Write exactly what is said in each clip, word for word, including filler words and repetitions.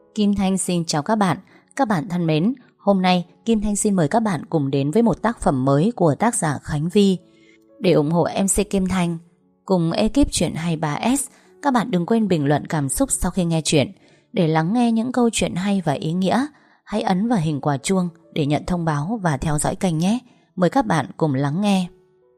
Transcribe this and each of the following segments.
Kim Thanh xin chào các bạn. Các bạn thân mến, hôm nay Kim Thanh xin mời các bạn cùng đến với một tác phẩm mới của tác giả Khánh Vy. Để ủng hộ em xê Kim Thanh cùng ekip Chuyện hai mươi ba ét, các bạn đừng quên bình luận cảm xúc sau khi nghe chuyện. Để lắng nghe những câu chuyện hay và ý nghĩa, hãy ấn vào hình quả chuông để nhận thông báo và theo dõi kênh nhé. Mời các bạn cùng lắng nghe.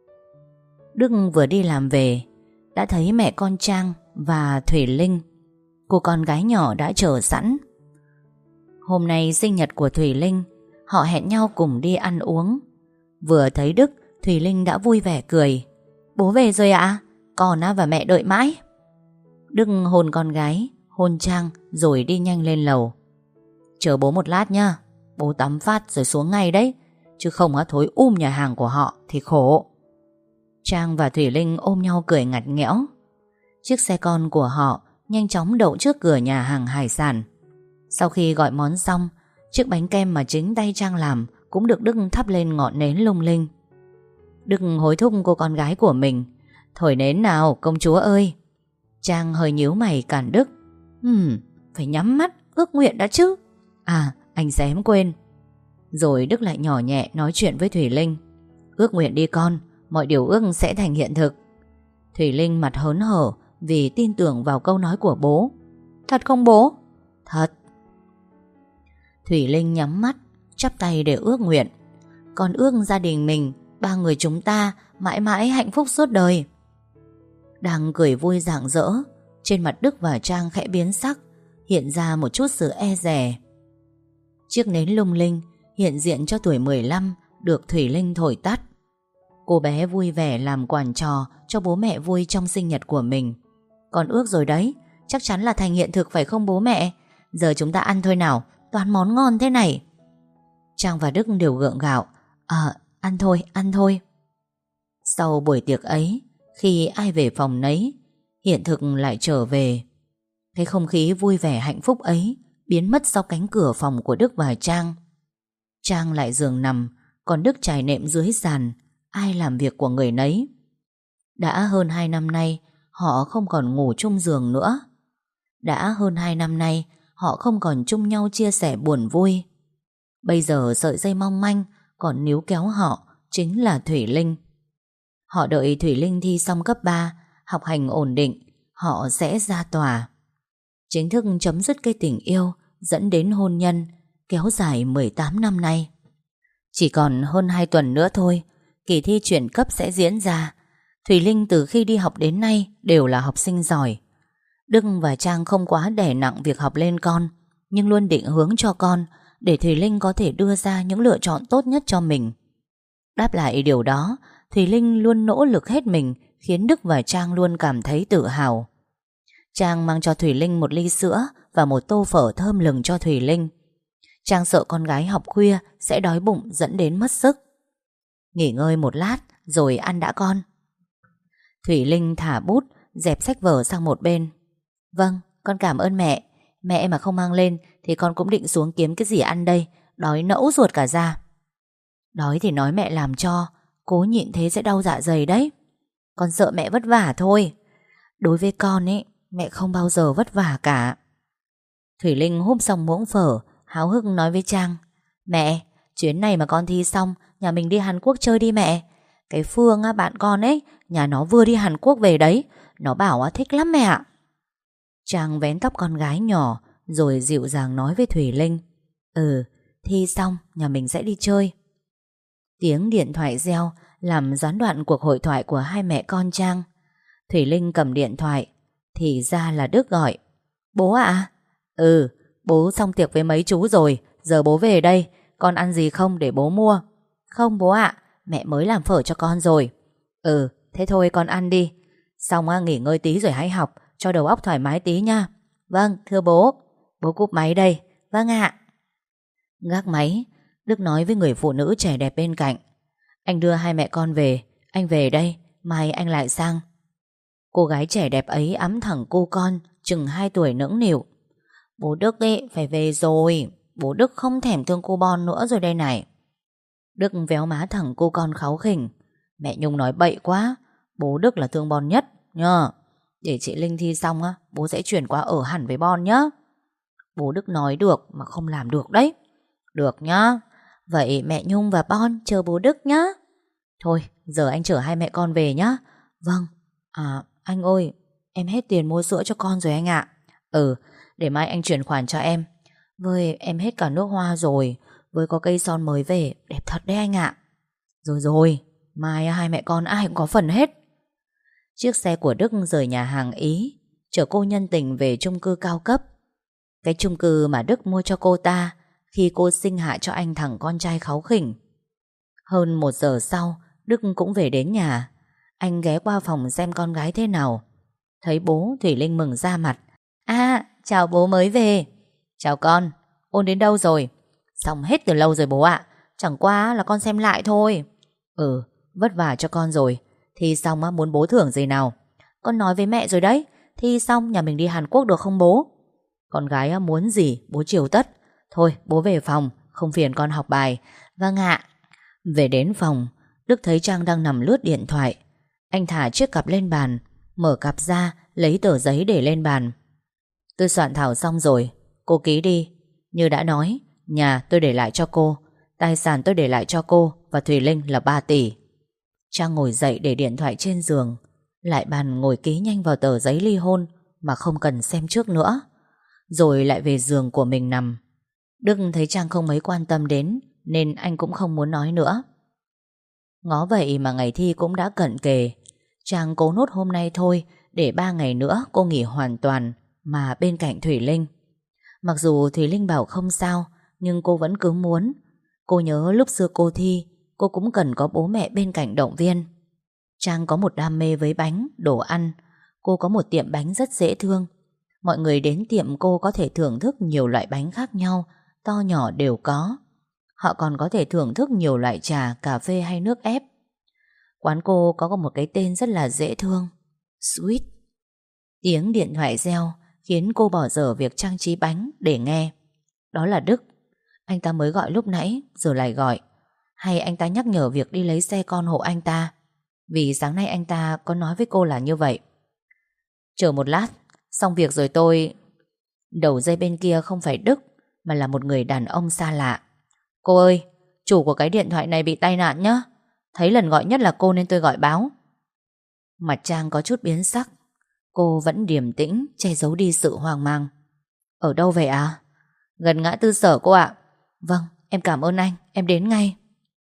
Đức vừa đi làm về, đã thấy mẹ con Trang và Thủy Linh, cô con gái nhỏ đã chờ sẵn. Hôm nay sinh nhật của Thủy Linh, họ hẹn nhau cùng đi ăn uống. Vừa thấy Đức, Thủy Linh đã vui vẻ cười. Bố về rồi ạ? À? Con á và mẹ đợi mãi. Đức hôn con gái, hôn Trang rồi đi nhanh lên lầu. Chờ bố một lát nha, bố tắm phát rồi xuống ngay đấy, chứ không á thối um nhà hàng của họ thì khổ. Trang và Thủy Linh ôm nhau cười ngặt nghẽo. Chiếc xe con của họ nhanh chóng đậu trước cửa nhà hàng hải sản. Sau khi gọi món xong, chiếc bánh kem mà chính tay Trang làm cũng được Đức thắp lên ngọn nến lung linh. Đức hối thúc cô con gái của mình: "Thổi nến nào công chúa ơi." Trang hơi nhíu mày cản Đức: Ừm, phải nhắm mắt ước nguyện đã chứ. À, anh xém quên. Rồi Đức lại nhỏ nhẹ nói chuyện với Thủy Linh: "Ước nguyện đi con, mọi điều ước sẽ thành hiện thực." Thủy Linh mặt hớn hở vì tin tưởng vào câu nói của bố. "Thật không bố?" "Thật." Thủy Linh nhắm mắt, chắp tay để ước nguyện: "Con ước gia đình mình, ba người chúng ta mãi mãi hạnh phúc suốt đời." Đang cười vui rạng rỡ, trên mặt Đức và Trang khẽ biến sắc, hiện ra một chút sự e dè. Chiếc nến lung linh hiện diện cho tuổi mười lăm được Thủy Linh thổi tắt. Cô bé vui vẻ làm quản trò cho bố mẹ vui trong sinh nhật của mình. "Con ước rồi đấy, chắc chắn là thành hiện thực phải không bố mẹ? Giờ chúng ta ăn thôi nào, toàn món ngon thế này." Trang và Đức đều gượng gạo: "À, ăn thôi, ăn thôi." Sau buổi tiệc ấy, khi ai về phòng nấy, hiện thực lại trở về. Cái không khí vui vẻ hạnh phúc ấy biến mất sau cánh cửa phòng của Đức và Trang. Trang lại giường nằm, còn Đức trải nệm dưới sàn, ai làm việc của người nấy. Đã hơn hai năm nay, họ không còn ngủ chung giường nữa. Đã hơn hai năm nay, họ không còn chung nhau chia sẻ buồn vui. Bây giờ sợi dây mong manh còn níu kéo họ chính là Thủy Linh. Họ đợi Thủy Linh thi xong cấp ba, học hành ổn định, họ sẽ ra tòa, chính thức chấm dứt cái tình yêu dẫn đến hôn nhân kéo dài mười tám năm nay. Chỉ còn hơn hai tuần nữa thôi, kỳ thi chuyển cấp sẽ diễn ra. Thủy Linh từ khi đi học đến nay đều là học sinh giỏi. Đức và Trang không quá đè nặng việc học lên con, nhưng luôn định hướng cho con để Thủy Linh có thể đưa ra những lựa chọn tốt nhất cho mình. Đáp lại điều đó, Thủy Linh luôn nỗ lực hết mình, khiến Đức và Trang luôn cảm thấy tự hào. Trang mang cho Thủy Linh một ly sữa và một tô phở thơm lừng cho Thủy Linh. Trang sợ con gái học khuya sẽ đói bụng dẫn đến mất sức. "Nghỉ ngơi một lát rồi ăn đã con." Thủy Linh thả bút, dẹp sách vở sang một bên. "Vâng, con cảm ơn mẹ. Mẹ mà không mang lên thì con cũng định xuống kiếm cái gì ăn đây, đói nẫu ruột cả ra." "Đói thì nói mẹ làm cho, cố nhịn thế sẽ đau dạ dày đấy." "Con sợ mẹ vất vả thôi." "Đối với con ấy, mẹ không bao giờ vất vả cả." Thủy Linh húp xong muỗng phở, háo hức nói với Trang: "Mẹ, chuyến này mà con thi xong, nhà mình đi Hàn Quốc chơi đi mẹ. Cái Phương á, bạn con ấy, nhà nó vừa đi Hàn Quốc về đấy. Nó bảo á, thích lắm mẹ ạ." Trang vén tóc con gái nhỏ rồi dịu dàng nói với Thủy Linh: "Ừ, thi xong nhà mình sẽ đi chơi." Tiếng điện thoại reo làm gián đoạn cuộc hội thoại của hai mẹ con Trang. Thủy Linh cầm điện thoại, thì ra là Đức gọi. "Bố ạ?" À? "Ừ, bố xong tiệc với mấy chú rồi, giờ bố về đây. Con ăn gì không để bố mua?" "Không bố ạ, mẹ mới làm phở cho con rồi." "Ừ, thế thôi con ăn đi. Xong á, nghỉ ngơi tí rồi hãy học, cho đầu óc thoải mái tí nha." "Vâng, thưa bố." "Bố cúp máy đây." "Vâng ạ." Gác máy, Đức nói với người phụ nữ trẻ đẹp bên cạnh: "Anh đưa hai mẹ con về, anh về đây, mai anh lại sang." Cô gái trẻ đẹp ấy ẵm thẳng cô con chừng hai tuổi nũng nịu: "Bố Đức ấy phải về rồi, bố Đức không thèm thương cô Bon nữa rồi đây này." Đức véo má thẳng cô con kháu khỉnh: "Mẹ Nhung nói bậy quá, bố Đức là thương Bon nhất nhá. Để chị Linh thi xong á, bố sẽ chuyển qua ở hẳn với Bon nhá." Bố Đức nói được mà không làm được đấy. Được nhá. Vậy mẹ Nhung và Bon chờ bố Đức nhá. Thôi giờ anh chở hai mẹ con về nhá. Vâng. À anh ơi, em hết tiền mua sữa cho con rồi anh ạ. Ừ, để mai anh chuyển khoản cho em. Với em hết cả nước hoa rồi, với có cây son mới về, đẹp thật đấy anh ạ. Rồi rồi, mai hai mẹ con ai cũng có phần hết. Chiếc xe của Đức rời nhà hàng Ý, chở cô nhân tình về chung cư cao cấp. Cái chung cư mà Đức mua cho cô ta khi cô sinh hạ cho anh thằng con trai kháu khỉnh. Hơn một giờ sau, Đức cũng về đến nhà. Anh ghé qua phòng xem con gái thế nào. Thấy bố, Thủy Linh mừng ra mặt. À, chào bố mới về. Chào con, ôn đến đâu rồi? Xong hết từ lâu rồi bố ạ. Chẳng qua là con xem lại thôi. Ừ, vất vả cho con rồi. Thi xong á, muốn bố thưởng gì nào? Con nói với mẹ rồi đấy. Thi xong nhà mình đi Hàn Quốc được không bố? Con gái á, muốn gì bố chiều tất. Thôi bố về phòng, không phiền con học bài. Vâng ạ. Về đến phòng, Đức thấy Trang đang nằm lướt điện thoại. Anh thả chiếc cặp lên bàn, mở cặp ra, lấy tờ giấy để lên bàn. Tôi soạn thảo xong rồi, cô ký đi. Như đã nói, nhà tôi để lại cho cô, tài sản tôi để lại cho cô và Thùy Linh là ba tỷ. Trang ngồi dậy để điện thoại trên giường, lại bàn ngồi ký nhanh vào tờ giấy ly hôn mà không cần xem trước nữa. Rồi lại về giường của mình nằm. Đức thấy Trang không mấy quan tâm đến nên anh cũng không muốn nói nữa. Ngó vậy mà ngày thi cũng đã cận kề. Trang cố nốt hôm nay thôi, để ba ngày nữa cô nghỉ hoàn toàn mà bên cạnh Thủy Linh. Mặc dù Thủy Linh bảo không sao, nhưng cô vẫn cứ muốn. Cô nhớ lúc xưa cô thi, cô cũng cần có bố mẹ bên cạnh động viên. Trang có một đam mê với bánh, đồ ăn. Cô có một tiệm bánh rất dễ thương. Mọi người đến tiệm cô có thể thưởng thức nhiều loại bánh khác nhau, to nhỏ đều có. Họ còn có thể thưởng thức nhiều loại trà, cà phê hay nước ép. Quán cô có một cái tên rất là dễ thương, Sweet. Tiếng điện thoại reo khiến cô bỏ dở việc trang trí bánh để nghe. Đó là Đức. Anh ta mới gọi lúc nãy rồi lại gọi. Hay anh ta nhắc nhở việc đi lấy xe con hộ anh ta? Vì sáng nay anh ta có nói với cô là như vậy. Chờ một lát, xong việc rồi tôi... Đầu dây bên kia không phải Đức, mà là một người đàn ông xa lạ. Cô ơi, chủ của cái điện thoại này bị tai nạn nhá. Thấy lần gọi nhất là cô nên tôi gọi báo. Mặt Trang có chút biến sắc. Cô vẫn điềm tĩnh, che giấu đi sự hoang mang. Ở đâu vậy à? Gần ngã tư Sở cô ạ. Vâng, em cảm ơn anh, em đến ngay.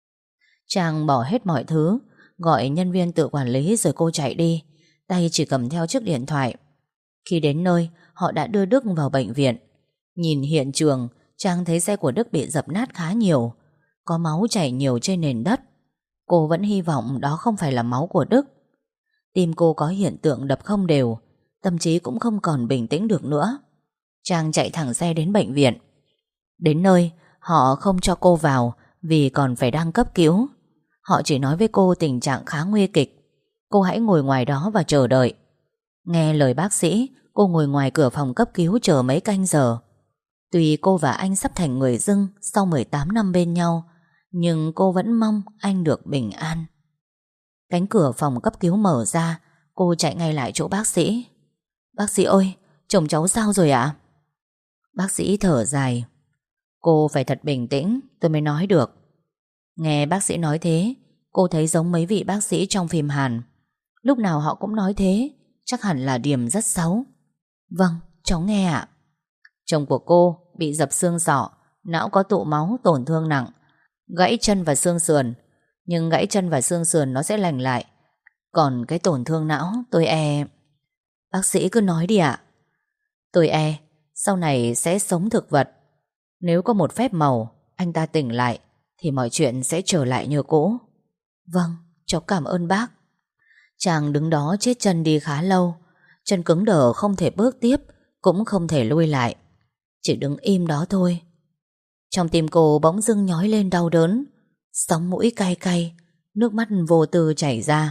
Trang bỏ hết mọi thứ, gọi nhân viên tự quản lý rồi cô chạy đi, tay chỉ cầm theo chiếc điện thoại. Khi đến nơi, họ đã đưa Đức vào bệnh viện. Nhìn hiện trường, Trang thấy xe của Đức bị dập nát khá nhiều, có máu chảy nhiều trên nền đất. Cô vẫn hy vọng đó không phải là máu của Đức. Tim cô có hiện tượng đập không đều, tâm trí cũng không còn bình tĩnh được nữa. Trang chạy thẳng xe đến bệnh viện. Đến nơi, họ không cho cô vào vì còn phải đang cấp cứu. Họ chỉ nói với cô tình trạng khá nguy kịch, cô hãy ngồi ngoài đó và chờ đợi. Nghe lời bác sĩ, cô ngồi ngoài cửa phòng cấp cứu chờ mấy canh giờ. Tuy cô và anh sắp thành người dưng sau mười tám năm bên nhau, nhưng cô vẫn mong anh được bình an. Cánh cửa phòng cấp cứu mở ra, cô chạy ngay lại chỗ bác sĩ. Bác sĩ ơi, chồng cháu sao rồi ạ? Bác sĩ thở dài. Cô phải thật bình tĩnh tôi mới nói được. Nghe bác sĩ nói thế, cô thấy giống mấy vị bác sĩ trong phim Hàn. Lúc nào họ cũng nói thế, chắc hẳn là điểm rất xấu. Vâng, cháu nghe ạ. Chồng của cô bị dập xương sọ, não có tụ máu, tổn thương nặng, gãy chân và xương sườn. Nhưng gãy chân và xương sườn nó sẽ lành lại. Còn cái tổn thương não tôi e... Bác sĩ cứ nói đi ạ. Tôi e sau này sẽ sống thực vật. Nếu có một phép màu anh ta tỉnh lại thì mọi chuyện sẽ trở lại như cũ. Vâng, cháu cảm ơn bác. Chàng đứng đó chết chân đi khá lâu. Chân cứng đờ không thể bước tiếp, cũng không thể lui lại, chỉ đứng im đó thôi. Trong tim cô bỗng dưng nhói lên đau đớn, sóng mũi cay cay, nước mắt vô tư chảy ra.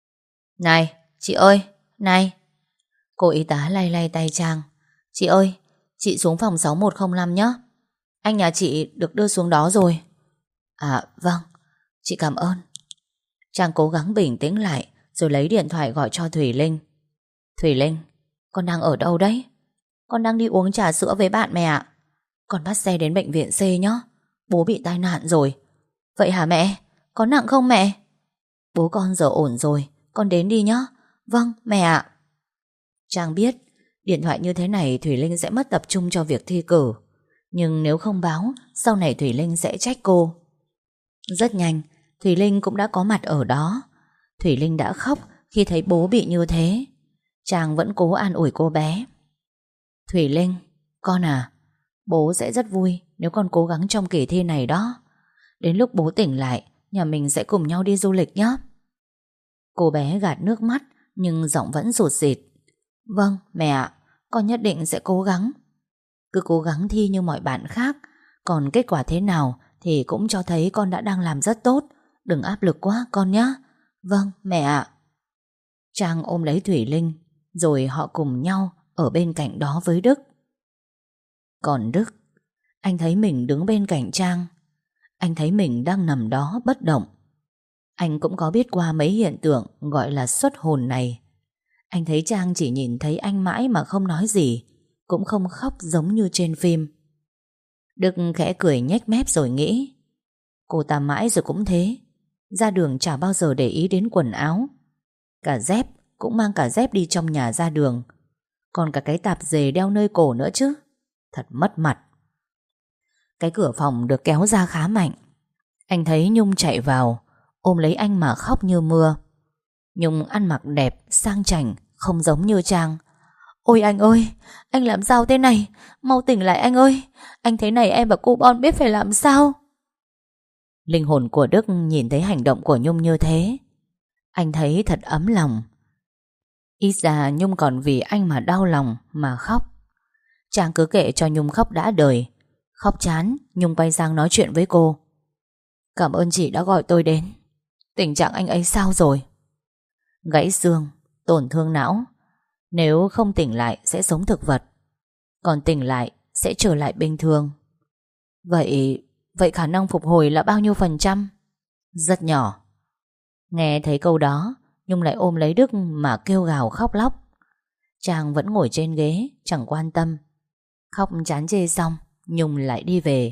Này, chị ơi, này. Cô y tá lay lay tay Trang. Chị ơi, chị xuống phòng sáu một không năm nhé. Anh nhà chị được đưa xuống đó rồi. À vâng, chị cảm ơn. Trang cố gắng bình tĩnh lại rồi lấy điện thoại gọi cho Thùy Linh. Thùy Linh, con đang ở đâu đấy? Con đang đi uống trà sữa với bạn mẹ ạ. Con bắt xe đến bệnh viện C nhé. Bố bị tai nạn rồi. Vậy hả mẹ? Có nặng không mẹ? Bố con giờ ổn rồi, con đến đi nhé. Vâng mẹ ạ. Trang biết điện thoại như thế này Thủy Linh sẽ mất tập trung cho việc thi cử. Nhưng nếu không báo, sau này Thủy Linh sẽ trách cô. Rất nhanh, Thủy Linh cũng đã có mặt ở đó. Thủy Linh đã khóc khi thấy bố bị như thế. Trang vẫn cố an ủi cô bé. Thủy Linh, con à, bố sẽ rất vui nếu con cố gắng trong kỳ thi này đó. Đến lúc bố tỉnh lại, nhà mình sẽ cùng nhau đi du lịch nhé. Cô bé gạt nước mắt nhưng giọng vẫn rụt rịt. Vâng mẹ ạ, con nhất định sẽ cố gắng. Cứ cố gắng thi như mọi bạn khác. Còn kết quả thế nào thì cũng cho thấy con đã đang làm rất tốt. Đừng áp lực quá con nhé. Vâng mẹ ạ. Trang ôm lấy Thủy Linh, rồi họ cùng nhau ở bên cạnh đó với Đức. Còn Đức, anh thấy mình đứng bên cạnh Trang. Anh thấy mình đang nằm đó bất động. Anh cũng có biết qua mấy hiện tượng gọi là xuất hồn này. Anh thấy Trang chỉ nhìn thấy anh mãi mà không nói gì, cũng không khóc giống như trên phim. Đức khẽ cười nhếch mép rồi nghĩ, cô ta mãi rồi cũng thế. Ra đường chả bao giờ để ý đến quần áo. Cả dép cũng mang cả dép đi trong nhà ra đường. Còn cả cái tạp dề đeo nơi cổ nữa chứ. Thật mất mặt. Cái cửa phòng được kéo ra khá mạnh. Anh thấy Nhung chạy vào, ôm lấy anh mà khóc như mưa. Nhung ăn mặc đẹp, sang chảnh, không giống như Trang. Ôi anh ơi, anh làm sao thế này? Mau tỉnh lại anh ơi. Anh thế này em và cô Bon biết phải làm sao? Linh hồn của Đức nhìn thấy hành động của Nhung như thế, anh thấy thật ấm lòng. Ít ra Nhung còn vì anh mà đau lòng, mà khóc. Trang cứ kệ cho Nhung khóc đã đời. Khóc chán, Nhung quay sang nói chuyện với cô. Cảm ơn chị đã gọi tôi đến. Tình trạng anh ấy sao rồi? Gãy xương, tổn thương não. Nếu không tỉnh lại sẽ sống thực vật, còn tỉnh lại sẽ trở lại bình thường. Vậy Vậy khả năng phục hồi là bao nhiêu phần trăm? Rất nhỏ. Nghe thấy câu đó, Nhung lại ôm lấy Đức mà kêu gào khóc lóc. Trang vẫn ngồi trên ghế, chẳng quan tâm. Khóc chán chê xong, Nhung lại đi về.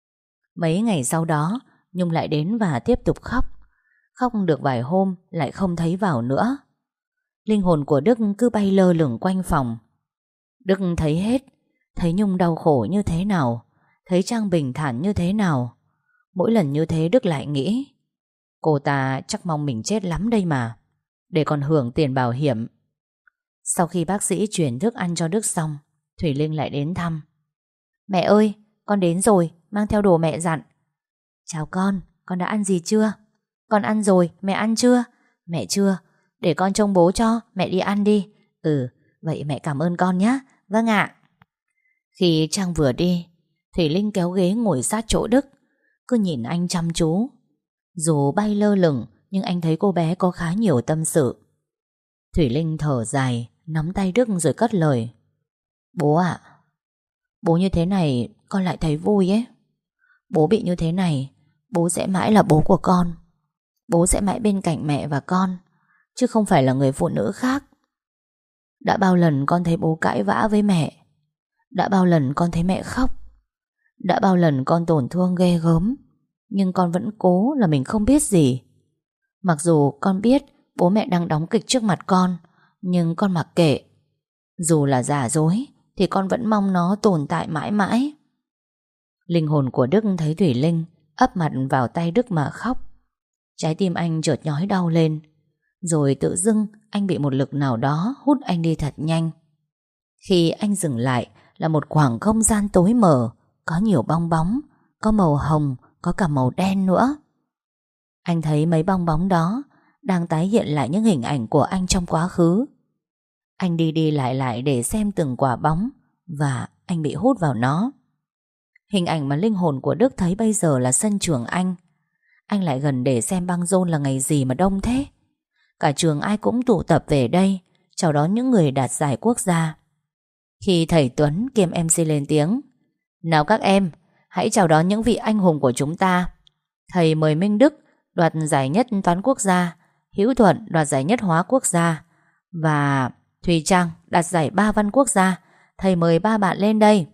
Mấy ngày sau đó, Nhung lại đến và tiếp tục khóc. Khóc được vài hôm lại không thấy vào nữa. Linh hồn của Đức cứ bay lơ lửng quanh phòng. Đức thấy hết, thấy Nhung đau khổ như thế nào, thấy Trang bình thản như thế nào. Mỗi lần như thế Đức lại nghĩ, cô ta chắc mong mình chết lắm đây mà, để còn hưởng tiền bảo hiểm. Sau khi bác sĩ chuyển thức ăn cho Đức xong, Thủy Linh lại đến thăm. Mẹ ơi, con đến rồi, mang theo đồ mẹ dặn. Chào con, con đã ăn gì chưa? Con ăn rồi, mẹ ăn chưa? Mẹ chưa, để con trông bố cho, mẹ đi ăn đi. Ừ, vậy mẹ cảm ơn con nhé. Vâng ạ. Khi Trang vừa đi, Thủy Linh kéo ghế ngồi sát chỗ Đức, cứ nhìn anh chăm chú. Dù bay lơ lửng, nhưng anh thấy cô bé có khá nhiều tâm sự. Thủy Linh thở dài, nắm tay Đức rồi cất lời. Bố ạ, bố như thế này con lại thấy vui ấy. Bố bị như thế này, bố sẽ mãi là bố của con. Bố sẽ mãi bên cạnh mẹ và con, chứ không phải là người phụ nữ khác. Đã bao lần con thấy bố cãi vã với mẹ. Đã bao lần con thấy mẹ khóc. Đã bao lần con tổn thương ghê gớm, nhưng con vẫn cố là mình không biết gì. Mặc dù con biết bố mẹ đang đóng kịch trước mặt con, nhưng con mặc kệ. Dù là giả dối thì con vẫn mong nó tồn tại mãi mãi. Linh hồn của Đức thấy Thủy Linh ấp mặt vào tay Đức mà khóc. Trái tim anh chợt nhói đau lên. Rồi tự dưng anh bị một lực nào đó hút anh đi thật nhanh. Khi anh dừng lại là một khoảng không gian tối mờ, có nhiều bong bóng, có màu hồng, có cả màu đen nữa. Anh thấy mấy bong bóng đó đang tái hiện lại những hình ảnh của anh trong quá khứ. Anh đi đi lại lại để xem từng quả bóng, và anh bị hút vào nó. Hình ảnh mà linh hồn của Đức thấy bây giờ là sân trường anh. Anh lại gần để xem băng rôn là ngày gì mà đông thế. Cả trường ai cũng tụ tập về đây chào đón những người đạt giải quốc gia. Khi thầy Tuấn kiêm em xê lên tiếng, nào các em, hãy chào đón những vị anh hùng của chúng ta. Thầy mời Minh Đức đoạt giải nhất toán quốc gia, Hữu Thuận đoạt giải nhất hóa quốc gia, và Thùy Trang đạt giải ba văn quốc gia. thầy mời ba bạn lên đây.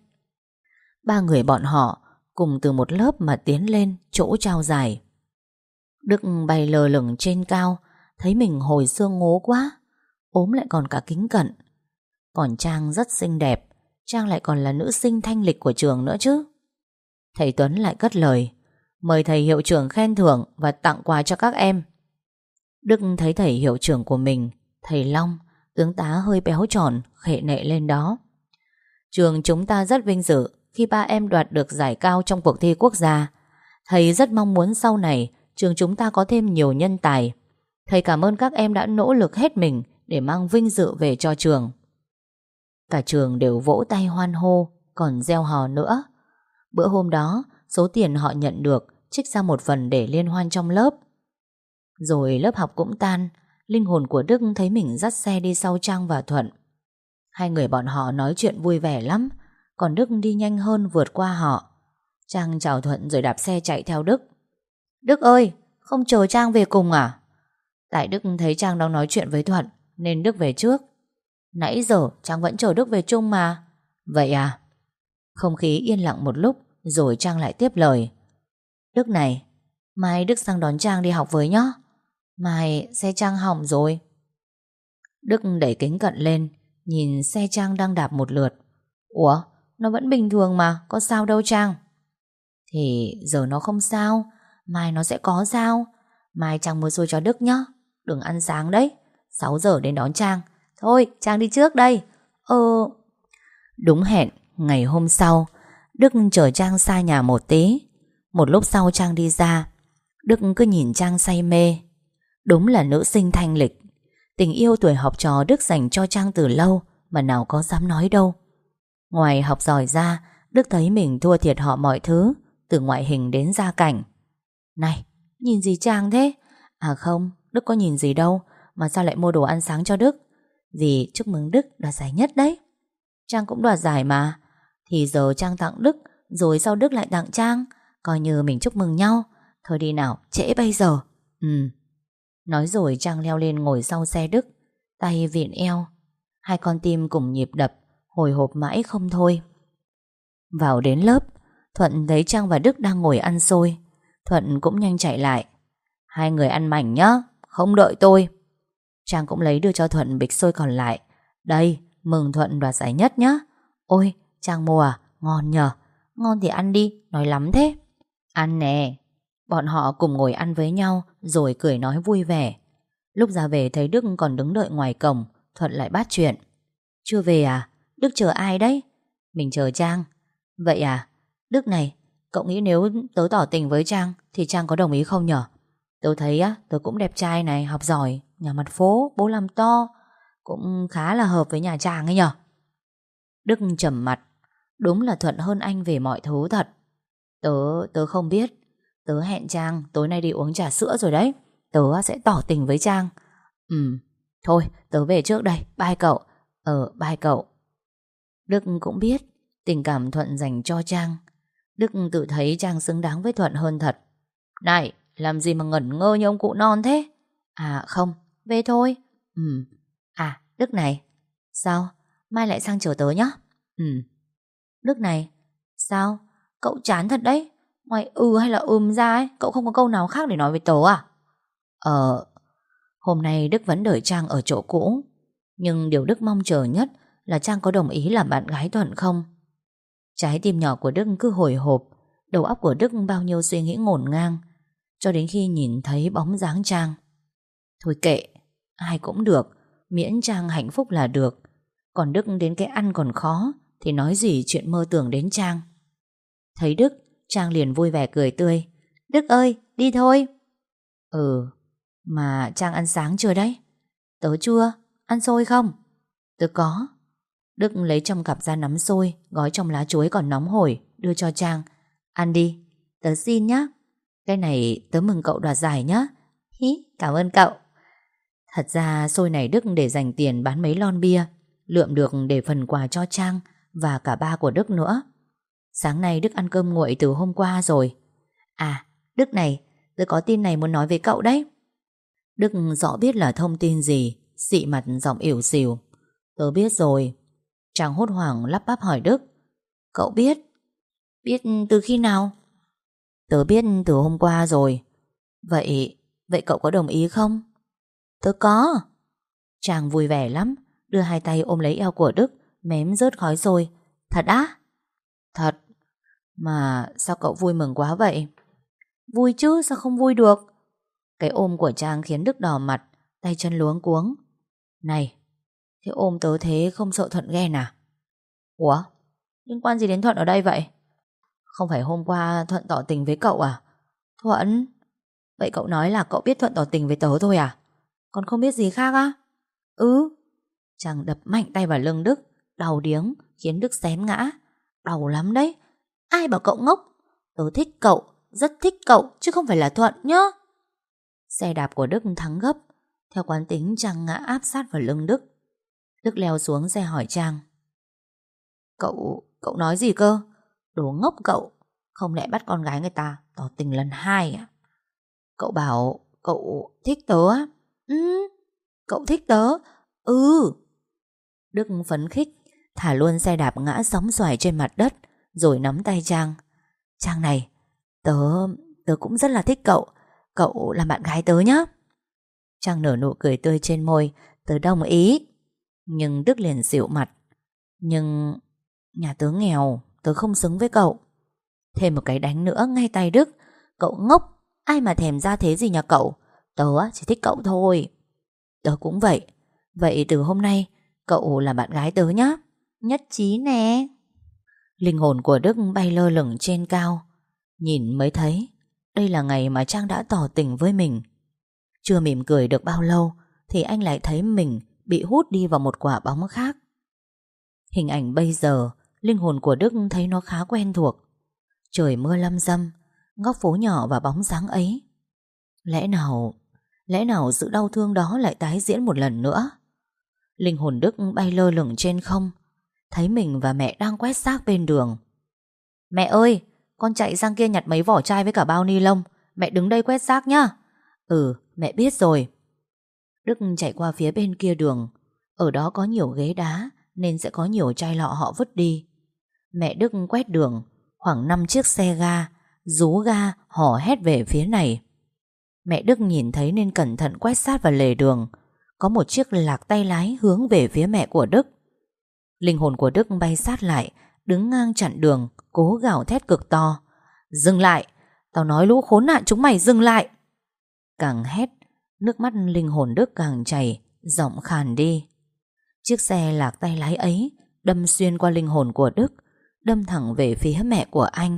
Ba người bọn họ cùng từ một lớp mà tiến lên chỗ trao giải. Đức bay lơ lửng trên cao, thấy mình hồi xương ngố quá, ốm lại còn cả kính cận. Còn Trang rất xinh đẹp, Trang lại còn là nữ sinh thanh lịch của trường nữa chứ. Thầy Tuấn lại cất lời, mời thầy hiệu trưởng khen thưởng và tặng quà cho các em. Đức thấy thầy hiệu trưởng của mình, thầy Long, tướng tá hơi béo tròn, khệ nệ lên đó. Trường chúng ta rất vinh dự khi ba em đoạt được giải cao trong cuộc thi quốc gia. Thầy rất mong muốn sau này trường chúng ta có thêm nhiều nhân tài. Thầy cảm ơn các em đã nỗ lực hết mình để mang vinh dự về cho trường. Cả trường đều vỗ tay hoan hô, còn reo hò nữa. Bữa hôm đó, số tiền họ nhận được trích ra một phần để liên hoan trong lớp. Rồi lớp học cũng tan, linh hồn của Đức thấy mình dắt xe đi sau Trang và Thuận. Hai người bọn họ nói chuyện vui vẻ lắm, còn Đức đi nhanh hơn vượt qua họ. Trang chào Thuận rồi đạp xe chạy theo Đức. Đức ơi, không chờ Trang về cùng à? Tại Đức thấy Trang đang nói chuyện với Thuận nên Đức về trước. Nãy giờ Trang vẫn chờ Đức về chung mà. Vậy à? Không khí yên lặng một lúc rồi Trang lại tiếp lời. Đức này, mai Đức sang đón Trang đi học với nhá. Mai xe Trang hỏng rồi. Đức đẩy kính cận lên, nhìn xe Trang đang đạp một lượt. Ủa, nó vẫn bình thường mà, có sao đâu Trang. Thì giờ nó không sao, mai nó sẽ có sao. Mai Trang mua xôi cho Đức nhá. Đừng ăn sáng đấy, sáu giờ đến đón Trang. Thôi, Trang đi trước đây. Ờ... Đúng hẹn, ngày hôm sau, Đức chở Trang xa nhà một tí. Một lúc sau Trang đi ra, Đức cứ nhìn Trang say mê. Đúng là nữ sinh thanh lịch. Tình yêu tuổi học trò Đức dành cho Trang từ lâu mà nào có dám nói đâu. Ngoài học giỏi ra, Đức thấy mình thua thiệt họ mọi thứ, từ ngoại hình đến gia cảnh. Này, nhìn gì Trang thế? À không, Đức có nhìn gì đâu, mà sao lại mua đồ ăn sáng cho Đức? Vì chúc mừng Đức đoạt giải nhất đấy. Trang cũng đoạt giải mà. Thì giờ Trang tặng Đức, rồi sau Đức lại tặng Trang, coi như mình chúc mừng nhau. Thôi đi nào, trễ bây giờ. Ừ. Nói rồi Trang leo lên ngồi sau xe Đức, tay vịn eo. Hai con tim cùng nhịp đập, hồi hộp mãi không thôi. Vào đến lớp, Thuận thấy Trang và Đức đang ngồi ăn xôi. Thuận cũng nhanh chạy lại. Hai người ăn mảnh nhá, không đợi tôi. Trang cũng lấy đưa cho Thuận bịch xôi còn lại. Đây, mừng Thuận đoạt giải nhất nhá. Ôi, Trang mua à? Ngon nhờ. Ngon thì ăn đi, nói lắm thế. Ăn nè. Bọn họ cùng ngồi ăn với nhau, rồi cười nói vui vẻ. Lúc ra về thấy Đức còn đứng đợi ngoài cổng, Thuận lại bắt chuyện. Chưa về à? Đức chờ ai đấy? Mình chờ Trang. Vậy à? Đức này, cậu nghĩ nếu tớ tỏ tình với Trang thì Trang có đồng ý không nhở? Tớ thấy á, tớ cũng đẹp trai này, học giỏi, nhà mặt phố, bố làm to, cũng khá là hợp với nhà Trang ấy nhở? Đức trầm mặt. Đúng là Thuận hơn anh về mọi thứ thật. Tớ, tớ không biết. Tớ hẹn Trang tối nay đi uống trà sữa rồi đấy. Tớ sẽ tỏ tình với Trang. Ừ, thôi tớ về trước đây, bye cậu. Ờ, bye cậu. Đức cũng biết tình cảm Thuận dành cho Trang. Đức tự thấy Trang xứng đáng với Thuận hơn thật. Này, làm gì mà ngẩn ngơ như ông cụ non thế? À không, về thôi. Ừ. À, Đức này. Sao? Mai lại sang chờ tớ nhá. Ừ. Đức này. Sao? Cậu chán thật đấy. Ngoài ừ hay là ừm ra ấy, cậu không có câu nào khác để nói với tớ à? Ờ, hôm nay Đức vẫn đợi Trang ở chỗ cũ. Nhưng điều Đức mong chờ nhất là Trang có đồng ý làm bạn gái Thuận không. Trái tim nhỏ của Đức cứ hồi hộp, đầu óc của Đức bao nhiêu suy nghĩ ngổn ngang, cho đến khi nhìn thấy bóng dáng Trang. Thôi kệ, ai cũng được, miễn Trang hạnh phúc là được. Còn Đức đến cái ăn còn khó thì nói gì chuyện mơ tưởng đến Trang. Thấy Đức, Trang liền vui vẻ cười tươi. Đức ơi, đi thôi. Ừ, mà Trang ăn sáng chưa đấy? Tớ chưa, ăn xôi không? Tớ có. Đức lấy trong cặp ra nắm xôi, gói trong lá chuối còn nóng hổi, đưa cho Trang. Ăn đi, tớ xin nhá. Cái này tớ mừng cậu đoạt giải nhá. Hí, cảm ơn cậu. Thật ra xôi này Đức để dành tiền bán mấy lon bia, lượm được để phần quà cho Trang và cả ba của Đức nữa. Sáng nay Đức ăn cơm nguội từ hôm qua rồi. À, Đức này, tớ có tin này muốn nói với cậu đấy. Đức rõ biết là thông tin gì, xị mặt giọng ỉu xìu. Tớ biết rồi. Trang hốt hoảng lắp bắp hỏi Đức. Cậu biết? Biết từ khi nào? Tớ biết từ hôm qua rồi. Vậy, vậy cậu có đồng ý không? Tớ có. Trang vui vẻ lắm, đưa hai tay ôm lấy eo của Đức, mém rớt khói rồi. Thật á? Thật. Mà sao cậu vui mừng quá vậy? Vui chứ, sao không vui được? Cái ôm của Trang khiến Đức đỏ mặt, tay chân luống cuống. Này, thế ôm tớ thế không sợ Thuận ghen à? Ủa? Liên quan gì đến Thuận ở đây vậy? Không phải hôm qua Thuận tỏ tình với cậu à? Thuận? Vậy cậu nói là cậu biết Thuận tỏ tình với tớ thôi à? Còn không biết gì khác á? Ừ. Trang đập mạnh tay vào lưng Đức, đau điếng, khiến Đức xém ngã. Đau lắm đấy. Ai bảo cậu ngốc? Tớ thích cậu, rất thích cậu, chứ không phải là Thuận nhá. Xe đạp của Đức thắng gấp. Theo quán tính, Trang ngã áp sát vào lưng Đức. Đức leo xuống xe hỏi Trang. Cậu, cậu nói gì cơ? Đồ ngốc cậu. Không lẽ bắt con gái người ta tỏ tình lần hai à? Cậu bảo cậu thích tớ á? Ừ, cậu thích tớ. Ừ. Đức phấn khích, thả luôn xe đạp ngã sóng xoài trên mặt đất, rồi nắm tay Trang. Trang này, tớ, tớ cũng rất là thích cậu. Cậu làm bạn gái tớ nhé. Trang nở nụ cười tươi trên môi. Tớ đồng ý. Nhưng Đức liền xỉu mặt. Nhưng nhà tớ nghèo, tớ không xứng với cậu. Thêm một cái đánh nữa ngay tay Đức. Cậu ngốc, ai mà thèm ra thế gì nhà cậu. Tớ chỉ thích cậu thôi. Tớ cũng vậy. Vậy từ hôm nay cậu là bạn gái tớ nhé. Nhất trí nè. Linh hồn của Đức bay lơ lửng trên cao. Nhìn mới thấy đây là ngày mà Trang đã tỏ tình với mình. Chưa mỉm cười được bao lâu thì anh lại thấy mình bị hút đi vào một quả bóng khác. Hình ảnh bây giờ, linh hồn của Đức thấy nó khá quen thuộc. Trời mưa lâm râm, góc phố nhỏ và bóng dáng ấy. Lẽ nào, lẽ nào sự đau thương đó lại tái diễn một lần nữa? Linh hồn Đức bay lơ lửng trên không, thấy mình và mẹ đang quét rác bên đường. Mẹ ơi, con chạy sang kia nhặt mấy vỏ chai với cả bao ni lông. Mẹ đứng đây quét rác nhá. Ừ, mẹ biết rồi. Đức chạy qua phía bên kia đường. Ở đó có nhiều ghế đá nên sẽ có nhiều chai lọ họ vứt đi. Mẹ Đức quét đường. Khoảng năm chiếc xe ga, rú ga hò hét về phía này. Mẹ Đức nhìn thấy nên cẩn thận quét sát vào lề đường. Có một chiếc lạc tay lái hướng về phía mẹ của Đức. Linh hồn của Đức bay sát lại, đứng ngang chặn đường, cố gào thét cực to. Dừng lại! Tao nói lũ khốn nạn chúng mày dừng lại! Càng hét, nước mắt linh hồn Đức càng chảy, giọng khàn đi. Chiếc xe lạc tay lái ấy đâm xuyên qua linh hồn của Đức, đâm thẳng về phía mẹ của anh.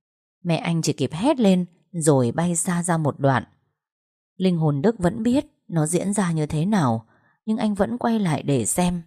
Mẹ anh chỉ kịp hét lên rồi bay xa ra một đoạn. Linh hồn Đức vẫn biết nó diễn ra như thế nào, nhưng anh vẫn quay lại để xem.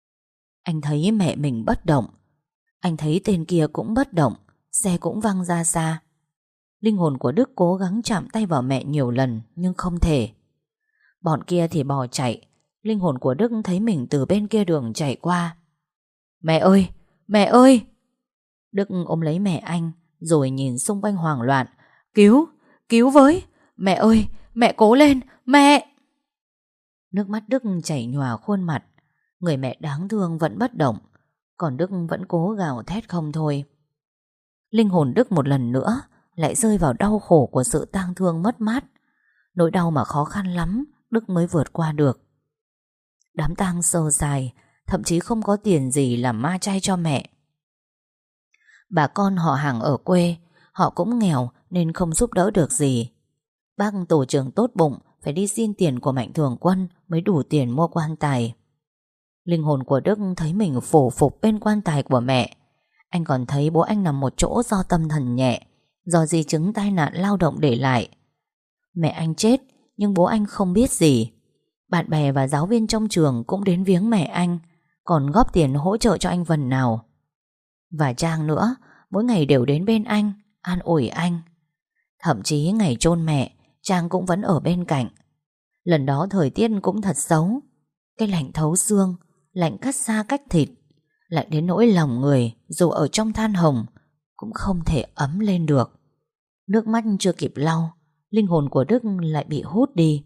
Anh thấy mẹ mình bất động. Anh thấy tên kia cũng bất động, xe cũng văng ra xa. Linh hồn của Đức cố gắng chạm tay vào mẹ nhiều lần nhưng không thể. Bọn kia thì bỏ chạy. Linh hồn của Đức thấy mình từ bên kia đường chạy qua. Mẹ ơi! Mẹ ơi! Đức ôm lấy mẹ anh rồi nhìn xung quanh hoảng loạn. Cứu! Cứu với! Mẹ ơi! Mẹ cố lên! Mẹ! Nước mắt Đức chảy nhòa khuôn mặt. Người mẹ đáng thương vẫn bất động, còn Đức vẫn cố gào thét không thôi. Linh hồn Đức một lần nữa lại rơi vào đau khổ của sự tang thương mất mát. Nỗi đau mà khó khăn lắm Đức mới vượt qua được. Đám tang sơ sài, thậm chí không có tiền gì làm ma chay cho mẹ. Bà con họ hàng ở quê, họ cũng nghèo nên không giúp đỡ được gì. Bác tổ trưởng tốt bụng phải đi xin tiền của Mạnh Thường Quân mới đủ tiền mua quan tài. Linh hồn của Đức thấy mình phủ phục bên quan tài của mẹ. Anh còn thấy bố anh nằm một chỗ do tâm thần nhẹ, do di chứng tai nạn lao động để lại. Mẹ anh chết nhưng bố anh không biết gì. Bạn bè và giáo viên trong trường cũng đến viếng mẹ anh, còn góp tiền hỗ trợ cho anh phần nào. Và Trang nữa, mỗi ngày đều đến bên anh, an ủi anh. Thậm chí ngày chôn mẹ, Trang cũng vẫn ở bên cạnh. Lần đó thời tiết cũng thật xấu. Cái lạnh thấu xương, lạnh cắt da cách thịt, lạnh đến nỗi lòng người dù ở trong than hồng cũng không thể ấm lên được. Nước mắt chưa kịp lau, linh hồn của Đức lại bị hút đi.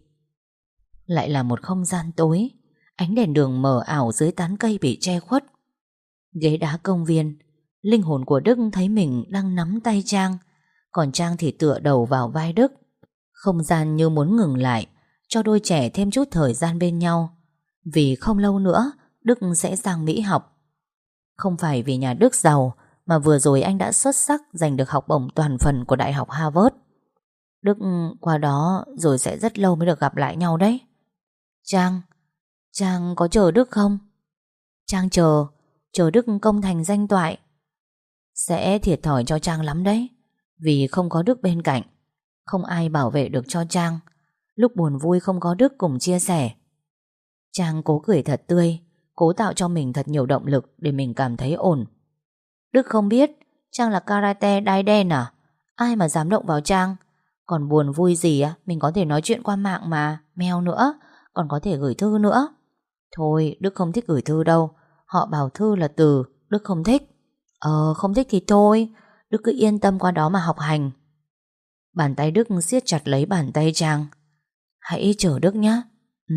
Lại là một không gian tối, ánh đèn đường mờ ảo dưới tán cây bị che khuất. Ghế đá công viên, linh hồn của Đức thấy mình đang nắm tay Trang, còn Trang thì tựa đầu vào vai Đức. Không gian như muốn ngừng lại, cho đôi trẻ thêm chút thời gian bên nhau. Vì không lâu nữa Đức sẽ sang Mỹ học. Không phải vì nhà Đức giàu, mà vừa rồi anh đã xuất sắc giành được học bổng toàn phần của Đại học Harvard. Đức qua đó rồi sẽ rất lâu mới được gặp lại nhau đấy. Trang, Trang có chờ Đức không? Trang chờ, chờ Đức công thành danh toại. Sẽ thiệt thòi cho Trang lắm đấy, vì không có Đức bên cạnh, không ai bảo vệ được cho Trang. Lúc buồn vui không có Đức cùng chia sẻ. Trang cố cười thật tươi, cố tạo cho mình thật nhiều động lực để mình cảm thấy ổn. Đức không biết Trang là karate đai đen à? Ai mà dám động vào Trang? Còn buồn vui gì á, mình có thể nói chuyện qua mạng mà, mail nữa, còn có thể gửi thư nữa. Thôi, Đức không thích gửi thư đâu. Họ bảo thư là từ, Đức không thích. Ờ, không thích thì thôi, Đức cứ yên tâm qua đó mà học hành. Bàn tay Đức siết chặt lấy bàn tay Trang. Hãy chờ Đức nhé. Ừ.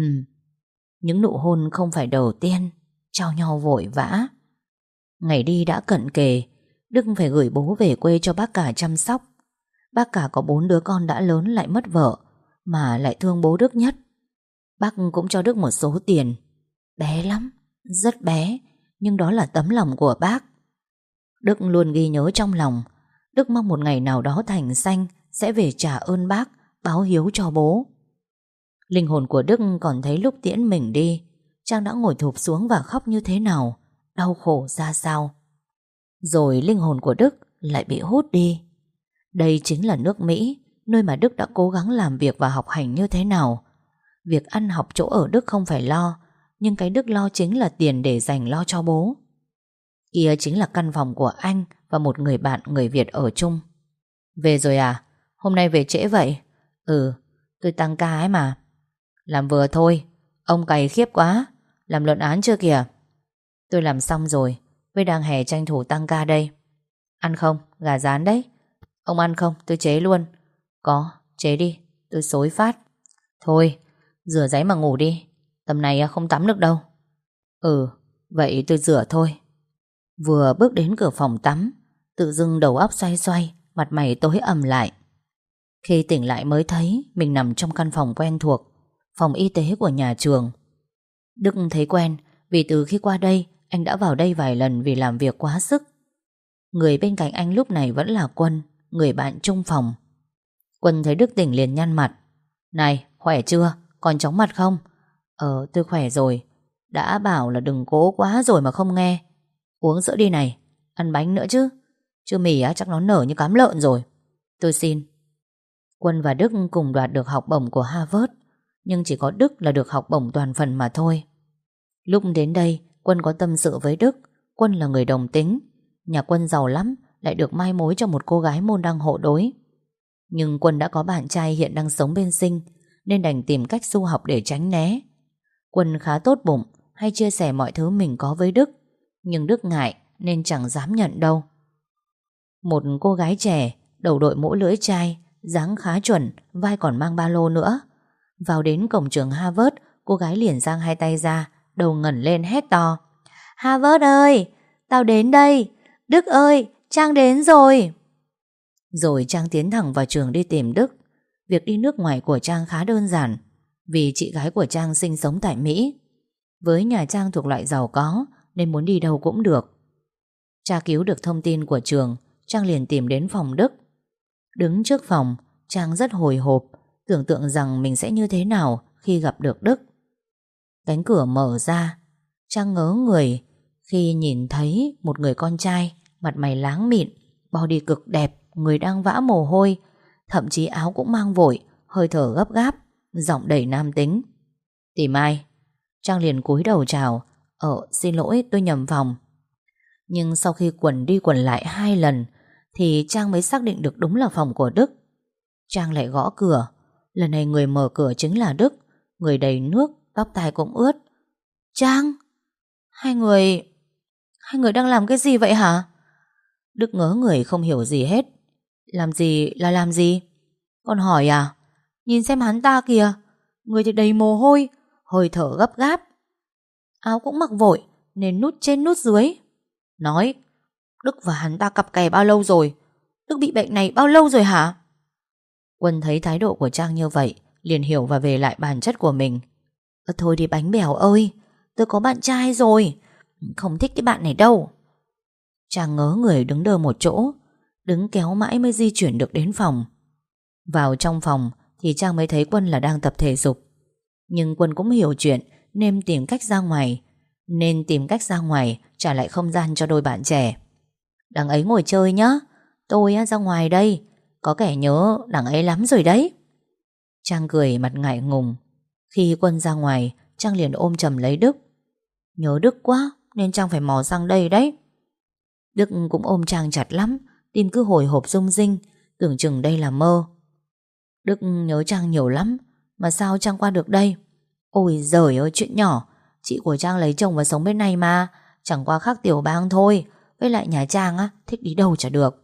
Những nụ hôn không phải đầu tiên, trao nhau vội vã. Ngày đi đã cận kề, Đức phải gửi bố về quê cho bác cả chăm sóc. Bác cả có bốn đứa con đã lớn lại mất vợ, mà lại thương bố Đức nhất. Bác cũng cho Đức một số tiền. Bé lắm, rất bé, nhưng đó là tấm lòng của bác. Đức luôn ghi nhớ trong lòng. Đức mong một ngày nào đó Thành Xanh sẽ về trả ơn bác, báo hiếu cho bố. Linh hồn của Đức còn thấy lúc tiễn mình đi, Trang đã ngồi thụp xuống và khóc như thế nào, đau khổ ra sao. Rồi linh hồn của Đức lại bị hút đi. Đây chính là nước Mỹ, nơi mà Đức đã cố gắng làm việc và học hành như thế nào. Việc ăn học chỗ ở Đức không phải lo, nhưng cái Đức lo chính là tiền để dành lo cho bố. Kia chính là căn phòng của anh và một người bạn người Việt ở chung. Về rồi à? Hôm nay về trễ vậy? Ừ, tôi tăng ca ấy mà. Làm vừa thôi, ông cày khiếp quá. Làm luận án chưa kìa? Tôi làm xong rồi, với đang hè tranh thủ tăng ca đây. Ăn không? Gà rán đấy. Ông ăn không? Tôi chế luôn. Có, chế đi, tôi xối phát. Thôi, rửa giấy mà ngủ đi, tầm này không tắm được đâu. Ừ, vậy tôi rửa thôi. Vừa bước đến cửa phòng tắm, tự dưng đầu óc xoay xoay, mặt mày tối ầm lại. Khi tỉnh lại mới thấy mình nằm trong căn phòng quen thuộc, phòng y tế của nhà trường. Đức thấy quen vì từ khi qua đây anh đã vào đây vài lần vì làm việc quá sức. Người bên cạnh anh lúc này vẫn là Quân, người bạn chung phòng. Quân thấy Đức tỉnh liền nhăn mặt. Này, khỏe chưa? Còn chóng mặt không? Ờ, tôi khỏe rồi. Đã bảo là đừng cố quá rồi mà không nghe. Uống sữa đi này, ăn bánh nữa chứ. Chứ mì á chắc nó nở như cám lợn rồi. Tôi xin. Quân và Đức cùng đoạt được học bổng của Harvard, nhưng chỉ có Đức là được học bổng toàn phần mà thôi. Lúc đến đây, Quân có tâm sự với Đức. Quân là người đồng tính. Nhà Quân giàu lắm, lại được mai mối cho một cô gái môn đăng hộ đối. Nhưng Quân đã có bạn trai hiện đang sống bên Sinh, nên đành tìm cách du học để tránh né. Quân khá tốt bụng, hay chia sẻ mọi thứ mình có với Đức, nhưng Đức ngại nên chẳng dám nhận đâu. Một cô gái trẻ, đầu đội mũ lưỡi chai, dáng khá chuẩn, vai còn mang ba lô nữa. Vào đến cổng trường Harvard, cô gái liền giang hai tay ra, đầu ngẩng lên hét to. Harvard ơi, tao đến đây. Đức ơi, Trang đến rồi. Rồi Trang tiến thẳng vào trường đi tìm Đức. Việc đi nước ngoài của Trang khá đơn giản, vì chị gái của Trang sinh sống tại Mỹ. Với nhà Trang thuộc loại giàu có, nên muốn đi đâu cũng được. Tra cứu được thông tin của trường, Trang liền tìm đến phòng Đức. Đứng trước phòng, Trang rất hồi hộp, tưởng tượng rằng mình sẽ như thế nào khi gặp được Đức. Cánh cửa mở ra, Trang ngớ người khi nhìn thấy một người con trai, mặt mày láng mịn, body cực đẹp, người đang vã mồ hôi, thậm chí áo cũng mang vội, hơi thở gấp gáp, giọng đầy nam tính. Tìm ai? Trang liền cúi đầu chào. Ờ, xin lỗi, tôi nhầm phòng. Nhưng sau khi quần đi quần lại hai lần thì Trang mới xác định được đúng là phòng của Đức. Trang lại gõ cửa. Lần này người mở cửa chính là Đức, người đầy nước, tóc tai cũng ướt. Trang, Hai người Hai người đang làm cái gì vậy hả? Đức ngớ người không hiểu gì hết. Làm gì là làm gì? Con hỏi à? Nhìn xem hắn ta kìa, người thì đầy mồ hôi, hơi thở gấp gáp, áo cũng mặc vội nên nút trên nút dưới. nói: Đức và hắn ta cặp kè bao lâu rồi? Đức bị bệnh này bao lâu rồi hả? Quân thấy thái độ của Trang như vậy, liền hiểu và về lại bản chất của mình. Ơ thôi đi bánh bèo ơi, tôi có bạn trai rồi, không thích cái bạn này đâu. Trang ngớ người đứng đơ một chỗ, đứng kéo mãi mới di chuyển được đến phòng. Vào trong phòng thì Trang mới thấy Quân là đang tập thể dục. Nhưng Quân cũng hiểu chuyện nên tìm cách ra ngoài Nên tìm cách ra ngoài trả lại không gian cho đôi bạn trẻ. Đằng ấy ngồi chơi nhá, tôi ra ngoài đây, có kẻ nhớ đằng ấy lắm rồi đấy. Trang cười mặt ngại ngùng. Khi Quân ra ngoài, Trang liền ôm chầm lấy Đức. Nhớ Đức quá nên Trang phải mò sang đây đấy. Đức cũng ôm Trang chặt lắm, tim cứ hồi hộp rung rinh, tưởng chừng đây là mơ. Đức nhớ Trang nhiều lắm, mà sao Trang qua được đây? Ôi giời ơi, chuyện nhỏ. Chị của Trang lấy chồng và sống bên này mà, chẳng qua khác tiểu bang thôi. Với lại nhà Trang á, thích đi đâu chả được.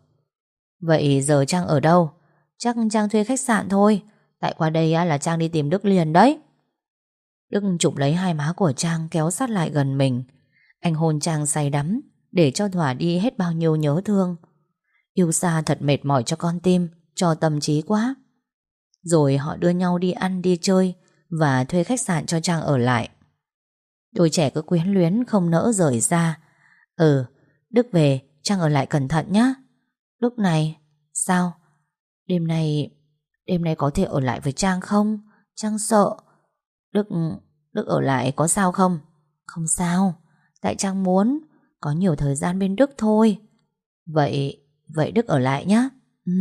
Vậy giờ Trang ở đâu? Chắc Trang thuê khách sạn thôi, tại qua đây á, là Trang đi tìm Đức liền đấy. Đức chụp lấy hai má của Trang kéo sát lại gần mình. Anh hôn Trang say đắm để cho thỏa đi hết bao nhiêu nhớ thương. Yêu xa thật mệt mỏi cho con tim, cho tâm trí quá. Rồi họ đưa nhau đi ăn đi chơi và thuê khách sạn cho Trang ở lại. Đôi trẻ cứ quyến luyến không nỡ rời ra. Ừ, Đức về Trang ở lại cẩn thận nhá. Lúc này, sao? Đêm nay, đêm nay có thể ở lại với Trang không? Trang sợ. Đức, Đức ở lại có sao không? Không sao, tại Trang muốn có nhiều thời gian bên Đức thôi. Vậy, vậy Đức ở lại nhá. Ừ.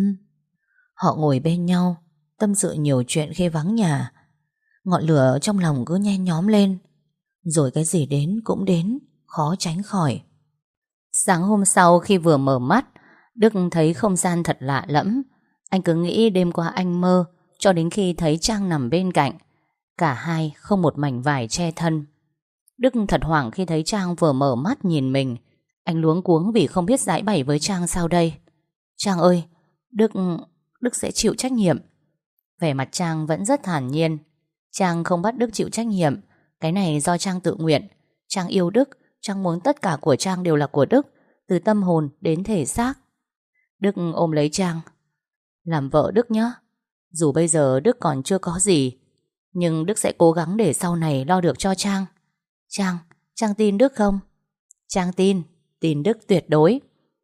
Họ ngồi bên nhau, tâm sự nhiều chuyện khi vắng nhà. Ngọn lửa trong lòng cứ nhen nhóm lên. Rồi cái gì đến cũng đến, khó tránh khỏi. Sáng hôm sau khi vừa mở mắt, Đức thấy không gian thật lạ lẫm. Anh cứ nghĩ đêm qua anh mơ, cho đến khi thấy Trang nằm bên cạnh. Cả hai không một mảnh vải che thân. Đức thật hoảng khi thấy Trang vừa mở mắt nhìn mình. Anh luống cuống vì không biết giải bày với Trang sao đây. Trang ơi, Đức, Đức sẽ chịu trách nhiệm. Vẻ mặt Trang vẫn rất thản nhiên. Trang không bắt Đức chịu trách nhiệm. Cái này do Trang tự nguyện. Trang yêu Đức, Trang muốn tất cả của Trang đều là của Đức, từ tâm hồn đến thể xác. Đức ôm lấy Trang. Làm vợ Đức nhé. Dù bây giờ Đức còn chưa có gì, nhưng Đức sẽ cố gắng để sau này lo được cho Trang. Trang, Trang tin Đức không? Trang tin, tin Đức tuyệt đối.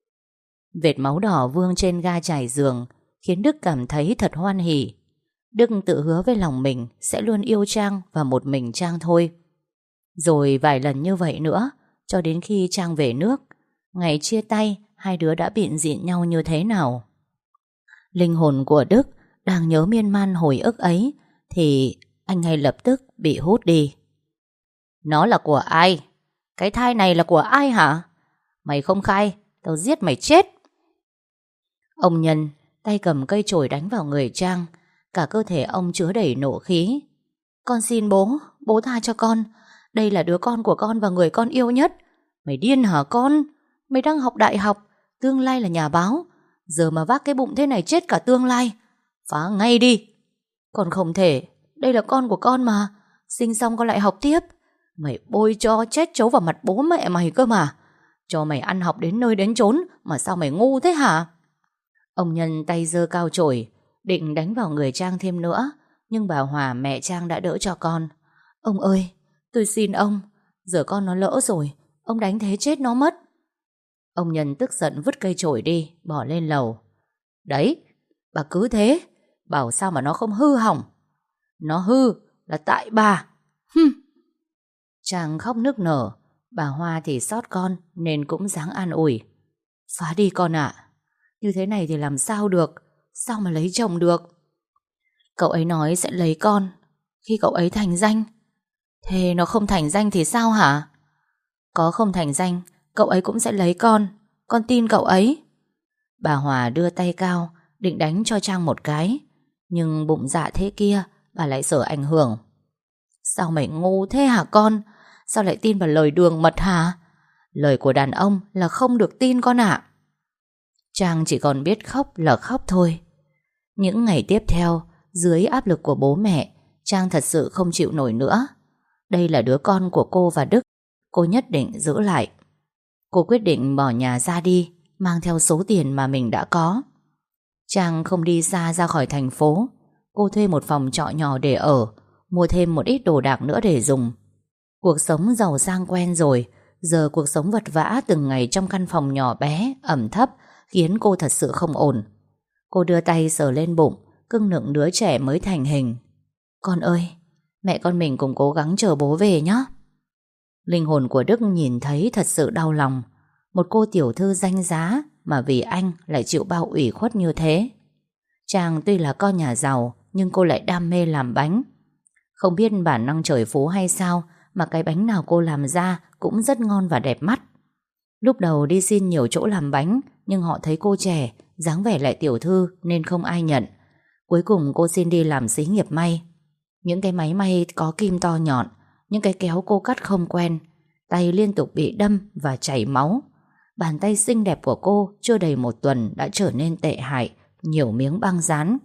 Vệt máu đỏ vương trên ga trải giường khiến Đức cảm thấy thật hoan hỉ. Đức tự hứa với lòng mình sẽ luôn yêu Trang và một mình Trang thôi. Rồi vài lần như vậy nữa, cho đến khi Trang về nước. Ngày chia tay, hai đứa đã bịn dịn nhau như thế nào. Linh hồn của Đức đang nhớ miên man hồi ức ấy, thì anh ngay lập tức bị hút đi. Nó là của ai? Cái thai này là của ai hả? Mày không khai, tao giết mày chết. Ông Nhân tay cầm cây chổi đánh vào người Trang. Cả cơ thể ông chứa đầy nộ khí. Con xin bố, bố tha cho con. Đây là đứa con của con và người con yêu nhất. Mày điên hả con? Mày đang học đại học, tương lai là nhà báo. Giờ mà vác cái bụng thế này chết cả tương lai. Phá ngay đi. Con không thể, đây là con của con mà. Sinh xong con lại học tiếp. Mày bôi cho chết chấu vào mặt bố mẹ mày cơ mà. Cho mày ăn học đến nơi đến chốn, mà sao mày ngu thế hả? Ông Nhân tay giơ cao chổi, định đánh vào người Trang thêm nữa, nhưng bà Hòa mẹ Trang đã đỡ cho con. Ông ơi, tôi xin ông, giờ con nó lỡ rồi, ông đánh thế chết nó mất. Ông Nhân tức giận vứt cây chổi đi, bỏ lên lầu. Đấy, bà cứ thế, bảo sao mà nó không hư hỏng. Nó hư là tại bà. Hừm. Trang khóc nức nở, bà Hoa thì xót con nên cũng dáng an ủi. Phá đi con ạ, như thế này thì làm sao được, sao mà lấy chồng được. Cậu ấy nói sẽ lấy con khi cậu ấy thành danh. Thế nó không thành danh thì sao hả? Có không thành danh, cậu ấy cũng sẽ lấy con. Con tin cậu ấy. Bà Hòa đưa tay cao định đánh cho Trang một cái, nhưng bụng dạ thế kia, bà lại sợ ảnh hưởng. Sao mày ngu thế hả con? Sao lại tin vào lời đường mật hả? Lời của đàn ông là không được tin con ạ. Trang chỉ còn biết khóc là khóc thôi. Những ngày tiếp theo, dưới áp lực của bố mẹ, Trang thật sự không chịu nổi nữa. Đây là đứa con của cô và Đức, cô nhất định giữ lại. Cô quyết định bỏ nhà ra đi, mang theo số tiền mà mình đã có. Trang không đi xa ra khỏi thành phố. Cô thuê một phòng trọ nhỏ để ở, mua thêm một ít đồ đạc nữa để dùng. Cuộc sống giàu sang quen rồi, giờ cuộc sống vật vã từng ngày trong căn phòng nhỏ bé, ẩm thấp khiến cô thật sự không ổn. Cô đưa tay sờ lên bụng, cưng nựng đứa trẻ mới thành hình. Con ơi, mẹ con mình cùng cố gắng chờ bố về nhé. Linh hồn của Đức nhìn thấy thật sự đau lòng. Một cô tiểu thư danh giá mà vì anh lại chịu bao ủy khuất như thế. Trang tuy là con nhà giàu nhưng cô lại đam mê làm bánh. Không biết bản năng trời phú hay sao mà cái bánh nào cô làm ra cũng rất ngon và đẹp mắt. Lúc đầu đi xin nhiều chỗ làm bánh nhưng họ thấy cô trẻ, dáng vẻ lại tiểu thư nên không ai nhận. Cuối cùng cô xin đi làm xí nghiệp may. Những cái máy may có kim to nhọn, những cái kéo cô cắt không quen, tay liên tục bị đâm và chảy máu. Bàn tay xinh đẹp của cô chưa đầy một tuần đã trở nên tệ hại, nhiều miếng băng dán.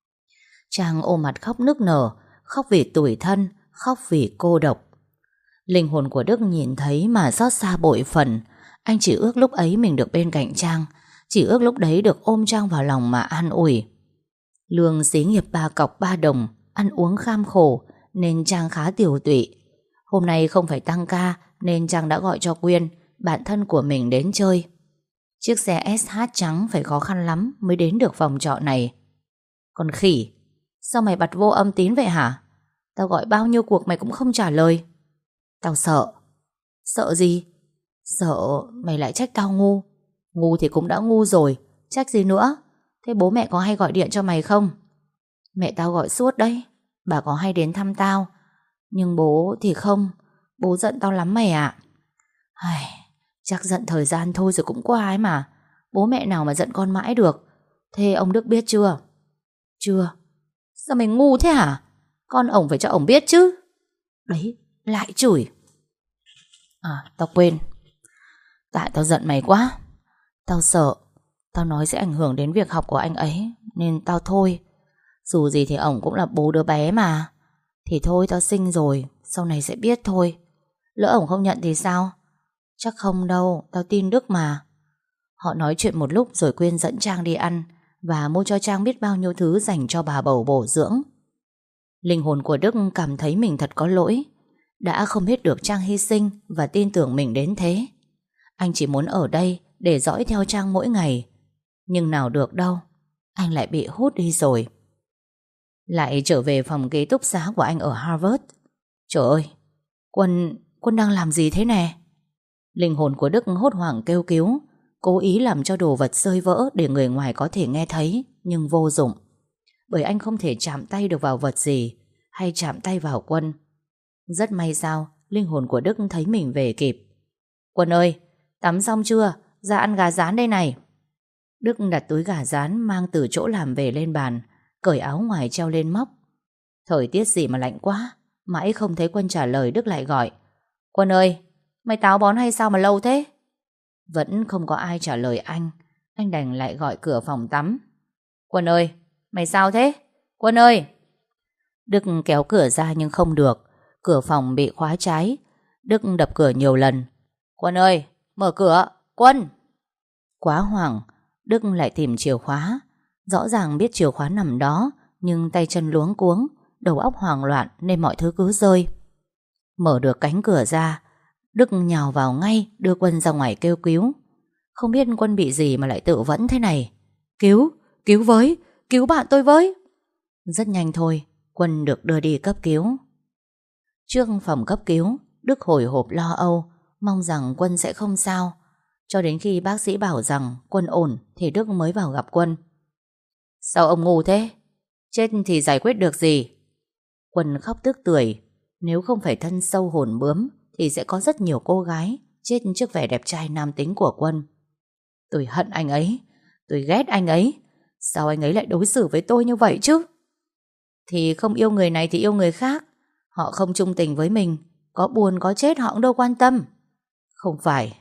Trang ôm mặt khóc nức nở, khóc vì tủi thân, khóc vì cô độc. Linh hồn của Đức nhìn thấy mà xót xa bội phần. Anh chỉ ước lúc ấy mình được bên cạnh Trang, chỉ ước lúc đấy được ôm Trang vào lòng mà an ủi. Lương xí nghiệp ba cọc ba đồng, ăn uống kham khổ nên Trang khá tiều tụy. Hôm nay không phải tăng ca nên Trang đã gọi cho Quyên, bạn thân của mình đến chơi. Chiếc xe ét hát trắng phải khó khăn lắm mới đến được phòng trọ này. Còn khỉ, sao mày bật vô âm tín vậy hả? Tao gọi bao nhiêu cuộc mày cũng không trả lời. Tao sợ. Sợ gì? Sợ mày lại trách tao ngu. Ngu thì cũng đã ngu rồi, trách gì nữa. Thế bố mẹ có hay gọi điện cho mày không? Mẹ tao gọi suốt đấy. Bà có hay đến thăm tao. Nhưng bố thì không. Bố giận tao lắm mày ạ. Ai, chắc giận thời gian thôi rồi cũng qua ấy mà. Bố mẹ nào mà giận con mãi được. Thế ông Đức biết chưa? Chưa. Sao mày ngu thế hả? Con ổng phải cho ổng biết chứ. Đấy, lại chửi. À, tao quên. Tại tao giận mày quá. Tao sợ tao nói sẽ ảnh hưởng đến việc học của anh ấy, nên tao thôi. Dù gì thì ổng cũng là bố đứa bé mà. Thì thôi tao sinh rồi, sau này sẽ biết thôi. Lỡ ổng không nhận thì sao? Chắc không đâu, tao tin Đức mà. Họ nói chuyện một lúc rồi Quyên dẫn Trang đi ăn và mua cho Trang biết bao nhiêu thứ dành cho bà bầu bổ dưỡng. Linh hồn của Đức cảm thấy mình thật có lỗi, đã không biết được Trang hy sinh và tin tưởng mình đến thế. Anh chỉ muốn ở đây để dõi theo Trang mỗi ngày. Nhưng nào được đâu, anh lại bị hút đi rồi. Lại trở về phòng ký túc xá của anh ở Harvard. Trời ơi, Quân, Quân đang làm gì thế nè? Linh hồn của Đức hốt hoảng kêu cứu, cố ý làm cho đồ vật rơi vỡ để người ngoài có thể nghe thấy, nhưng vô dụng. Bởi anh không thể chạm tay được vào vật gì hay chạm tay vào Quân. Rất may sao linh hồn của Đức thấy mình về kịp. Quân ơi, tắm xong chưa? Ra ăn gà rán đây này. Đức đặt túi gà rán mang từ chỗ làm về lên bàn, cởi áo ngoài treo lên móc. Thời tiết gì mà lạnh quá. Mãi không thấy Quân trả lời, Đức lại gọi. Quân ơi, mày táo bón hay sao mà lâu thế? Vẫn không có ai trả lời anh. Anh đành lại gọi cửa phòng tắm. Quân ơi, mày sao thế? Quân ơi! Đức kéo cửa ra nhưng không được. Cửa phòng bị khóa trái. Đức đập cửa nhiều lần. Quân ơi, mở cửa! Quân! Quá hoảng, Đức lại tìm chìa khóa. Rõ ràng biết chìa khóa nằm đó, nhưng tay chân luống cuống, đầu óc hoảng loạn nên mọi thứ cứ rơi. Mở được cánh cửa ra, Đức nhào vào ngay đưa Quân ra ngoài kêu cứu. Không biết Quân bị gì mà lại tự vẫn thế này. Cứu, cứu với, cứu bạn tôi với. Rất nhanh thôi, Quân được đưa đi cấp cứu. Trước phòng cấp cứu, Đức hồi hộp lo âu, mong rằng Quân sẽ không sao. Cho đến khi bác sĩ bảo rằng Quân ổn thì Đức mới vào gặp Quân. Sao ông ngu thế? Chết thì giải quyết được gì? Quân khóc tức tưởi. Nếu không phải thân sâu hồn bướm thì sẽ có rất nhiều cô gái chết trước vẻ đẹp trai nam tính của Quân. Tôi hận anh ấy, tôi ghét anh ấy. Sao anh ấy lại đối xử với tôi như vậy chứ? Thì không yêu người này thì yêu người khác. Họ không chung tình với mình, có buồn có chết họ cũng đâu quan tâm. Không phải.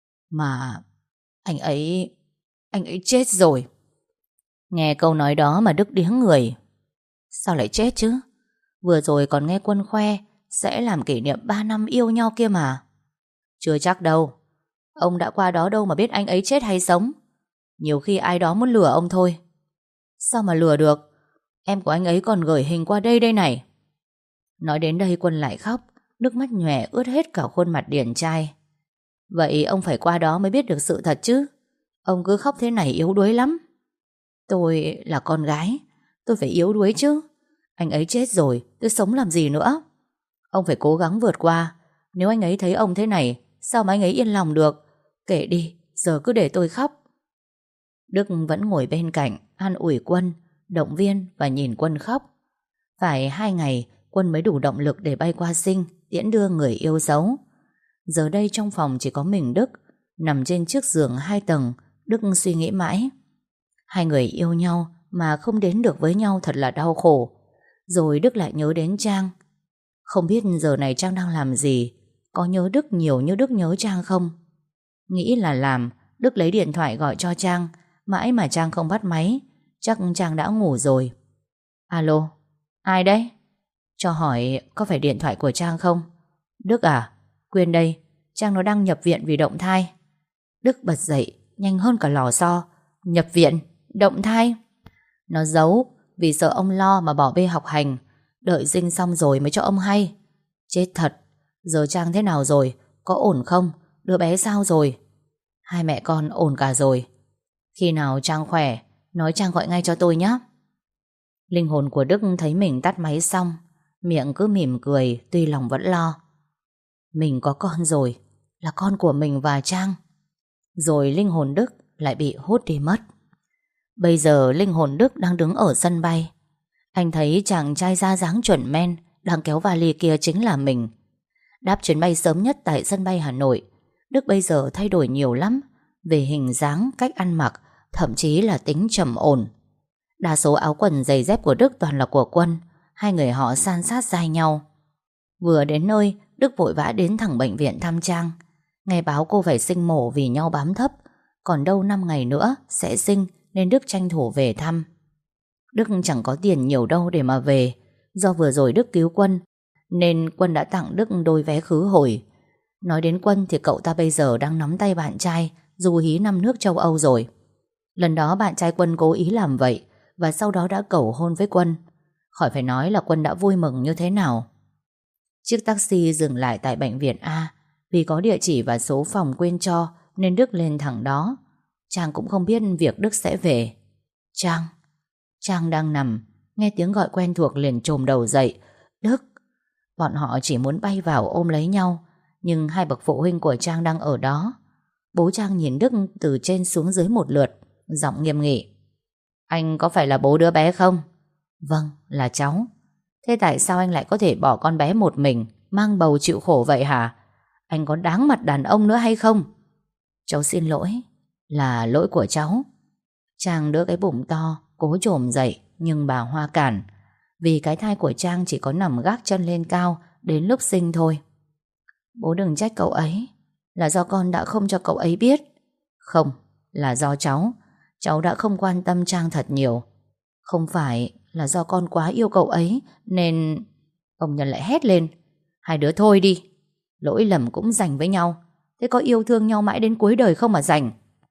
Mà anh ấy Anh ấy chết rồi. Nghe câu nói đó mà Đức điếng người. Sao lại chết chứ? Vừa rồi còn nghe Quân khoe sẽ làm kỷ niệm ba năm yêu nhau kia mà. Chưa chắc đâu. Ông đã qua đó đâu mà biết anh ấy chết hay sống. Nhiều khi ai đó muốn lừa ông thôi. Sao mà lừa được? Em của anh ấy còn gửi hình qua đây đây này. Nói đến đây Quân lại khóc, nước mắt nhòe ướt hết cả khuôn mặt điển trai. Vậy ông phải qua đó mới biết được sự thật chứ. Ông cứ khóc thế này yếu đuối lắm. Tôi là con gái, tôi phải yếu đuối chứ. Anh ấy chết rồi, tôi sống làm gì nữa. Ông phải cố gắng vượt qua. Nếu anh ấy thấy ông thế này, sao mà anh ấy yên lòng được. Kệ đi, giờ cứ để tôi khóc. Đức vẫn ngồi bên cạnh, an ủi Quân, động viên và nhìn Quân khóc. Phải hai ngày Quân mới đủ động lực để bay qua Sinh, tiễn đưa người yêu dấu. Giờ đây trong phòng chỉ có mình Đức, nằm trên chiếc giường hai tầng. Đức suy nghĩ mãi. Hai người yêu nhau mà không đến được với nhau thật là đau khổ. Rồi Đức lại nhớ đến Trang. Không biết giờ này Trang đang làm gì, có nhớ Đức nhiều như Đức nhớ Trang không? Nghĩ là làm, Đức lấy điện thoại gọi cho Trang. Mãi mà Trang không bắt máy, chắc Trang đã ngủ rồi. Alo, ai đấy? Cho hỏi có phải điện thoại của Trang không? Đức à, Quyên đây, Trang nó đang nhập viện vì động thai. Đức bật dậy, nhanh hơn cả lò xo. Nhập viện? Động thai? Nó giấu, vì sợ ông lo mà bỏ bê học hành. Đợi sinh xong rồi mới cho ông hay. Chết thật, giờ Trang thế nào rồi? Có ổn không? Đứa bé sao rồi? Hai mẹ con ổn cả rồi. Khi nào Trang khỏe, nói Trang gọi ngay cho tôi nhé. Linh hồn của Đức thấy mình tắt máy xong, miệng cứ mỉm cười, tuy lòng vẫn lo. Mình có con rồi, là con của mình và Trang. Rồi linh hồn Đức lại bị hút đi mất. Bây giờ linh hồn Đức đang đứng ở sân bay. Anh thấy chàng trai da dáng chuẩn men đang kéo vali kia chính là mình. Đáp chuyến bay sớm nhất tại sân bay Hà Nội, Đức bây giờ thay đổi nhiều lắm, về hình dáng, cách ăn mặc, thậm chí là tính trầm ổn. Đa số áo quần giày dép của Đức toàn là của Quân. Hai người họ san sát dai nhau. Vừa đến nơi, Đức vội vã đến thẳng bệnh viện thăm Trang. Nghe báo cô phải sinh mổ vì nhau bám thấp, còn đâu năm ngày nữa sẽ sinh, nên Đức tranh thủ về thăm. Đức chẳng có tiền nhiều đâu để mà về. Do vừa rồi Đức cứu Quân, nên Quân đã tặng Đức đôi vé khứ hồi. Nói đến Quân thì cậu ta bây giờ đang nắm tay bạn trai du hí năm nước châu Âu rồi. Lần đó bạn trai Quân cố ý làm vậy, và sau đó đã cầu hôn với Quân. Khỏi phải nói là Quân đã vui mừng như thế nào. Chiếc taxi dừng lại tại bệnh viện A. Vì có địa chỉ và số phòng quên cho, nên Đức lên thẳng đó. Trang cũng không biết việc Đức sẽ về. Trang Trang đang nằm, nghe tiếng gọi quen thuộc liền chồm đầu dậy. Đức. Bọn họ chỉ muốn bay vào ôm lấy nhau, nhưng hai bậc phụ huynh của Trang đang ở đó. Bố Trang nhìn Đức từ trên xuống dưới một lượt, giọng nghiêm nghị. Anh có phải là bố đứa bé không? Vâng, là cháu. Thế tại sao anh lại có thể bỏ con bé một mình, mang bầu chịu khổ vậy hả? Anh có đáng mặt đàn ông nữa hay không? Cháu xin lỗi, là lỗi của cháu. Trang đỡ cái bụng to, cố chồm dậy, nhưng bà Hoa cản. Vì cái thai của Trang chỉ có nằm gác chân lên cao đến lúc sinh thôi. Bố đừng trách cậu ấy, là do con đã không cho cậu ấy biết. Không, là do cháu. Cháu đã không quan tâm Trang thật nhiều. Không phải là do con quá yêu cậu ấy nên... Ông Nhân lại hét lên. Hai đứa thôi đi, lỗi lầm cũng dành với nhau. Thế có yêu thương nhau mãi đến cuối đời không mà dành?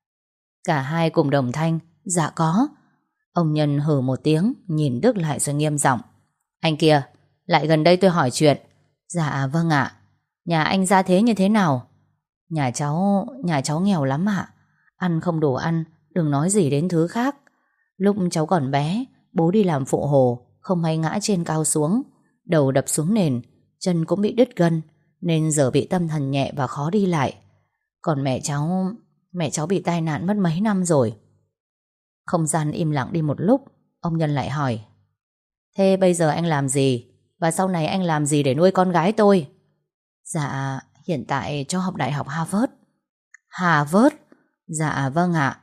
Cả hai cùng đồng thanh. Dạ có. Ông Nhân hừ một tiếng, nhìn Đức lại rồi nghiêm giọng. Anh kia, lại gần đây tôi hỏi chuyện. Dạ vâng ạ. Nhà anh ra thế như thế nào? Nhà cháu, nhà cháu nghèo lắm ạ. Ăn không đủ ăn, đừng nói gì đến thứ khác. Lúc cháu còn bé, bố đi làm phụ hồ, không may ngã trên cao xuống, đầu đập xuống nền, chân cũng bị đứt gân, nên giờ bị tâm thần nhẹ và khó đi lại. Còn mẹ cháu, mẹ cháu bị tai nạn mất mấy năm rồi. Không gian im lặng đi một lúc, ông Nhân lại hỏi. Thế bây giờ anh làm gì? Và sau này anh làm gì để nuôi con gái tôi? Dạ, hiện tại cháu học đại học Harvard. Harvard? Dạ vâng ạ.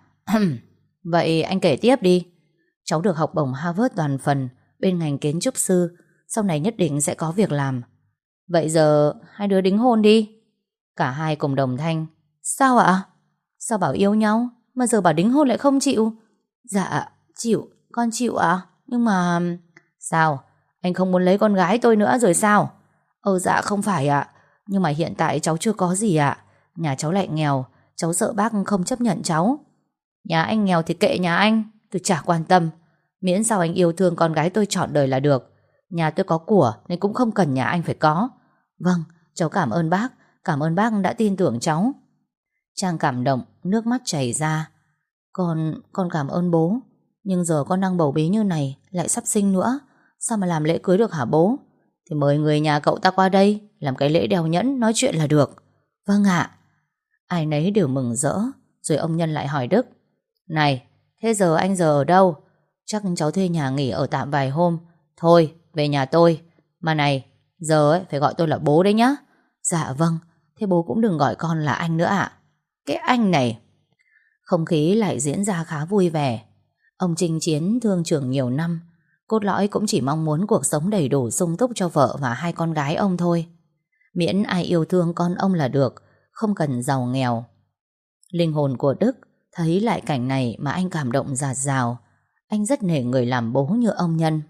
Vậy anh kể tiếp đi. Cháu được học bổng Harvard toàn phần bên ngành kiến trúc sư, sau này nhất định sẽ có việc làm. Vậy giờ hai đứa đính hôn đi. Cả hai cùng đồng thanh. Sao ạ? Sao bảo yêu nhau mà giờ bảo đính hôn lại không chịu? Dạ chịu, con chịu ạ. Nhưng mà... Sao? Anh không muốn lấy con gái tôi nữa rồi sao? Ờ dạ không phải ạ. Nhưng mà hiện tại cháu chưa có gì ạ. Nhà cháu lại nghèo, Cháu sợ bác không chấp nhận cháu. Nhà anh nghèo thì kệ nhà anh, tôi chả quan tâm. Miễn sao anh yêu thương con gái tôi trọn đời là được. Nhà tôi có của nên cũng không cần nhà anh phải có. Vâng, cháu cảm ơn bác. Cảm ơn bác đã tin tưởng cháu. Trang cảm động, nước mắt chảy ra. Con, con cảm ơn bố. Nhưng giờ con đang bầu bí như này, lại sắp sinh nữa, sao mà làm lễ cưới được hả bố? Thì mời người nhà cậu ta qua đây, làm cái lễ đeo nhẫn, nói chuyện là được. Vâng ạ. Ai nấy đều mừng rỡ. Rồi ông Nhân lại hỏi Đức: Này, thế giờ anh giờ ở đâu? Chắc cháu thuê nhà nghỉ ở tạm vài hôm. Thôi, về nhà tôi. Mà này, giờ ấy, phải gọi tôi là bố đấy nhá. Dạ vâng. Thế bố cũng đừng gọi con là anh nữa ạ. Cái anh này. Không khí lại diễn ra khá vui vẻ. Ông chinh chiến thương trường nhiều năm, cốt lõi cũng chỉ mong muốn cuộc sống đầy đủ sung túc cho vợ và hai con gái ông thôi. Miễn ai yêu thương con ông là được, không cần giàu nghèo. Linh hồn của Đức thấy lại cảnh này mà anh cảm động dạt dào. Anh rất nể người làm bố như ông Nhân.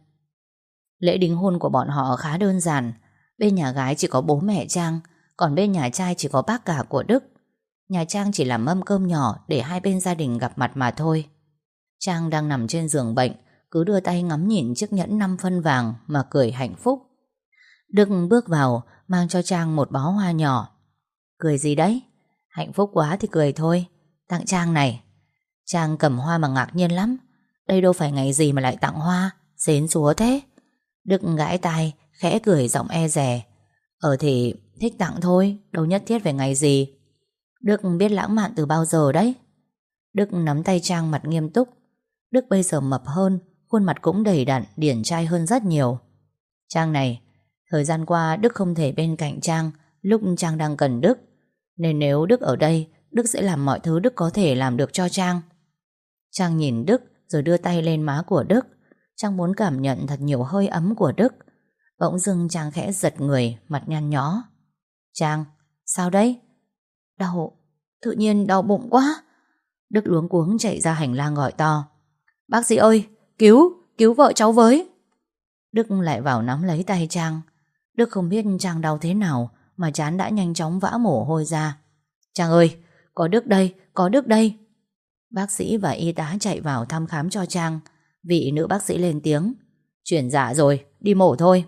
Lễ đính hôn của bọn họ khá đơn giản. Bên nhà gái chỉ có bố mẹ Trang, còn bên nhà trai chỉ có bác cả của Đức. Nhà Trang chỉ làm mâm cơm nhỏ để hai bên gia đình gặp mặt mà thôi. Trang đang nằm trên giường bệnh, cứ đưa tay ngắm nhìn chiếc nhẫn năm phân vàng mà cười hạnh phúc. Đức bước vào, mang cho Trang một bó hoa nhỏ. Cười gì đấy? Hạnh phúc quá thì cười thôi. Tặng Trang này. Trang cầm hoa mà ngạc nhiên lắm. Đây đâu phải ngày gì mà lại tặng hoa, xến xúa thế. Đức gãi tai, khẽ cười giọng e dè. Ờ thì thích tặng thôi, đâu nhất thiết phải ngày gì. Đức biết lãng mạn từ bao giờ đấy. Đức nắm tay Trang mặt nghiêm túc. Đức bây giờ mập hơn, khuôn mặt cũng đầy đặn, điển trai hơn rất nhiều. Trang này, thời gian qua Đức không thể bên cạnh Trang lúc Trang đang cần Đức. Nên nếu Đức ở đây, Đức sẽ làm mọi thứ Đức có thể làm được cho Trang. Trang nhìn Đức rồi đưa tay lên má của Đức. Trang muốn cảm nhận thật nhiều hơi ấm của Đức. Bỗng dưng Trang khẽ giật người, mặt nhăn nhó. Trang, sao đấy? Đau, tự nhiên đau bụng quá. Đức luống cuống chạy ra hành lang gọi to. Bác sĩ ơi, cứu, cứu vợ cháu với. Đức lại vào nắm lấy tay Trang. Đức không biết Trang đau thế nào mà trán đã nhanh chóng vã mồ hôi ra. Trang ơi, có Đức đây, có Đức đây. Bác sĩ và y tá chạy vào thăm khám cho Trang. Vị nữ bác sĩ lên tiếng. Chuyển dạ rồi, đi mổ thôi.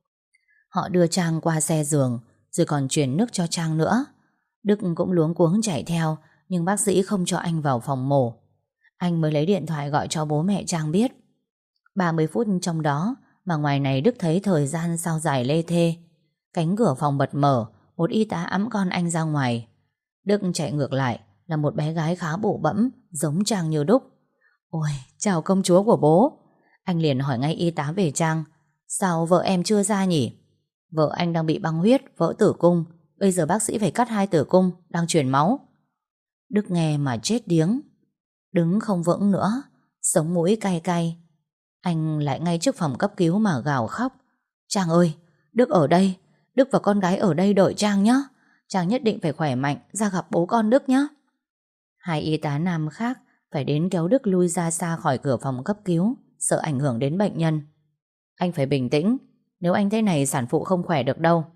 Họ đưa Trang qua xe giường, rồi còn truyền nước cho Trang nữa. Đức cũng luống cuống chạy theo, nhưng bác sĩ không cho anh vào phòng mổ. Anh mới lấy điện thoại gọi cho bố mẹ Trang biết. ba mươi phút trong đó mà ngoài này Đức thấy thời gian sao dài lê thê. Cánh cửa phòng bật mở, một y tá ẵm con anh ra ngoài. Đức chạy ngược lại là một bé gái khá bụ bẫm, giống Trang như đúc. Ôi, chào công chúa của bố. Anh liền hỏi ngay y tá về Trang. Sao vợ em chưa ra nhỉ? Vợ anh đang bị băng huyết, vỡ tử cung. Bây giờ bác sĩ phải cắt hai tử cung, đang truyền máu. Đức nghe mà chết điếng. Đứng không vững nữa, sống mũi cay cay. Anh lại ngay trước phòng cấp cứu mà gào khóc. Trang ơi, Đức ở đây. Đức và con gái ở đây đợi Trang nhé. Trang nhất định phải khỏe mạnh, ra gặp bố con Đức nhé. Hai y tá nam khác phải đến kéo Đức lui ra xa khỏi cửa phòng cấp cứu, sợ ảnh hưởng đến bệnh nhân. Anh phải bình tĩnh, nếu anh thế này sản phụ không khỏe được đâu.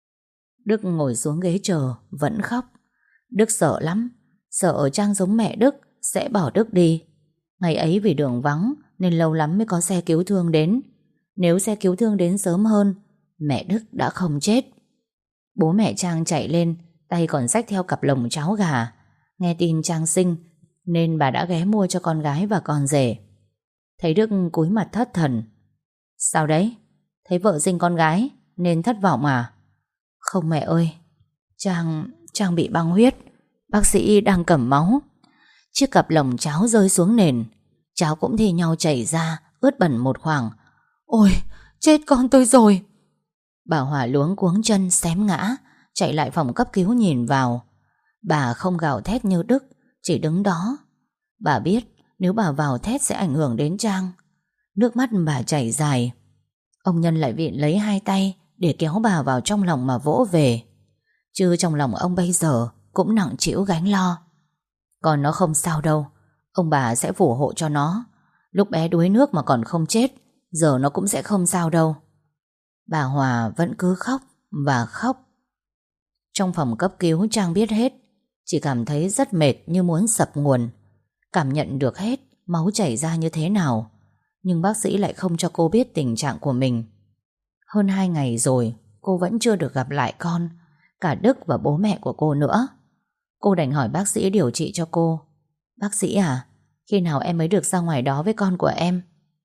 Đức ngồi xuống ghế chờ, vẫn khóc. Đức sợ lắm, sợ Trang giống mẹ Đức sẽ bỏ Đức đi. Ngày ấy vì đường vắng nên lâu lắm mới có xe cứu thương đến. Nếu xe cứu thương đến sớm hơn, mẹ Đức đã không chết. Bố mẹ Trang chạy lên, tay còn xách theo cặp lồng cháo gà. Nghe tin Trang sinh nên bà đã ghé mua cho con gái và con rể. Thấy Đức cúi mặt thất thần. Sao đấy? Thấy vợ sinh con gái nên thất vọng à? Không mẹ ơi, Trang, Trang bị băng huyết. Bác sĩ đang cầm máu. Chiếc cặp lồng cháo rơi xuống nền. Cháo cũng thi nhau chảy ra, ướt bẩn một khoảng. Ôi, chết con tôi rồi. Bà Hòa luống cuống chân xém ngã, chạy lại phòng cấp cứu nhìn vào. Bà không gào thét như Đức, chỉ đứng đó. Bà biết nếu bà vào thét sẽ ảnh hưởng đến Trang. Nước mắt bà chảy dài. Ông Nhân lại viện lấy hai tay để kéo bà vào trong lòng mà vỗ về. Chứ trong lòng ông bây giờ cũng nặng trĩu gánh lo. Còn nó không sao đâu, ông bà sẽ phù hộ cho nó. Lúc bé đuối nước mà còn không chết, giờ nó cũng sẽ không sao đâu. Bà Hòa vẫn cứ khóc và khóc. Trong phòng cấp cứu Trang biết hết. chỉ cảm thấy rất mệt như muốn sập nguồn. Cảm nhận được hết máu chảy ra như thế nào. Nhưng bác sĩ lại không cho cô biết tình trạng của mình. Hơn hai ngày rồi cô vẫn chưa được gặp lại con, cả Đức và bố mẹ của cô nữa. Cô đành hỏi bác sĩ điều trị cho cô. Bác sĩ à, khi nào em mới được ra ngoài đó với con của em?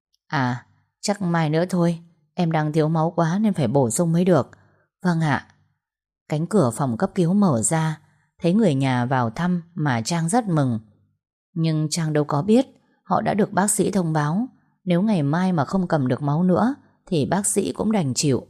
À, chắc mai nữa thôi. Em đang thiếu máu quá nên phải bổ sung mới được. Vâng ạ. Cánh cửa phòng cấp cứu mở ra, thấy người nhà vào thăm mà Trang rất mừng. Nhưng Trang đâu có biết họ đã được bác sĩ thông báo nếu ngày mai mà không cầm được máu nữa thì bác sĩ cũng đành chịu.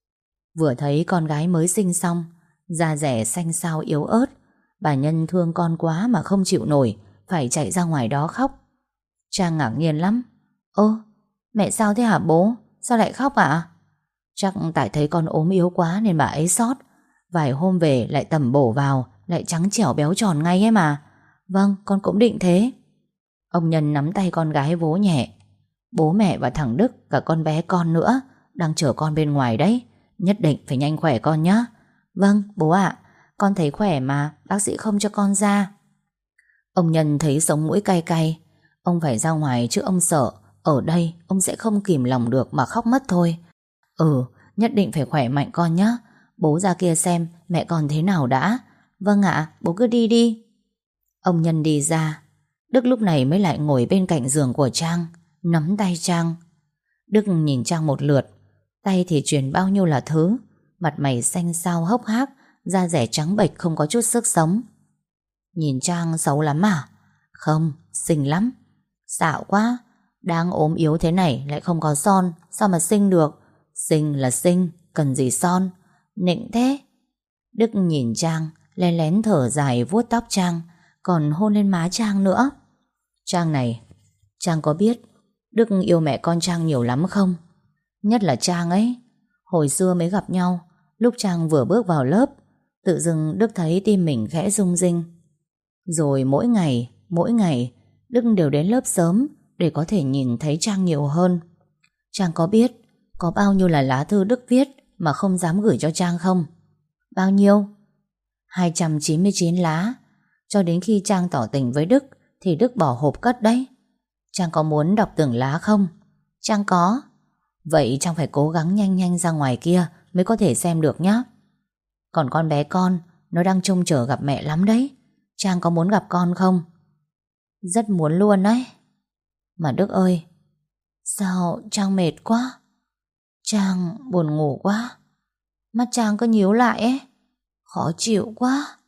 Vừa thấy con gái mới sinh xong, da dẻ xanh xao yếu ớt, bà Nhân thương con quá mà không chịu nổi, phải chạy ra ngoài đó khóc. Trang ngạc nhiên lắm. Ơ, mẹ sao thế hả bố? Sao lại khóc ạ? Chắc tại thấy con ốm yếu quá nên bà ấy sót. Vài hôm về lại tẩm bổ vào, lại trắng trẻo béo tròn ngay ấy mà. Vâng, con cũng định thế. Ông Nhân nắm tay con gái vỗ nhẹ. Bố mẹ và thằng Đức, cả con bé con nữa, đang chờ con bên ngoài đấy. Nhất định phải nhanh khỏe con nhé. Vâng, bố ạ. Con thấy khỏe mà, bác sĩ không cho con ra. Ông Nhân thấy sống mũi cay cay. Ông phải ra ngoài chứ ông sợ ở đây ông sẽ không kìm lòng được mà khóc mất thôi. Ừ, nhất định phải khỏe mạnh con nhé. Bố ra kia xem mẹ con thế nào đã. Vâng ạ, bố cứ đi đi. Ông Nhân đi ra. Đức lúc này mới lại ngồi bên cạnh giường của Trang, nắm tay Trang. Đức nhìn Trang một lượt, tay thì truyền bao nhiêu là thứ. Mặt mày xanh xao hốc hác, da dẻ trắng bệch không có chút sức sống. Nhìn Trang xấu lắm à? Không, xinh lắm. Xạo quá, đang ốm yếu thế này lại không có son, sao mà xinh được? Xinh là xinh, cần gì son? Nịnh thế. Đức nhìn Trang, lén lén thở dài vuốt tóc Trang, còn hôn lên má Trang nữa. Trang này, Trang có biết Đức yêu mẹ con Trang nhiều lắm không? Nhất là Trang ấy. Hồi xưa mới gặp nhau, lúc Trang vừa bước vào lớp, tự dưng Đức thấy tim mình khẽ rung rinh. Rồi mỗi ngày, mỗi ngày Đức đều đến lớp sớm để có thể nhìn thấy Trang nhiều hơn. Trang có biết có bao nhiêu là lá thư Đức viết mà không dám gửi cho Trang không? Bao nhiêu? hai trăm chín mươi chín lá. Cho đến khi Trang tỏ tình với Đức thì Đức bỏ hộp cất đấy. Trang có muốn đọc từng lá không? Trang có. Vậy Trang phải cố gắng nhanh nhanh ra ngoài kia mới có thể xem được nhé. Còn con bé con, nó đang trông chờ gặp mẹ lắm đấy. Trang có muốn gặp con không? Rất muốn luôn đấy. Mà Đức ơi, sao Trang mệt quá? Trang buồn ngủ quá. Mắt Trang cứ nhíu lại ấy. Khó chịu quá.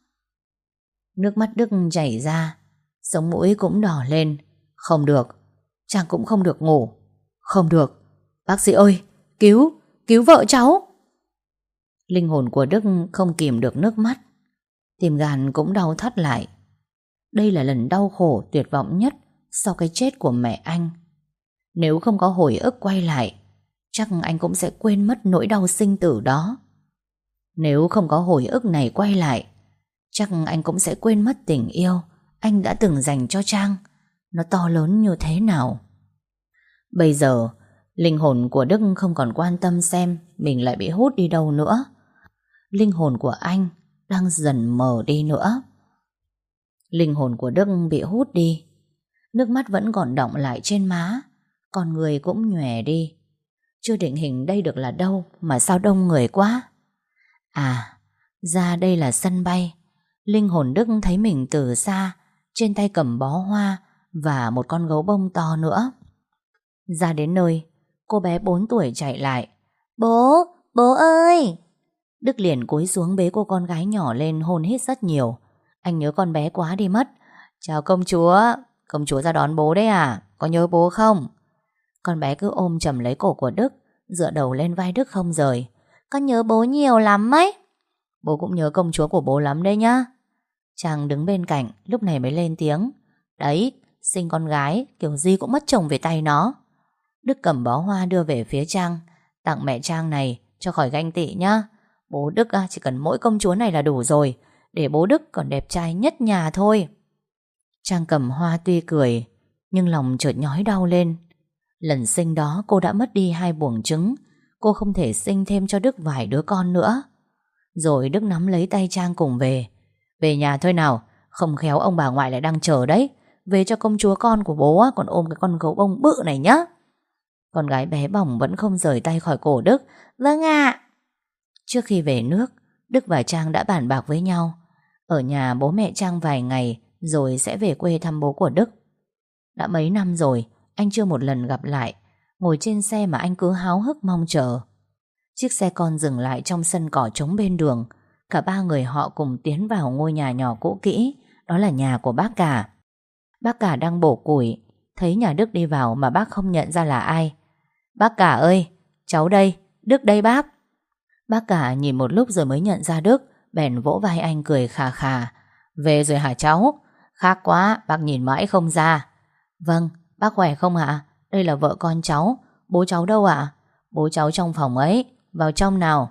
Nước mắt Đức chảy ra, sống mũi cũng đỏ lên. Không được, Trang cũng không được ngủ. Không được, bác sĩ ơi, cứu, cứu vợ cháu. Linh hồn của Đức không kìm được nước mắt. Tim gan cũng đau thắt lại. Đây là lần đau khổ tuyệt vọng nhất sau cái chết của mẹ anh. Nếu không có hồi ức quay lại, chắc anh cũng sẽ quên mất nỗi đau sinh tử đó. Nếu không có hồi ức này quay lại, chắc anh cũng sẽ quên mất tình yêu anh đã từng dành cho Trang. Nó to lớn như thế nào. Bây giờ linh hồn của Đức không còn quan tâm xem mình lại bị hút đi đâu nữa. Linh hồn của anh đang dần mờ đi nữa. Linh hồn của Đức bị hút đi. Nước mắt vẫn còn đọng lại trên má, còn người cũng nhòe đi. Chưa định hình đây được là đâu mà sao đông người quá. À, ra đây là sân bay. Linh hồn Đức thấy mình từ xa, trên tay cầm bó hoa và một con gấu bông to nữa. Ra đến nơi, cô bé bốn tuổi chạy lại. Bố, bố ơi! Đức liền cúi xuống bế cô con gái nhỏ lên hôn hít rất nhiều. Anh nhớ con bé quá đi mất. Chào công chúa, công chúa ra đón bố đấy à? Có nhớ bố không? Con bé cứ ôm chầm lấy cổ của Đức, dựa đầu lên vai Đức không rời. Con nhớ bố nhiều lắm ấy. Bố cũng nhớ công chúa của bố lắm đấy nhá. Trang đứng bên cạnh lúc này mới lên tiếng. Đấy, sinh con gái kiểu gì cũng mất chồng về tay nó. Đức cầm bó hoa đưa về phía Trang. Tặng mẹ Trang này cho khỏi ganh tị nhá. Bố Đức chỉ cần mỗi công chúa này là đủ rồi. Để bố Đức còn đẹp trai nhất nhà thôi. Trang cầm hoa tuy cười, nhưng lòng chợt nhói đau lên. Lần sinh đó cô đã mất đi hai buồng trứng. Cô không thể sinh thêm cho Đức vài đứa con nữa. Rồi Đức nắm lấy tay Trang cùng về. Về nhà thôi nào, Không khéo ông bà ngoại lại đang chờ đấy. Về cho công chúa con của bố á, còn ôm cái con gấu bông bự này nhá. Con gái bé bỏng vẫn không rời tay khỏi cổ Đức. Vâng ạ. Trước khi về nước, Đức và Trang đã bàn bạc với nhau. Ở nhà bố mẹ Trang vài ngày rồi sẽ về quê thăm bố của Đức. Đã mấy năm rồi anh chưa một lần gặp lại. Ngồi trên xe mà anh cứ háo hức mong chờ. Chiếc xe con dừng lại trong sân cỏ trống bên đường. Cả ba người họ cùng tiến vào ngôi nhà nhỏ cũ kỹ. Đó là nhà của bác cả. Bác cả đang bổ củi. Thấy nhà Đức đi vào mà bác không nhận ra là ai. Bác cả ơi, cháu đây, Đức đây bác. Bác cả nhìn một lúc rồi mới nhận ra Đức. Bèn vỗ vai anh cười khà khà. Về rồi hả cháu? Khác quá, bác nhìn mãi không ra. Vâng, bác khỏe không ạ? Đây là vợ con cháu. Bố cháu đâu ạ? Bố cháu trong phòng ấy. Vào trong nào.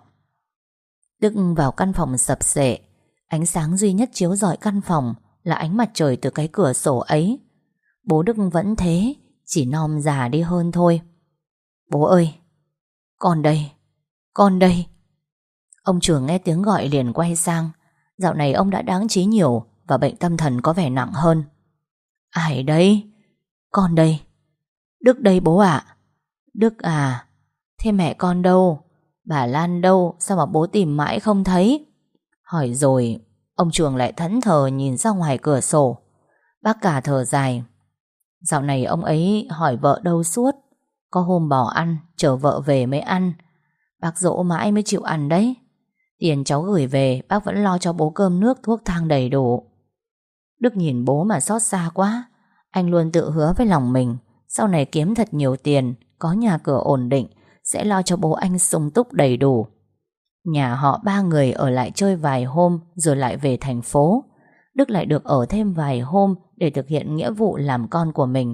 Đức vào căn phòng sập sệ. Ánh sáng duy nhất chiếu rọi căn phòng là ánh mặt trời từ cái cửa sổ ấy. Bố Đức vẫn thế, chỉ nom già đi hơn thôi. Bố ơi, con đây, con đây. Ông trưởng nghe tiếng gọi liền quay sang. Dạo này ông đã đáng trí nhiều và bệnh tâm thần có vẻ nặng hơn. Ai đây? Con đây. Đức đây bố ạ. Đức à? Thế mẹ con đâu? Bà Lan đâu? Sao mà bố tìm mãi không thấy? Hỏi rồi, ông trưởng lại thẫn thờ nhìn ra ngoài cửa sổ. Bác cả thở dài. Dạo này ông ấy hỏi vợ đâu suốt. Có hôm bỏ ăn, chờ vợ về mới ăn. Bác dỗ mãi mới chịu ăn đấy. Tiền cháu gửi về, bác vẫn lo cho bố cơm nước thuốc thang đầy đủ. Đức nhìn bố mà xót xa quá. Anh luôn tự hứa với lòng mình, sau này kiếm thật nhiều tiền, có nhà cửa ổn định, sẽ lo cho bố anh sung túc đầy đủ. Nhà họ ba người ở lại chơi vài hôm rồi lại về thành phố. Đức lại được ở thêm vài hôm để thực hiện nghĩa vụ làm con của mình.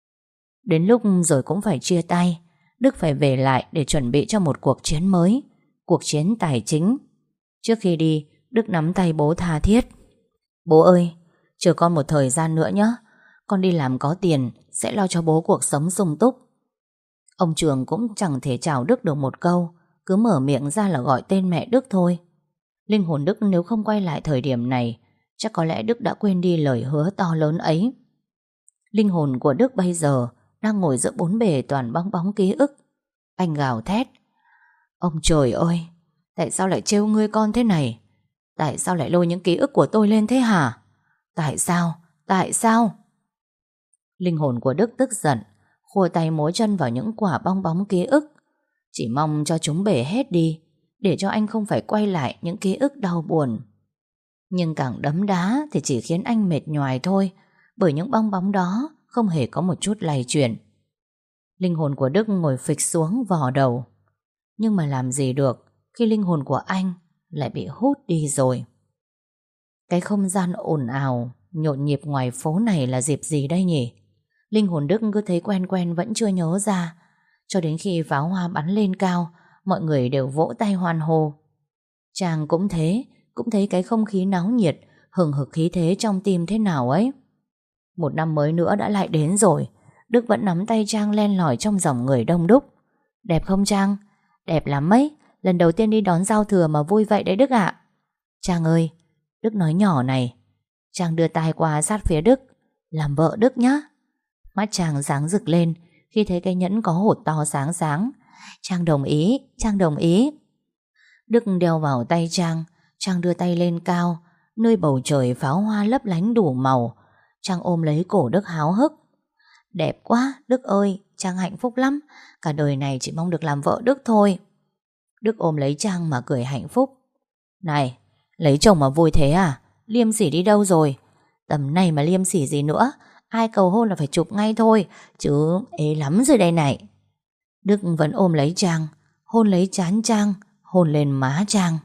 Đến lúc rồi cũng phải chia tay. Đức phải về lại để chuẩn bị cho một cuộc chiến mới, cuộc chiến tài chính. Trước khi đi, Đức nắm tay bố tha thiết. Bố ơi, chờ con một thời gian nữa nhé. Con đi làm có tiền, sẽ lo cho bố cuộc sống sung túc. Ông Trường cũng chẳng thể chào Đức được một câu, cứ mở miệng ra là gọi tên mẹ Đức thôi. Linh hồn Đức nếu không quay lại thời điểm này, chắc có lẽ Đức đã quên đi lời hứa to lớn ấy. Linh hồn của Đức bây giờ đang ngồi giữa bốn bề toàn bong bóng ký ức. Anh gào thét. Ông trời ơi, tại sao lại trêu ngươi con thế này? Tại sao lại lôi những ký ức của tôi lên thế hả? Tại sao? Tại sao? Linh hồn của Đức tức giận, khua tay múa chân vào những quả bong bóng ký ức. Chỉ mong cho chúng bể hết đi, để cho anh không phải quay lại những ký ức đau buồn. Nhưng càng đấm đá thì chỉ khiến anh mệt nhoài thôi, bởi những bong bóng đó không hề có một chút lay chuyển. Linh hồn của Đức ngồi phịch xuống vò đầu. Nhưng mà làm gì được khi linh hồn của anh lại bị hút đi rồi. Cái không gian ồn ào, nhộn nhịp ngoài phố này là dịp gì đây nhỉ? Linh hồn Đức cứ thấy quen quen vẫn chưa nhớ ra. Cho đến khi pháo hoa bắn lên cao, mọi người đều vỗ tay hoan hô. Trang cũng thế, cũng thấy cái không khí náo nhiệt, hừng hực khí thế trong tim thế nào ấy. Một năm mới nữa đã lại đến rồi. Đức vẫn nắm tay Trang len lỏi trong dòng người đông đúc. Đẹp không Trang? Đẹp lắm ấy. Lần đầu tiên đi đón giao thừa mà vui vậy đấy Đức ạ. Trang ơi, Đức nói nhỏ này. Trang đưa tay qua sát phía Đức. Làm vợ Đức nhá. Mắt Trang sáng rực lên khi thấy cái nhẫn có hột to sáng sáng. Trang đồng ý, Trang đồng ý. Đức đeo vào tay Trang. Trang đưa tay lên cao, nơi bầu trời pháo hoa lấp lánh đủ màu. Trang ôm lấy cổ Đức háo hức. Đẹp quá, Đức ơi, Trang hạnh phúc lắm. Cả đời này chỉ mong được làm vợ Đức thôi. Đức ôm lấy Trang mà cười hạnh phúc. Này, lấy chồng mà vui thế à? Liêm sỉ đi đâu rồi? Tầm này mà liêm sỉ gì nữa? Ai cầu hôn là phải chụp ngay thôi, chứ ế lắm rồi đây này. Đức vẫn ôm lấy Trang, hôn lấy trán Trang, hôn lên má Trang.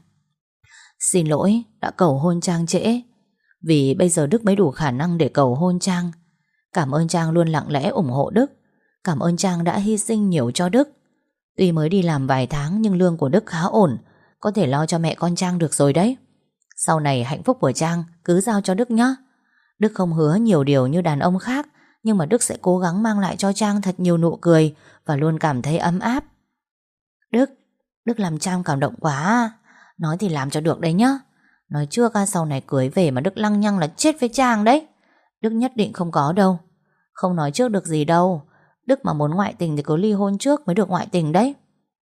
Xin lỗi đã cầu hôn Trang trễ, vì bây giờ Đức mới đủ khả năng để cầu hôn Trang. Cảm ơn Trang luôn lặng lẽ ủng hộ Đức. Cảm ơn Trang đã hy sinh nhiều cho Đức. Tuy mới đi làm vài tháng nhưng lương của Đức khá ổn, có thể lo cho mẹ con Trang được rồi đấy. Sau này hạnh phúc của Trang cứ giao cho Đức nhé. Đức không hứa nhiều điều như đàn ông khác, nhưng mà Đức sẽ cố gắng mang lại cho Trang thật nhiều nụ cười và luôn cảm thấy ấm áp. Đức, Đức làm Trang cảm động quá. Nói thì làm cho được đấy nhá. Nói trước sau này cưới về mà Đức lăng nhăng là chết với Trang đấy. Đức nhất định không có đâu. Không nói trước được gì đâu. Đức mà muốn ngoại tình thì cứ ly hôn trước mới được ngoại tình đấy.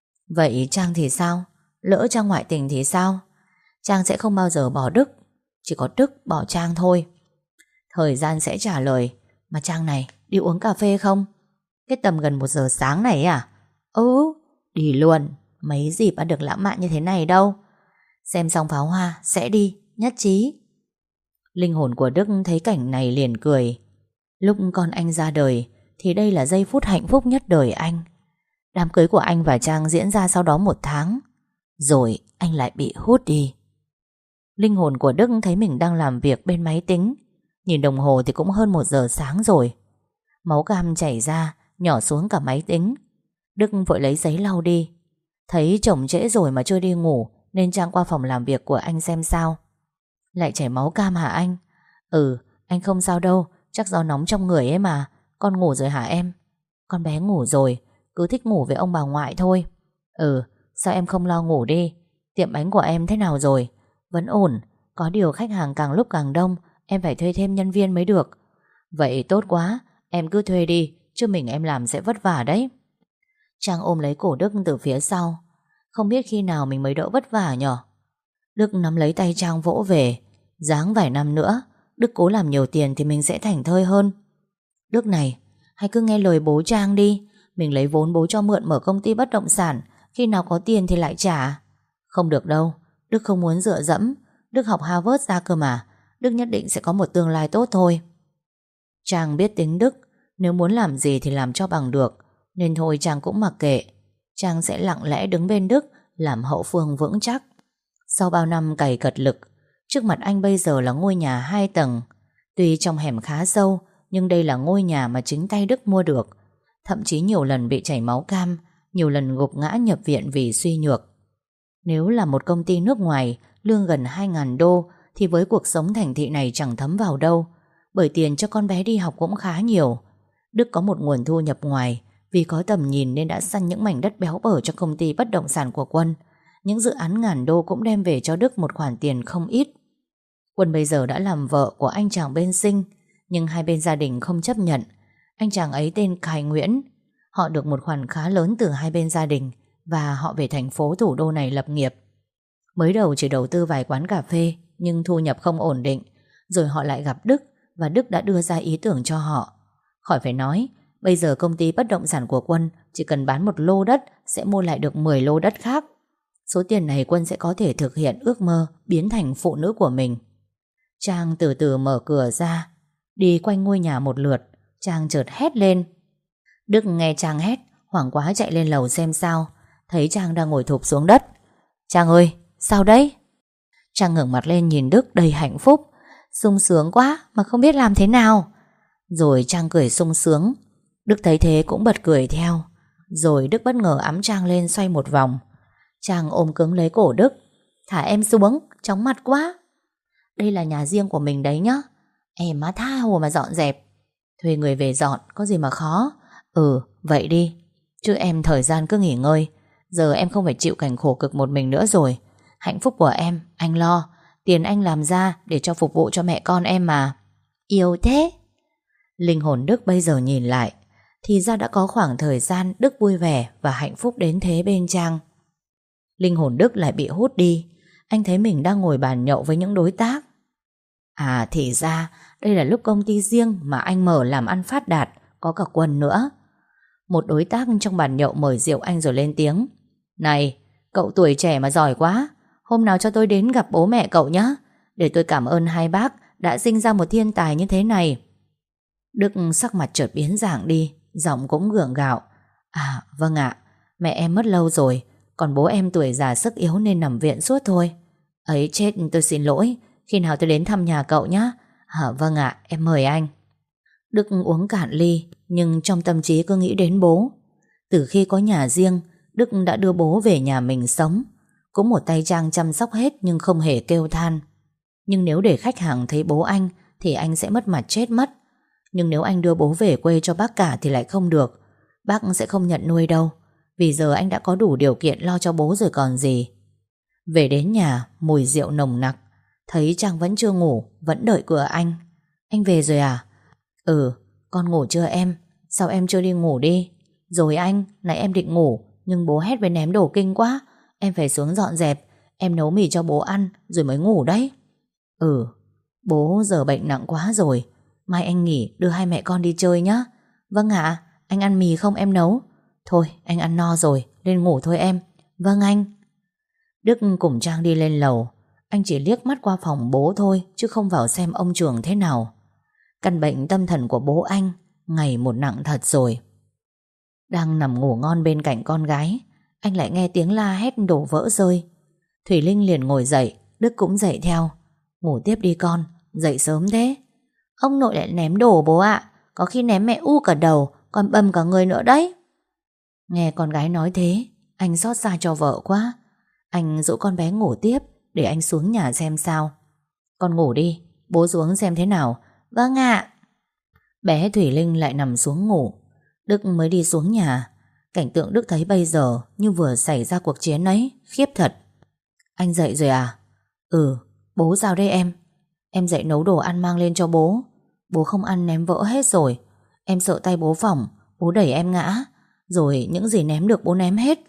Vậy Trang thì sao? Lỡ Trang ngoại tình thì sao? Trang sẽ không bao giờ bỏ Đức. Chỉ có Đức bỏ Trang thôi. Thời gian sẽ trả lời. Mà Trang này, đi uống cà phê không? Cái tầm gần một giờ sáng này à? Ừ, đi luôn. Mấy dịp ăn được lãng mạn như thế này đâu. Xem xong pháo hoa sẽ đi, nhất trí. Linh hồn của Đức thấy cảnh này liền cười. Lúc con anh ra đời thì đây là giây phút hạnh phúc nhất đời anh. Đám cưới của anh và Trang diễn ra sau đó một tháng. Rồi anh lại bị hút đi. Linh hồn của Đức thấy mình đang làm việc bên máy tính. Nhìn đồng hồ thì cũng hơn một giờ sáng rồi. Máu cam chảy ra, nhỏ xuống cả máy tính. Đức vội lấy giấy lau đi. Thấy chồng trễ rồi mà chưa đi ngủ, nên Trang qua phòng làm việc của anh xem sao. Lại chảy máu cam hả anh? Ừ, anh không sao đâu, chắc do nóng trong người ấy mà. Con ngủ rồi hả em? Con bé ngủ rồi, cứ thích ngủ với ông bà ngoại thôi. Ừ, sao em không lo ngủ đi? Tiệm bánh của em thế nào rồi? Vẫn ổn, có điều khách hàng càng lúc càng đông, em phải thuê thêm nhân viên mới được. Vậy tốt quá, em cứ thuê đi, chứ mình em làm sẽ vất vả đấy. Trang ôm lấy cổ Đức từ phía sau. Không biết khi nào mình mới đỡ vất vả nhở? Đức nắm lấy tay Trang vỗ về. Ráng vài năm nữa Đức cố làm nhiều tiền thì mình sẽ thảnh thơi hơn. Đức này, hãy cứ nghe lời bố Trang đi. Mình lấy vốn bố cho mượn mở công ty bất động sản, khi nào có tiền thì lại trả. Không được đâu, Đức không muốn dựa dẫm. Đức học Harvard ra cơ mà. Đức nhất định sẽ có một tương lai tốt thôi. Trang biết tính Đức, nếu muốn làm gì thì làm cho bằng được, nên thôi Trang cũng mặc kệ. Trang sẽ lặng lẽ đứng bên Đức, làm hậu phương vững chắc. Sau bao năm cày cật lực, trước mặt anh bây giờ là ngôi nhà hai tầng. Tuy trong hẻm khá sâu, nhưng đây là ngôi nhà mà chính tay Đức mua được. Thậm chí nhiều lần bị chảy máu cam, nhiều lần gục ngã nhập viện vì suy nhược. Nếu là một công ty nước ngoài, lương gần hai nghìn đô, thì với cuộc sống thành thị này chẳng thấm vào đâu. Bởi tiền cho con bé đi học cũng khá nhiều. Đức có một nguồn thu nhập ngoài, vì có tầm nhìn nên đã săn những mảnh đất béo bở cho công ty bất động sản của Quân. Những dự án ngàn đô cũng đem về cho Đức một khoản tiền không ít. Quân bây giờ đã làm vợ của anh chàng bên Sinh, nhưng hai bên gia đình không chấp nhận. Anh chàng ấy tên Khải Nguyễn. Họ được một khoản khá lớn từ hai bên gia đình, và họ về thành phố thủ đô này lập nghiệp. Mới đầu chỉ đầu tư vài quán cà phê, nhưng thu nhập không ổn định. Rồi họ lại gặp Đức, và Đức đã đưa ra ý tưởng cho họ. Khỏi phải nói, bây giờ công ty bất động sản của Quân chỉ cần bán một lô đất sẽ mua lại được mười lô đất khác. Số tiền này Quân sẽ có thể thực hiện ước mơ biến thành phụ nữ của mình. Trang từ từ mở cửa ra, đi quanh ngôi nhà một lượt. Trang chợt hét lên. Đức nghe Trang hét, hoảng quá chạy lên lầu xem sao. Thấy Trang đang ngồi thụp xuống đất. Trang ơi, sao đấy? Trang ngẩng mặt lên nhìn Đức đầy hạnh phúc. Sung sướng quá mà không biết làm thế nào. Rồi Trang cười sung sướng. Đức thấy thế cũng bật cười theo. Rồi Đức bất ngờ ẵm Trang lên xoay một vòng. Trang ôm cứng lấy cổ Đức. Thả em xuống, chóng mặt quá. Đây là nhà riêng của mình đấy nhá. Em má tha hồ mà dọn dẹp. Thuê người về dọn, có gì mà khó. Ừ, vậy đi. Chứ em thời gian cứ nghỉ ngơi. Giờ em không phải chịu cảnh khổ cực một mình nữa rồi. Hạnh phúc của em, anh lo. Tiền anh làm ra để cho phục vụ cho mẹ con em mà. Yêu thế. Linh hồn Đức bây giờ nhìn lại, thì ra đã có khoảng thời gian Đức vui vẻ và hạnh phúc đến thế bên Trang. Linh hồn Đức lại bị hút đi. Anh thấy mình đang ngồi bàn nhậu với những đối tác. À thì ra đây là lúc công ty riêng mà anh mở làm ăn phát đạt, có cả Quân nữa. Một đối tác trong bàn nhậu mời rượu anh rồi lên tiếng. Này, cậu tuổi trẻ mà giỏi quá. Hôm nào cho tôi đến gặp bố mẹ cậu nhé, để tôi cảm ơn hai bác đã sinh ra một thiên tài như thế này. Đức sắc mặt chợt biến dạng đi, giọng cũng gượng gạo. À vâng ạ, mẹ em mất lâu rồi, còn bố em tuổi già sức yếu nên nằm viện suốt thôi. Ấy chết, tôi xin lỗi. Khi nào tôi đến thăm nhà cậu nhé. À vâng ạ, em mời anh. Đức uống cạn ly, nhưng trong tâm trí cứ nghĩ đến bố. Từ khi có nhà riêng, Đức đã đưa bố về nhà mình sống. Cũng một tay Trang chăm sóc hết nhưng không hề kêu than. Nhưng nếu để khách hàng thấy bố anh thì anh sẽ mất mặt chết mất. Nhưng nếu anh đưa bố về quê cho bác cả thì lại không được. Bác sẽ không nhận nuôi đâu, vì giờ anh đã có đủ điều kiện lo cho bố rồi còn gì. Về đến nhà, mùi rượu nồng nặc. Thấy Trang vẫn chưa ngủ, vẫn đợi cửa anh. Anh về rồi à? Ừ, con ngủ chưa em? Sao em chưa đi ngủ đi? Rồi anh, nãy em định ngủ, nhưng bố hét với ném đồ kinh quá. Em phải xuống dọn dẹp. Em nấu mì cho bố ăn rồi mới ngủ đấy. Ừ, bố giờ bệnh nặng quá rồi. Mai anh nghỉ đưa hai mẹ con đi chơi nhá. Vâng ạ, anh ăn mì không em nấu? Thôi anh ăn no rồi, lên ngủ thôi em. Vâng anh. Đức cùng Trang đi lên lầu. Anh chỉ liếc mắt qua phòng bố thôi, chứ không vào xem ông Trường thế nào. Căn bệnh tâm thần của bố anh ngày một nặng thật rồi. Đang nằm ngủ ngon bên cạnh con gái, anh lại nghe tiếng la hét đổ vỡ rơi. Thủy Linh liền ngồi dậy, Đức cũng dậy theo. Ngủ tiếp đi con, dậy sớm thế. Ông nội lại ném đồ bố ạ. Có khi ném mẹ u cả đầu, còn bầm cả người nữa đấy. Nghe con gái nói thế, anh xót xa cho vợ quá. Anh dỗ con bé ngủ tiếp, để anh xuống nhà xem sao. Con ngủ đi, bố xuống xem thế nào. Vâng ạ. Bé Thủy Linh lại nằm xuống ngủ. Đức mới đi xuống nhà. Cảnh tượng Đức thấy bây giờ như vừa xảy ra cuộc chiến ấy, khiếp thật. Anh dậy rồi à? Ừ, bố sao đây em? Em dậy nấu đồ ăn mang lên cho bố. Bố không ăn ném vỡ hết rồi. Em sợ tay bố phỏng, bố đẩy em ngã. Rồi những gì ném được bố ném hết.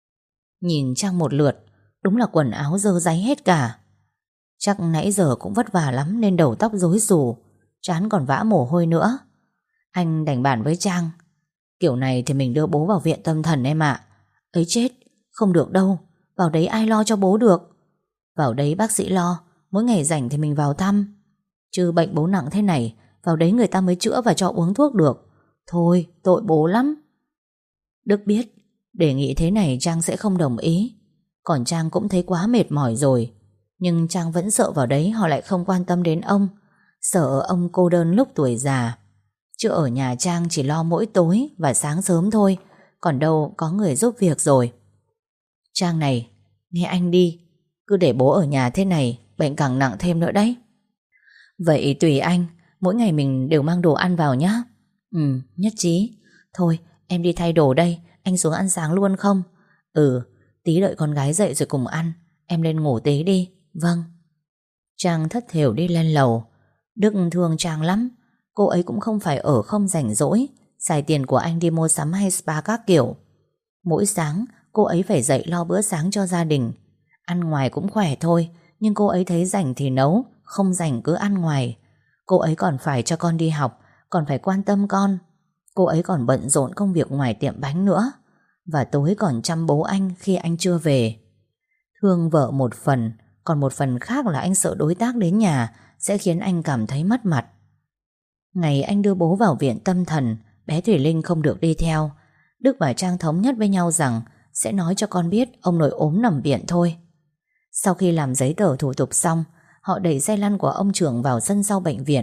Nhìn Trang một lượt, đúng là quần áo dơ dáy hết cả. Chắc nãy giờ cũng vất vả lắm nên đầu tóc rối xù, trán còn vã mồ hôi nữa. Anh đành bàn với Trang. Kiểu này thì mình đưa bố vào viện tâm thần em ạ. Ấy chết, không được đâu. Vào đấy ai lo cho bố được? Vào đấy bác sĩ lo, mỗi ngày rảnh thì mình vào thăm. Chứ bệnh bố nặng thế này, vào đấy người ta mới chữa và cho uống thuốc được. Thôi, tội bố lắm. Đức biết đề nghị thế này Trang sẽ không đồng ý. Còn Trang cũng thấy quá mệt mỏi rồi. Nhưng Trang vẫn sợ vào đấy họ lại không quan tâm đến ông. Sợ ông cô đơn lúc tuổi già. Chứ ở nhà Trang chỉ lo mỗi tối và sáng sớm thôi. Còn đâu có người giúp việc rồi. Trang này, nghe anh đi. Cứ để bố ở nhà thế này, bệnh càng nặng thêm nữa đấy. Vậy tùy anh, mỗi ngày mình đều mang đồ ăn vào nhá. Ừ, nhất trí. Thôi, em đi thay đồ đây, anh xuống ăn sáng luôn không? Ừ, tí đợi con gái dậy rồi cùng ăn. Em lên ngủ tí đi. Vâng. Trang thất thểu đi lên lầu. Đức thương Trang lắm. Cô ấy cũng không phải ở không rảnh rỗi, xài tiền của anh đi mua sắm hay spa các kiểu. Mỗi sáng cô ấy phải dậy lo bữa sáng cho gia đình. Ăn ngoài cũng khỏe thôi, nhưng cô ấy thấy rảnh thì nấu, không rảnh cứ ăn ngoài. Cô ấy còn phải cho con đi học, còn phải quan tâm con. Cô ấy còn bận rộn công việc ngoài tiệm bánh nữa. Và tối còn chăm bố anh khi anh chưa về. Thương vợ một phần, còn một phần khác là anh sợ đối tác đến nhà sẽ khiến anh cảm thấy mất mặt. Ngày anh đưa bố vào viện tâm thần, bé Thủy Linh không được đi theo. Đức và Trang thống nhất với nhau rằng sẽ nói cho con biết ông nội ốm nằm viện thôi. Sau khi làm giấy tờ thủ tục xong, họ đẩy xe lăn của ông Trường vào sân sau bệnh viện.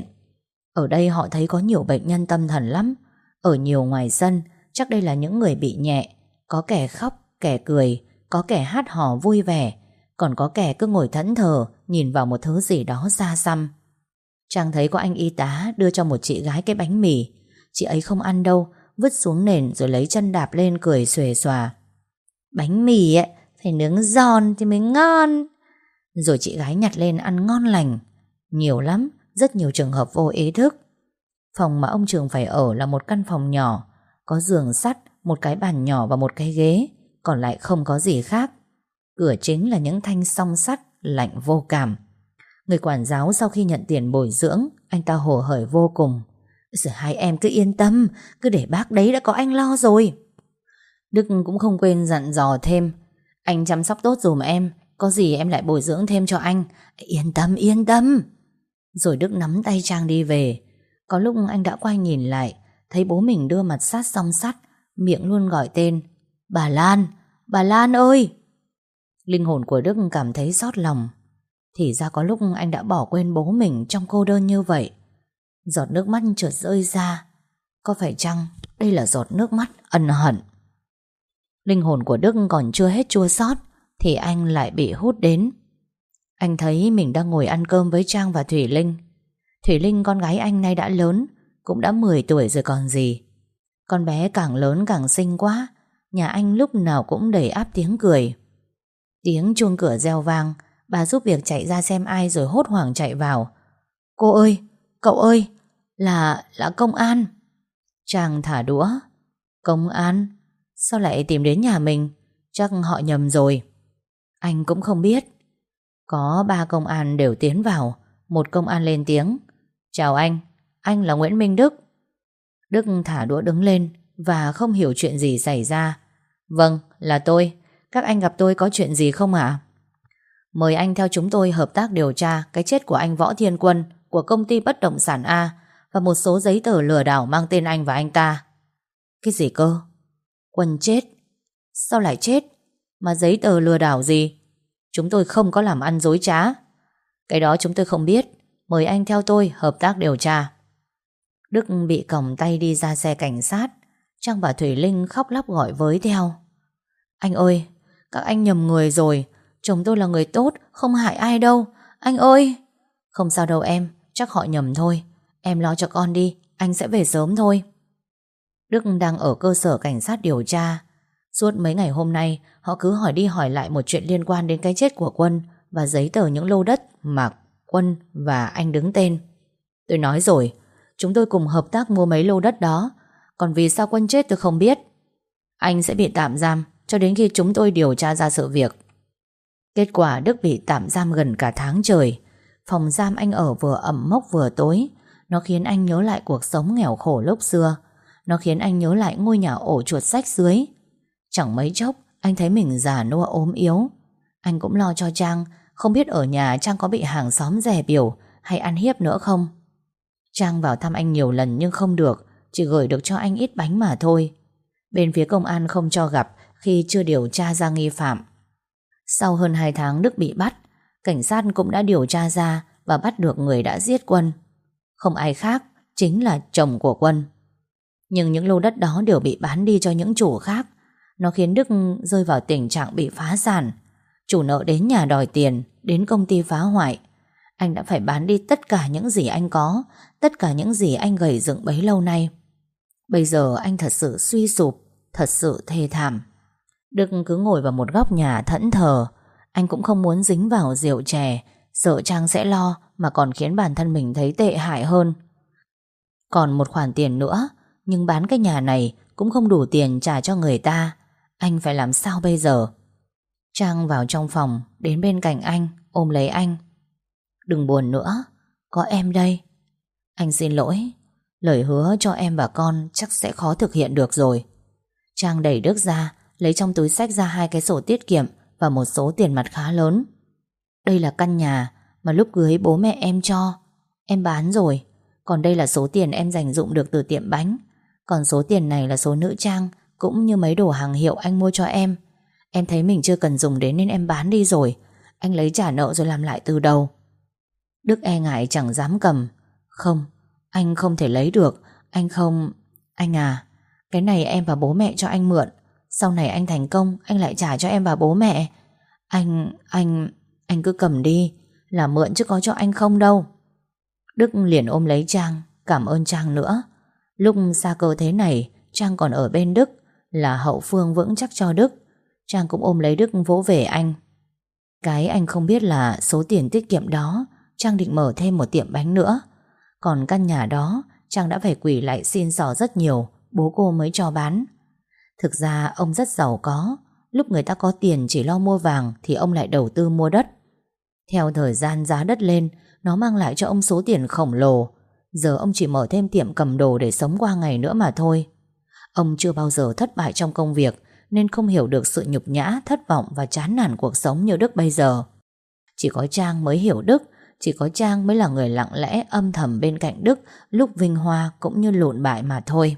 Ở đây họ thấy có nhiều bệnh nhân tâm thần lắm. Ở nhiều ngoài sân, chắc đây là những người bị nhẹ. Có kẻ khóc, kẻ cười, có kẻ hát hò vui vẻ, còn có kẻ cứ ngồi thẫn thờ nhìn vào một thứ gì đó xa xăm. Trang thấy có anh y tá đưa cho một chị gái cái bánh mì. Chị ấy không ăn đâu, vứt xuống nền rồi lấy chân đạp lên cười xuề xòa. Bánh mì ấy, phải nướng giòn thì mới ngon. Rồi chị gái nhặt lên ăn ngon lành. Nhiều lắm, rất nhiều trường hợp vô ý thức. Phòng mà ông Trường phải ở là một căn phòng nhỏ, có giường sắt, một cái bàn nhỏ và một cái ghế, còn lại không có gì khác. Cửa chính là những thanh song sắt lạnh vô cảm. Người quản giáo sau khi nhận tiền bồi dưỡng, anh ta hồ hởi vô cùng. Giờ hai em cứ yên tâm, cứ để bác đấy đã có anh lo rồi. Đức cũng không quên dặn dò thêm. Anh chăm sóc tốt dùm em, có gì em lại bồi dưỡng thêm cho anh. Yên tâm, yên tâm. Rồi Đức nắm tay Trang đi về. Có lúc anh đã quay nhìn lại, thấy bố mình đưa mặt sát song sắt, miệng luôn gọi tên. Bà Lan, bà Lan ơi. Linh hồn của Đức cảm thấy xót lòng. Thì ra có lúc anh đã bỏ quên bố mình trong cô đơn như vậy. Giọt nước mắt chợt rơi ra. Có phải chăng đây là giọt nước mắt ân hận? Linh hồn của Đức còn chưa hết chua xót thì anh lại bị hút đến. Anh thấy mình đang ngồi ăn cơm với Trang và Thủy Linh. Thủy Linh con gái anh nay đã lớn, cũng đã mười tuổi rồi còn gì. Con bé càng lớn càng xinh quá. Nhà anh lúc nào cũng đầy áp tiếng cười. Tiếng chuông cửa reo vang. Bà giúp việc chạy ra xem ai rồi hốt hoảng chạy vào. Cô ơi, cậu ơi, là, là công an. Trang thả đũa. Công an? Sao lại tìm đến nhà mình? Chắc họ nhầm rồi. Anh cũng không biết. Có ba công an đều tiến vào. Một công an lên tiếng. Chào anh, anh là Nguyễn Minh Đức. Đức thả đũa đứng lên và không hiểu chuyện gì xảy ra. Vâng, là tôi. Các anh gặp tôi có chuyện gì không ạ? Mời anh theo chúng tôi hợp tác điều tra cái chết của anh Võ Thiên Quân của công ty bất động sản A và một số giấy tờ lừa đảo mang tên anh và anh ta. Cái gì cơ? Quân chết? Sao lại chết? Mà giấy tờ lừa đảo gì? Chúng tôi không có làm ăn dối trá. Cái đó chúng tôi không biết. Mời anh theo tôi hợp tác điều tra. Đức bị còng tay đi ra xe cảnh sát. Trang và Thủy Linh khóc lóc gọi với theo. Anh ơi, các anh nhầm người rồi. Chồng tôi là người tốt, không hại ai đâu. Anh ơi! Không sao đâu em, chắc họ nhầm thôi. Em lo cho con đi, anh sẽ về sớm thôi. Đức đang ở cơ sở cảnh sát điều tra. Suốt mấy ngày hôm nay, họ cứ hỏi đi hỏi lại một chuyện liên quan đến cái chết của Quân và giấy tờ những lô đất mà Quân và anh đứng tên. Tôi nói rồi, chúng tôi cùng hợp tác mua mấy lô đất đó. Còn vì sao Quân chết tôi không biết. Anh sẽ bị tạm giam cho đến khi chúng tôi điều tra ra sự việc. Kết quả Đức bị tạm giam gần cả tháng trời. Phòng giam anh ở vừa ẩm mốc vừa tối. Nó khiến anh nhớ lại cuộc sống nghèo khổ lúc xưa. Nó khiến anh nhớ lại ngôi nhà ổ chuột rách dưới. Chẳng mấy chốc anh thấy mình già nua ốm yếu. Anh cũng lo cho Trang. Không biết ở nhà Trang có bị hàng xóm dè bỉu hay ăn hiếp nữa không. Trang vào thăm anh nhiều lần nhưng không được. Chỉ gửi được cho anh ít bánh mà thôi. Bên phía công an không cho gặp khi chưa điều tra ra nghi phạm. Sau hơn hai tháng Đức bị bắt, cảnh sát cũng đã điều tra ra và bắt được người đã giết Quân. Không ai khác, chính là chồng của Quân. Nhưng những lô đất đó đều bị bán đi cho những chủ khác. Nó khiến Đức rơi vào tình trạng bị phá sản. Chủ nợ đến nhà đòi tiền, đến công ty phá hoại. Anh đã phải bán đi tất cả những gì anh có, tất cả những gì anh gầy dựng bấy lâu nay. Bây giờ anh thật sự suy sụp, thật sự thê thảm. Đức cứ ngồi vào một góc nhà thẫn thờ. Anh cũng không muốn dính vào rượu chè, sợ Trang sẽ lo mà còn khiến bản thân mình thấy tệ hại hơn. Còn một khoản tiền nữa, nhưng bán cái nhà này cũng không đủ tiền trả cho người ta. Anh phải làm sao bây giờ? Trang vào trong phòng, đến bên cạnh anh, ôm lấy anh. Đừng buồn nữa, có em đây. Anh xin lỗi, lời hứa cho em và con chắc sẽ khó thực hiện được rồi. Trang đẩy Đức ra, lấy trong túi xách ra hai cái sổ tiết kiệm và một số tiền mặt khá lớn. Đây là căn nhà mà lúc cưới bố mẹ em cho. Em bán rồi. Còn đây là số tiền em dành dụm được từ tiệm bánh. Còn số tiền này là số nữ trang, cũng như mấy đồ hàng hiệu anh mua cho em. Em thấy mình chưa cần dùng đến nên em bán đi rồi. Anh lấy trả nợ rồi làm lại từ đầu. Đức e ngại chẳng dám cầm. Không, anh không thể lấy được. Anh không... Anh à, cái này em và bố mẹ cho anh mượn. Sau này anh thành công, anh lại trả cho em và bố mẹ. Anh... Anh... Anh cứ cầm đi. Là mượn chứ có cho anh không đâu. Đức liền ôm lấy Trang, cảm ơn Trang nữa. Lúc xa cơ thế này, Trang còn ở bên Đức, là hậu phương vững chắc cho Đức. Trang cũng ôm lấy Đức vỗ về anh. Cái anh không biết là số tiền tiết kiệm đó Trang định mở thêm một tiệm bánh nữa. Còn căn nhà đó Trang đã phải quỳ lại xin xỏ rất nhiều, bố cô mới cho bán. Thực ra ông rất giàu có. Lúc người ta có tiền chỉ lo mua vàng thì ông lại đầu tư mua đất. Theo thời gian giá đất lên, nó mang lại cho ông số tiền khổng lồ. Giờ ông chỉ mở thêm tiệm cầm đồ để sống qua ngày nữa mà thôi. Ông chưa bao giờ thất bại trong công việc, nên không hiểu được sự nhục nhã, thất vọng và chán nản cuộc sống như Đức bây giờ. Chỉ có Trang mới hiểu Đức. Chỉ có Trang mới là người lặng lẽ âm thầm bên cạnh Đức lúc vinh hoa cũng như lụn bại mà thôi.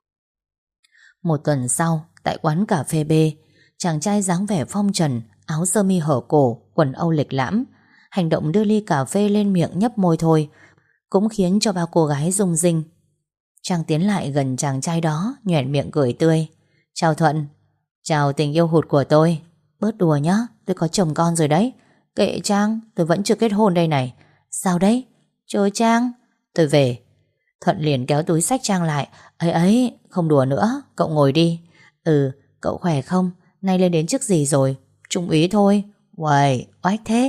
Một tuần sau, tại quán cà phê B, chàng trai dáng vẻ phong trần, áo sơ mi hở cổ, quần âu lịch lãm, hành động đưa ly cà phê lên miệng nhấp môi thôi cũng khiến cho bao cô gái rung rinh. Trang tiến lại gần chàng trai đó, nhoẻn miệng cười tươi. Chào Thuận. Chào tình yêu hụt của tôi. Bớt đùa nhá, tôi có chồng con rồi đấy. Kệ Trang, tôi vẫn chưa kết hôn đây này. Sao đấy? Chơi Trang. Tôi về. Thuận liền kéo túi xách Trang lại. Ấy ấy, không đùa nữa, cậu ngồi đi. Ừ, cậu khỏe không? Nay lên đến chức gì rồi? Trung úy thôi. Uầy, oách thế.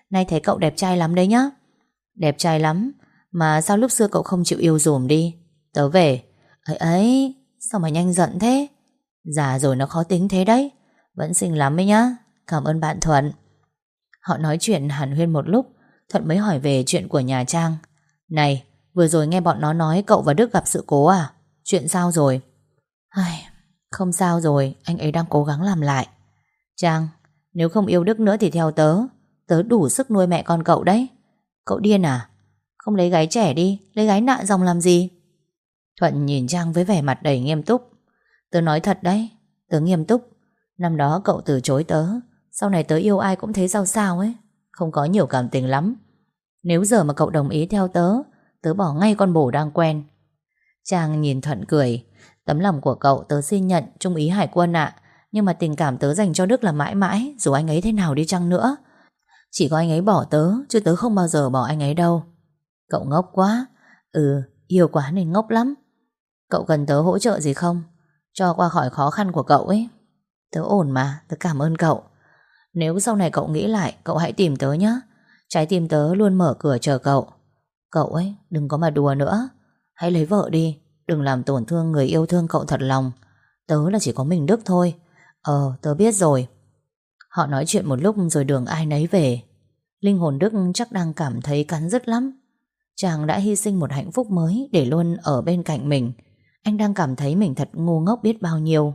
Nay thấy cậu đẹp trai lắm đấy nhá. Đẹp trai lắm, mà sao lúc xưa cậu không chịu yêu dùm đi? Tớ về. Ấy ấy, sao mà nhanh giận thế? Già rồi nó khó tính thế đấy. Vẫn xinh lắm ấy nhá. Cảm ơn bạn Thuận. Họ nói chuyện hàn huyên một lúc, Thuận mới hỏi về chuyện của nhà Trang. Này, vừa rồi nghe bọn nó nói cậu và Đức gặp sự cố à? Chuyện sao rồi? Ai, không sao rồi, anh ấy đang cố gắng làm lại. Trang, nếu không yêu Đức nữa thì theo tớ. Tớ đủ sức nuôi mẹ con cậu đấy. Cậu điên à? Không lấy gái trẻ đi, lấy gái nạ dòng làm gì? Thuận nhìn Trang với vẻ mặt đầy nghiêm túc. Tớ nói thật đấy, tớ nghiêm túc. Năm đó cậu từ chối tớ, sau này tớ yêu ai cũng thấy sao sao ấy, không có nhiều cảm tình lắm. Nếu giờ mà cậu đồng ý theo tớ, tớ bỏ ngay con bồ đang quen. Trang nhìn Thuận cười. Tấm lòng của cậu tớ xin nhận, trung úy hải quân ạ. Nhưng mà tình cảm tớ dành cho Đức là mãi mãi, dù anh ấy thế nào đi chăng nữa. Chỉ có anh ấy bỏ tớ, chứ tớ không bao giờ bỏ anh ấy đâu. Cậu ngốc quá. Ừ, yêu quá nên ngốc lắm. Cậu cần tớ hỗ trợ gì không? Cho qua khỏi khó khăn của cậu ấy. Tớ ổn mà, tớ cảm ơn cậu. Nếu sau này cậu nghĩ lại, cậu hãy tìm tớ nhé. Trái tim tớ luôn mở cửa chờ cậu. Cậu ấy, đừng có mà đùa nữa. Hãy lấy vợ đi, đừng làm tổn thương người yêu thương cậu thật lòng. Tớ là chỉ có mình Đức thôi. Ờ, tớ biết rồi. Họ nói chuyện một lúc rồi đường ai nấy về. Linh hồn Đức chắc đang cảm thấy cắn rứt lắm. Chàng đã hy sinh một hạnh phúc mới để luôn ở bên cạnh mình. Anh đang cảm thấy mình thật ngu ngốc biết bao nhiêu.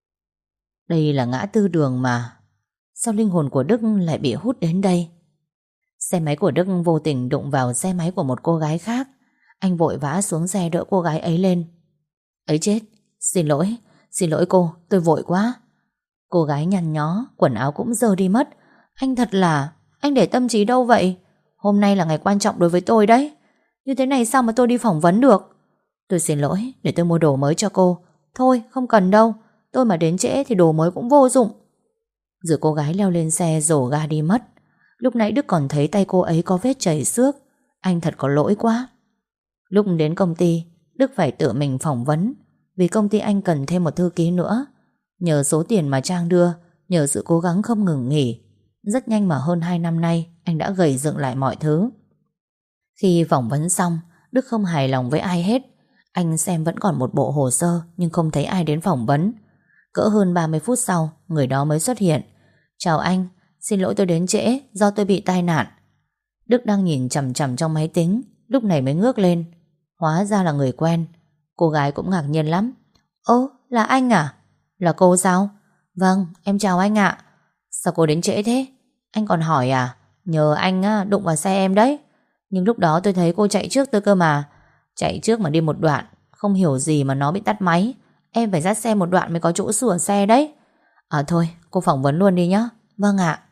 Đây là ngã tư đường mà. Sao linh hồn của Đức lại bị hút đến đây? Xe máy của Đức vô tình đụng vào xe máy của một cô gái khác. Anh vội vã xuống xe đỡ cô gái ấy lên. Ấy chết, xin lỗi, xin lỗi cô, tôi vội quá. Cô gái nhăn nhó, quần áo cũng dơ đi mất. Anh thật là, anh để tâm trí đâu vậy? Hôm nay là ngày quan trọng đối với tôi đấy. Như thế này sao mà tôi đi phỏng vấn được? Tôi xin lỗi, để tôi mua đồ mới cho cô. Thôi, không cần đâu, tôi mà đến trễ thì đồ mới cũng vô dụng. Rồi cô gái leo lên xe rổ ga đi mất. Lúc nãy Đức còn thấy tay cô ấy có vết chảy xước. Anh thật có lỗi quá. Lúc đến công ty, Đức phải tự mình phỏng vấn, vì công ty anh cần thêm một thư ký nữa. Nhờ số tiền mà Trang đưa, nhờ sự cố gắng không ngừng nghỉ, rất nhanh mà hơn hai năm nay anh đã gầy dựng lại mọi thứ. Khi phỏng vấn xong, Đức không hài lòng với ai hết. Anh xem vẫn còn một bộ hồ sơ, nhưng không thấy ai đến phỏng vấn. Cỡ hơn ba mươi phút sau, người đó mới xuất hiện. Chào anh, xin lỗi tôi đến trễ do tôi bị tai nạn. Đức đang nhìn chằm chằm trong máy tính, lúc này mới ngước lên. Hóa ra là người quen. Cô gái cũng ngạc nhiên lắm. Ơ, là anh à? Là cô sao? Vâng, em chào anh ạ. Sao cô đến trễ thế? Anh còn hỏi à? Nhờ anh á, đụng vào xe em đấy. Nhưng lúc đó tôi thấy cô chạy trước tôi cơ mà. Chạy trước mà đi một đoạn, không hiểu gì mà nó bị tắt máy. Em phải dắt xe một đoạn mới có chỗ sửa xe đấy. À thôi, cô phỏng vấn luôn đi nhá. Vâng ạ.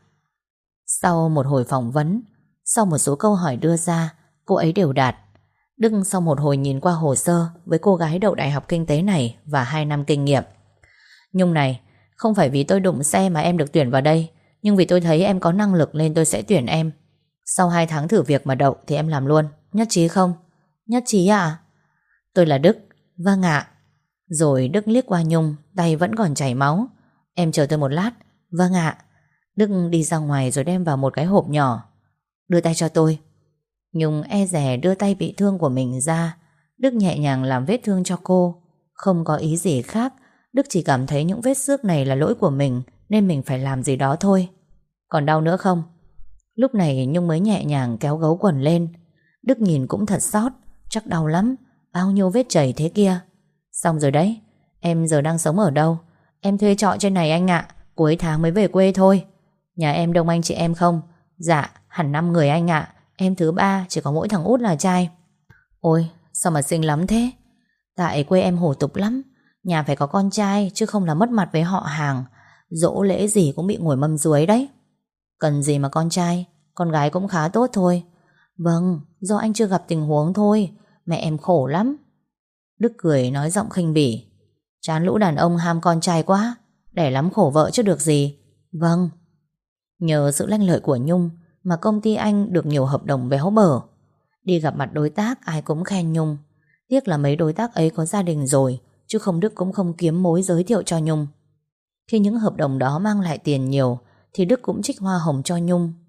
Sau một hồi phỏng vấn, sau một số câu hỏi đưa ra, cô ấy đều đạt. Đức sau một hồi nhìn qua hồ sơ với cô gái đậu đại học kinh tế này và hai năm kinh nghiệm. Nhung này, không phải vì tôi đụng xe mà em được tuyển vào đây, nhưng vì tôi thấy em có năng lực nên tôi sẽ tuyển em. Sau hai tháng thử việc mà đậu thì em làm luôn. Nhất trí không? Nhất trí à? Tôi là Đức. Vâng ạ. Rồi Đức liếc qua Nhung, tay vẫn còn chảy máu. Em chờ tôi một lát. Vâng ạ. Đức đi ra ngoài rồi đem vào một cái hộp nhỏ. Đưa tay cho tôi. Nhung e dè đưa tay bị thương của mình ra. Đức nhẹ nhàng làm vết thương cho cô. Không có ý gì khác. Đức chỉ cảm thấy những vết xước này là lỗi của mình, nên mình phải làm gì đó thôi. Còn đau nữa không? Lúc này Nhung mới nhẹ nhàng kéo gấu quần lên. Đức nhìn cũng thật xót. Chắc đau lắm. Bao nhiêu vết chảy thế kia. Xong rồi đấy. Em giờ đang sống ở đâu? Em thuê trọ trên này anh ạ. Cuối tháng mới về quê thôi. Nhà em đông anh chị em không? Dạ, hẳn năm người anh ạ. Em thứ ba, chỉ có mỗi thằng út là trai. Ôi, sao mà xinh lắm thế? Tại quê em hổ tục lắm. Nhà phải có con trai, chứ không là mất mặt với họ hàng. Dỗ lễ gì cũng bị ngồi mâm dưới đấy. Cần gì mà con trai, con gái cũng khá tốt thôi. Vâng, do anh chưa gặp tình huống thôi. Mẹ em khổ lắm. Đức cười nói giọng khinh bỉ. Chán lũ đàn ông ham con trai quá. Đẻ lắm khổ vợ chứ được gì. Vâng. Nhờ sự lanh lợi của Nhung mà công ty anh được nhiều hợp đồng béo bở. Đi gặp mặt đối tác ai cũng khen Nhung. Tiếc là mấy đối tác ấy có gia đình rồi, chứ không Đức cũng không kiếm mối giới thiệu cho Nhung. Khi những hợp đồng đó mang lại tiền nhiều thì Đức cũng trích hoa hồng cho Nhung.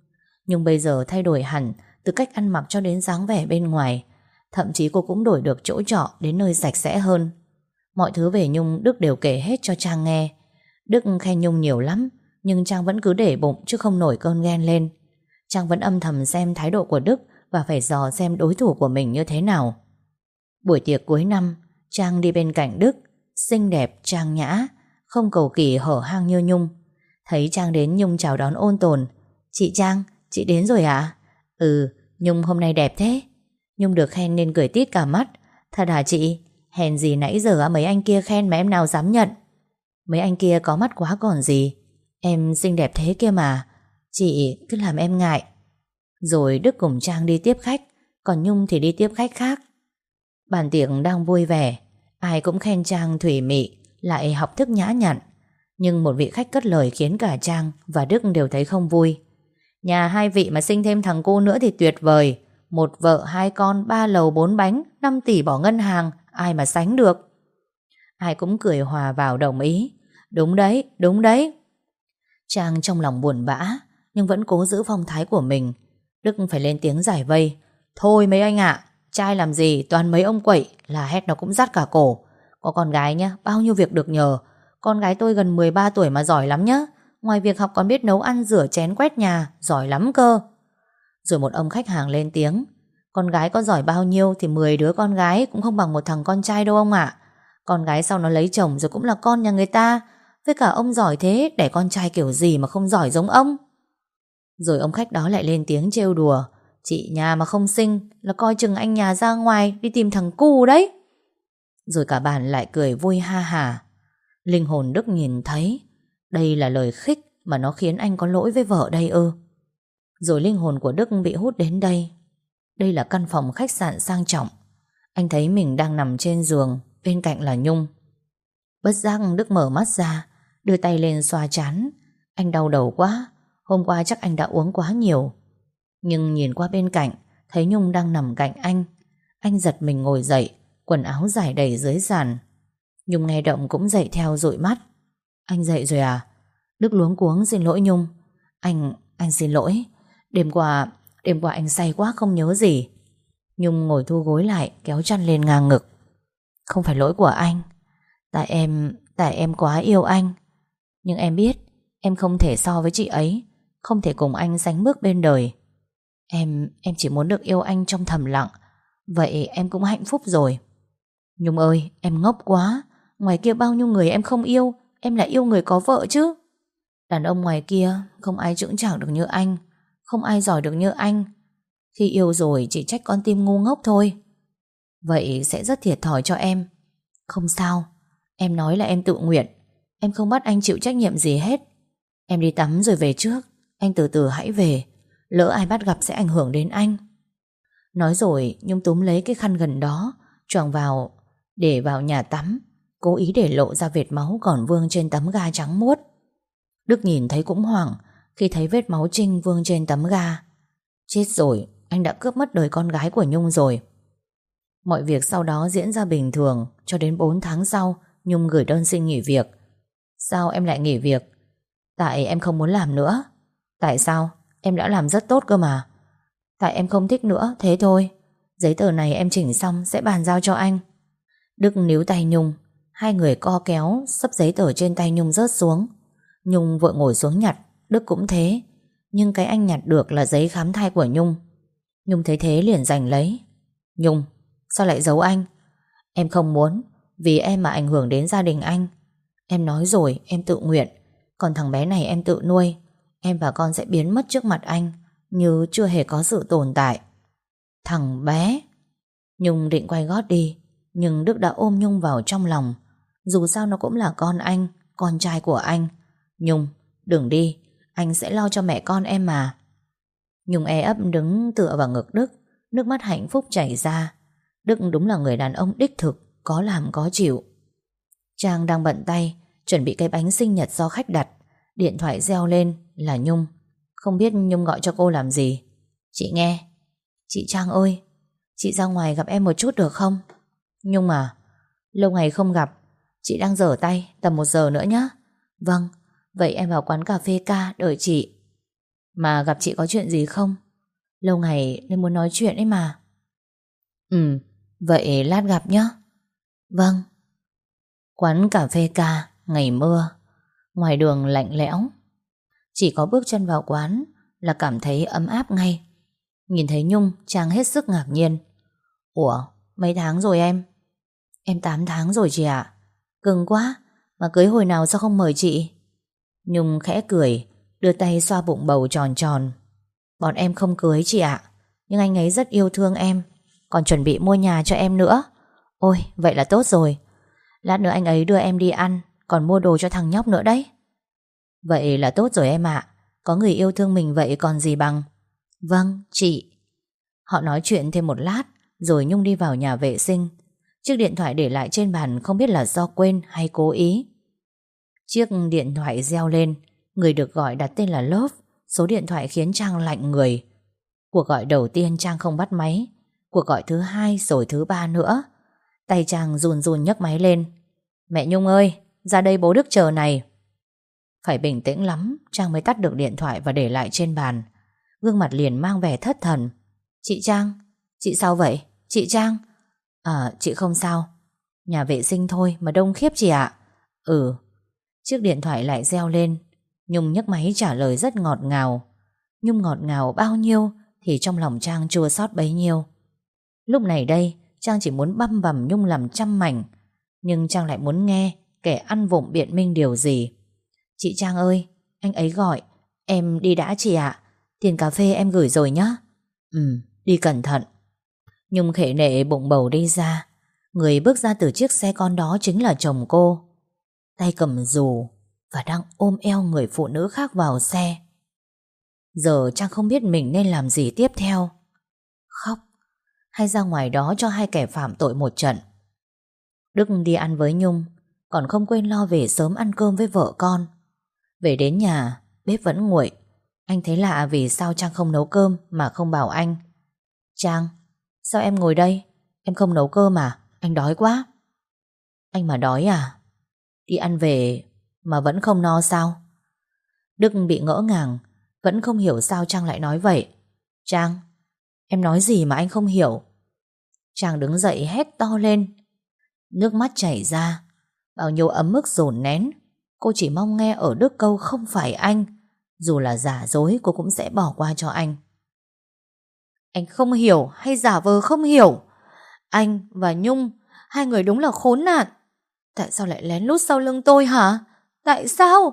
Nhưng bây giờ thay đổi hẳn, từ cách ăn mặc cho đến dáng vẻ bên ngoài. Thậm chí cô cũng đổi được chỗ trọ đến nơi sạch sẽ hơn. Mọi thứ về Nhung Đức đều kể hết cho Trang nghe. Đức khen Nhung nhiều lắm, nhưng Trang vẫn cứ để bụng chứ không nổi cơn ghen lên. Trang vẫn âm thầm xem thái độ của Đức và phải dò xem đối thủ của mình như thế nào. Buổi tiệc cuối năm, Trang đi bên cạnh Đức, xinh đẹp, trang nhã, không cầu kỳ hở hang như Nhung. Thấy Trang đến, Nhung chào đón ôn tồn. Chị Trang, chị đến rồi ạ? Ừ, Nhung hôm nay đẹp thế. Nhung được khen nên cười tít cả mắt. Thật hả chị? Hèn gì nãy giờ mấy anh kia khen mà em nào dám nhận. Mấy anh kia có mắt quá còn gì. Em xinh đẹp thế kia mà. Chị cứ làm em ngại. Rồi Đức cùng Trang đi tiếp khách, còn Nhung thì đi tiếp khách khác. Bàn tiệc đang vui vẻ, ai cũng khen Trang thủy mị, lại học thức nhã nhặn. Nhưng một vị khách cất lời khiến cả Trang và Đức đều thấy không vui. Nhà hai vị mà sinh thêm thằng cu nữa thì tuyệt vời. Một vợ hai con, ba lầu bốn bánh, năm tỷ bỏ ngân hàng, ai mà sánh được. Ai cũng cười hòa vào đồng ý. Đúng đấy, đúng đấy. Trang trong lòng buồn bã, nhưng vẫn cố giữ phong thái của mình. Đức phải lên tiếng giải vây. Thôi mấy anh ạ, trai làm gì toàn mấy ông quậy, là hét nó cũng rát cả cổ. Có con gái nhá, bao nhiêu việc được nhờ. Con gái tôi gần mười ba tuổi mà giỏi lắm nhá. Ngoài việc học còn biết nấu ăn, rửa chén, quét nhà, giỏi lắm cơ. Rồi một ông khách hàng lên tiếng. Con gái có giỏi bao nhiêu thì mười đứa con gái cũng không bằng một thằng con trai đâu ông ạ. Con gái sau nó lấy chồng rồi cũng là con nhà người ta. Với cả ông giỏi thế, đẻ con trai kiểu gì mà không giỏi giống ông. Rồi ông khách đó lại lên tiếng trêu đùa. Chị nhà mà không sinh là coi chừng anh nhà ra ngoài đi tìm thằng cu đấy. Rồi cả bàn lại cười vui ha hả. Linh hồn Đức nhìn thấy đây là lời khích mà nó khiến anh có lỗi với vợ đây ư. Rồi linh hồn của Đức bị hút đến đây. Đây là căn phòng khách sạn sang trọng. Anh thấy mình đang nằm trên giường, bên cạnh là Nhung. Bất giác Đức mở mắt ra, đưa tay lên xoa trán. Anh đau đầu quá. Hôm qua chắc anh đã uống quá nhiều. Nhưng nhìn qua bên cạnh, thấy Nhung đang nằm cạnh anh. Anh giật mình ngồi dậy, quần áo rải đầy dưới sàn. Nhung nghe động cũng dậy theo dụi mắt. Anh dậy rồi à? Đức luống cuống xin lỗi Nhung. Anh, anh xin lỗi. Đêm qua, đêm qua anh say quá không nhớ gì. Nhung ngồi thu gối lại, kéo chăn lên ngang ngực. Không phải lỗi của anh. Tại em, tại em quá yêu anh. Nhưng em biết, em không thể so với chị ấy, không thể cùng anh sánh bước bên đời. Em, em chỉ muốn được yêu anh trong thầm lặng. Vậy em cũng hạnh phúc rồi. Nhung ơi, em ngốc quá. Ngoài kia bao nhiêu người em không yêu, em lại yêu người có vợ chứ. Đàn ông ngoài kia không ai chững chạc được như anh, không ai giỏi được như anh. Khi yêu rồi chỉ trách con tim ngu ngốc thôi. Vậy sẽ rất thiệt thòi cho em. Không sao, em nói là em tự nguyện. Em không bắt anh chịu trách nhiệm gì hết. Em đi tắm rồi về trước. Anh từ từ hãy về. Lỡ ai bắt gặp sẽ ảnh hưởng đến anh. Nói rồi Nhung túm lấy cái khăn gần đó, choàng vào, để vào nhà tắm, cố ý để lộ ra vệt máu còn vương trên tấm ga trắng muốt. Đức nhìn thấy cũng hoảng khi thấy vết máu Trinh vương trên tấm ga. Chết rồi, anh đã cướp mất đời con gái của Nhung rồi. Mọi việc sau đó diễn ra bình thường cho đến bốn tháng sau. Nhung gửi đơn xin nghỉ việc. Sao em lại nghỉ việc? Tại em không muốn làm nữa. Tại sao? Em đã làm rất tốt cơ mà. Tại em không thích nữa, thế thôi. Giấy tờ này em chỉnh xong sẽ bàn giao cho anh. Đức níu tay Nhung. Hai người co kéo, sấp giấy tờ trên tay Nhung rớt xuống. Nhung vội ngồi xuống nhặt, Đức cũng thế. Nhưng cái anh nhặt được là giấy khám thai của Nhung. Nhung thấy thế liền giành lấy. Nhung, sao lại giấu anh? Em không muốn, vì em mà ảnh hưởng đến gia đình anh. Em nói rồi, em tự nguyện. Còn thằng bé này em tự nuôi. Em và con sẽ biến mất trước mặt anh như chưa hề có sự tồn tại. Thằng bé. Nhung định quay gót đi, nhưng Đức đã ôm Nhung vào trong lòng. Dù sao nó cũng là con anh, con trai của anh. Nhung, đừng đi, anh sẽ lo cho mẹ con em mà. Nhung e ấp đứng tựa vào ngực Đức, nước mắt hạnh phúc chảy ra. Đức đúng là người đàn ông đích thực, có làm có chịu. Trang đang bận tay chuẩn bị cái bánh sinh nhật do khách đặt. Điện thoại reo lên là Nhung. Không biết Nhung gọi cho cô làm gì. Chị nghe. Chị Trang ơi, chị ra ngoài gặp em một chút được không? Nhung à, lâu ngày không gặp. Chị đang dở tay, tầm một giờ nữa nhé. Vâng, vậy em vào quán cà phê ca đợi chị. Mà gặp chị có chuyện gì không? Lâu ngày nên muốn nói chuyện ấy mà. Ừ, vậy lát gặp nhé. Vâng. Quán cà phê ca, ngày mưa. Ngoài đường lạnh lẽo. Chỉ có bước chân vào quán là cảm thấy ấm áp ngay. Nhìn thấy Nhung, Trang hết sức ngạc nhiên. Ủa, mấy tháng rồi em? Em tám tháng rồi chị ạ. Cưng quá, mà cưới hồi nào sao không mời chị? Nhung khẽ cười, đưa tay xoa bụng bầu tròn tròn. Bọn em không cưới chị ạ, nhưng anh ấy rất yêu thương em, còn chuẩn bị mua nhà cho em nữa. Ôi, vậy là tốt rồi. Lát nữa anh ấy đưa em đi ăn, còn mua đồ cho thằng nhóc nữa đấy. Vậy là tốt rồi em ạ. Có người yêu thương mình vậy còn gì bằng. Vâng, chị. Họ nói chuyện thêm một lát, rồi Nhung đi vào nhà vệ sinh. Chiếc điện thoại để lại trên bàn không biết là do quên hay cố ý. Chiếc điện thoại reo lên. Người được gọi đặt tên là Love. Số điện thoại khiến Trang lạnh người. Cuộc gọi đầu tiên Trang không bắt máy. Cuộc gọi thứ hai rồi thứ ba nữa. Tay Trang run run nhấc máy lên. Mẹ Nhung ơi, ra đây bố Đức chờ này. Phải bình tĩnh lắm Trang mới tắt được điện thoại và để lại trên bàn. Gương mặt liền mang vẻ thất thần. Chị Trang, chị sao vậy? Chị Trang. À, chị không sao. Nhà vệ sinh thôi mà đông khiếp chị ạ. Ừ. Chiếc điện thoại lại reo lên. Nhung nhấc máy trả lời rất ngọt ngào. Nhung ngọt ngào bao nhiêu thì trong lòng Trang chua xót bấy nhiêu. Lúc này đây Trang chỉ muốn băm vằm Nhung làm trăm mảnh, nhưng Trang lại muốn nghe kẻ ăn vụng biện minh điều gì. Chị Trang ơi, anh ấy gọi. Em đi đã chị ạ. Tiền cà phê em gửi rồi nhá. Ừ, đi cẩn thận. Nhung khệ nệ bụng bầu đi ra. Người bước ra từ chiếc xe con đó chính là chồng cô. Tay cầm dù và đang ôm eo người phụ nữ khác vào xe. Giờ Trang không biết mình nên làm gì tiếp theo. Khóc hay ra ngoài đó cho hai kẻ phạm tội một trận. Đức đi ăn với Nhung, còn không quên lo về sớm ăn cơm với vợ con. Về đến nhà, bếp vẫn nguội. Anh thấy lạ vì sao Trang không nấu cơm mà không bảo anh. Trang, sao em ngồi đây? Em không nấu cơm à? Anh đói quá. Anh mà đói à? Đi ăn về mà vẫn không no sao? Đức bị ngỡ ngàng, vẫn không hiểu sao Trang lại nói vậy. Trang, em nói gì mà anh không hiểu? Trang đứng dậy hét to lên. Nước mắt chảy ra. Bao nhiêu ấm ức dồn nén. Cô chỉ mong nghe ở Đức câu không phải anh. Dù là giả dối cô cũng sẽ bỏ qua cho anh. Anh không hiểu hay giả vờ không hiểu? Anh và Nhung, hai người đúng là khốn nạn. Tại sao lại lén lút sau lưng tôi hả? Tại sao?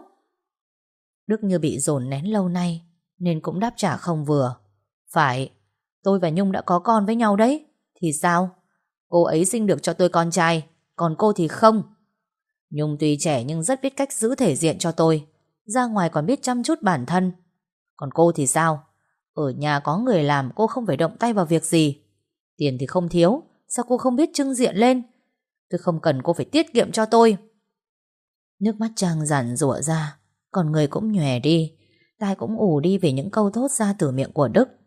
Đức như bị dồn nén lâu nay nên cũng đáp trả không vừa. Phải, tôi và Nhung đã có con với nhau đấy. Thì sao? Cô ấy sinh được cho tôi con trai, còn cô thì không. Nhung tuy trẻ nhưng rất biết cách giữ thể diện cho tôi. Ra ngoài còn biết chăm chút bản thân. Còn cô thì sao? Ở nhà có người làm cô không phải động tay vào việc gì. Tiền thì không thiếu, sao cô không biết trưng diện lên? Tôi không cần cô phải tiết kiệm cho tôi. Nước mắt Trang giàn giụa ra, còn người cũng nhòe đi, tai cũng ù đi vì những câu thốt ra từ miệng của Đức.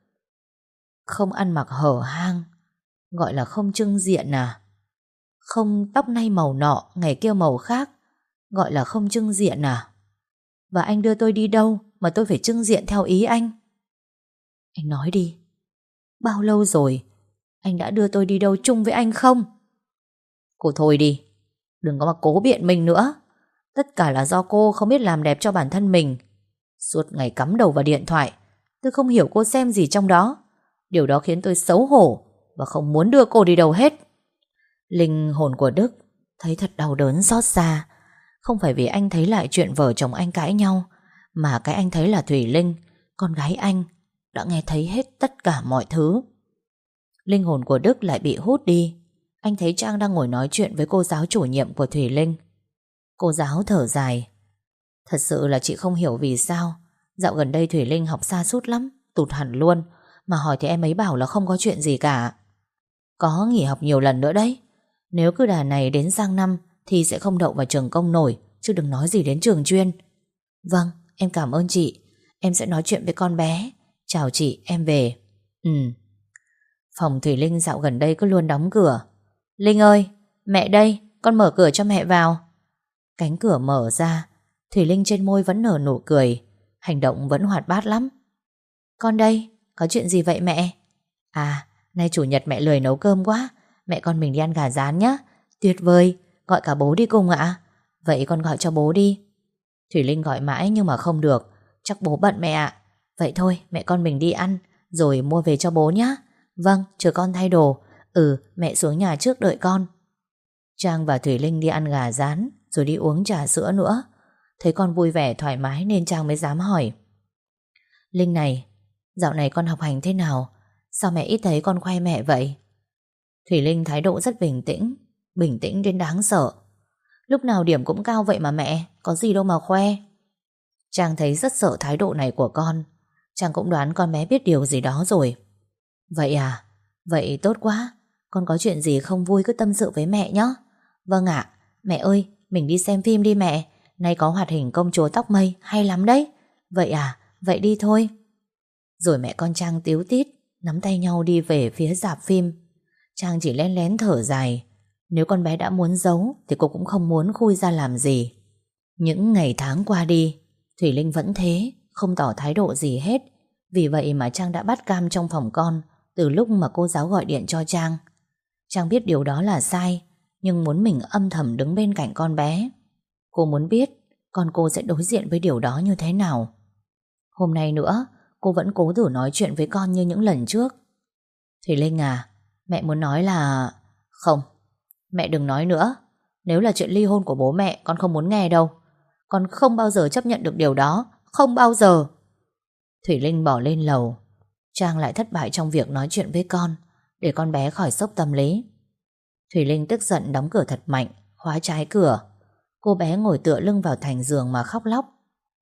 Không ăn mặc hở hang gọi là không trưng diện à? Không tóc nay màu nọ, ngày kia màu khác gọi là không trưng diện à? Và anh đưa tôi đi đâu mà tôi phải trưng diện theo ý anh? Anh nói đi, bao lâu rồi anh đã đưa tôi đi đâu chung với anh không? Cô thôi đi, đừng có mà cố biện mình nữa. Tất cả là do cô không biết làm đẹp cho bản thân mình. Suốt ngày cắm đầu vào điện thoại. Tôi không hiểu cô xem gì trong đó. Điều đó khiến tôi xấu hổ và không muốn đưa cô đi đâu hết. Linh hồn của Đức thấy thật đau đớn xót xa. Không phải vì anh thấy lại chuyện vợ chồng anh cãi nhau, mà cái anh thấy là Thủy Linh, con gái anh, đã nghe thấy hết tất cả mọi thứ. Linh hồn của Đức lại bị hút đi. Anh thấy Trang đang ngồi nói chuyện với cô giáo chủ nhiệm của Thủy Linh. Cô giáo thở dài. Thật sự là chị không hiểu vì sao dạo gần đây Thủy Linh học sa sút lắm, tụt hẳn luôn. Mà hỏi thì em ấy bảo là không có chuyện gì cả. Có nghỉ học nhiều lần nữa đấy. Nếu cứ đà này đến sang năm thì sẽ không đậu vào trường công nổi, chứ đừng nói gì đến trường chuyên. Vâng, em cảm ơn chị. Em sẽ nói chuyện với con bé. Chào chị, em về. Ừ. Phòng Thủy Linh dạo gần đây cứ luôn đóng cửa. Linh ơi, mẹ đây, con mở cửa cho mẹ vào. Cánh cửa mở ra, Thủy Linh trên môi vẫn nở nụ cười. Hành động vẫn hoạt bát lắm. Con đây, có chuyện gì vậy mẹ? À, nay chủ nhật mẹ lười nấu cơm quá, mẹ con mình đi ăn gà rán nhá. Tuyệt vời, gọi cả bố đi cùng ạ. Vậy con gọi cho bố đi. Thủy Linh gọi mãi nhưng mà không được. Chắc bố bận mẹ ạ. Vậy thôi, mẹ con mình đi ăn rồi mua về cho bố nhá. Vâng, chờ con thay đồ. Ừ, mẹ xuống nhà trước đợi con. Trang và Thủy Linh đi ăn gà rán rồi đi uống trà sữa nữa. Thấy con vui vẻ thoải mái nên Trang mới dám hỏi. Linh này, dạo này con học hành thế nào? Sao mẹ ít thấy con khoe mẹ vậy? Thủy Linh thái độ rất bình tĩnh, bình tĩnh đến đáng sợ. Lúc nào điểm cũng cao vậy mà mẹ, có gì đâu mà khoe. Trang thấy rất sợ thái độ này của con. Trang cũng đoán con bé biết điều gì đó rồi. Vậy à? Vậy tốt quá. Con có chuyện gì không vui cứ tâm sự với mẹ nhé. Vâng ạ. Mẹ ơi, mình đi xem phim đi mẹ. Nay có hoạt hình công chúa tóc mây, hay lắm đấy. Vậy à? Vậy đi thôi. Rồi mẹ con Trang tíu tít nắm tay nhau đi về phía rạp phim. Trang chỉ lén lén thở dài. Nếu con bé đã muốn giấu thì cô cũng không muốn khui ra làm gì. Những ngày tháng qua đi, Thủy Linh vẫn thế, không tỏ thái độ gì hết. Vì vậy mà Trang đã bắt cam trong phòng con từ lúc mà cô giáo gọi điện cho Trang. Trang biết điều đó là sai, nhưng muốn mình âm thầm đứng bên cạnh con bé. Cô muốn biết con cô sẽ đối diện với điều đó như thế nào. Hôm nay nữa, cô vẫn cố thử nói chuyện với con như những lần trước. Thủy Linh à, mẹ muốn nói là... Không, mẹ đừng nói nữa. Nếu là chuyện ly hôn của bố mẹ, con không muốn nghe đâu. Con không bao giờ chấp nhận được điều đó. Không bao giờ. Thủy Linh bỏ lên lầu. Trang lại thất bại trong việc nói chuyện với con, để con bé khỏi sốc tâm lý. Thủy Linh tức giận đóng cửa thật mạnh, khóa trái cửa. Cô bé ngồi tựa lưng vào thành giường mà khóc lóc.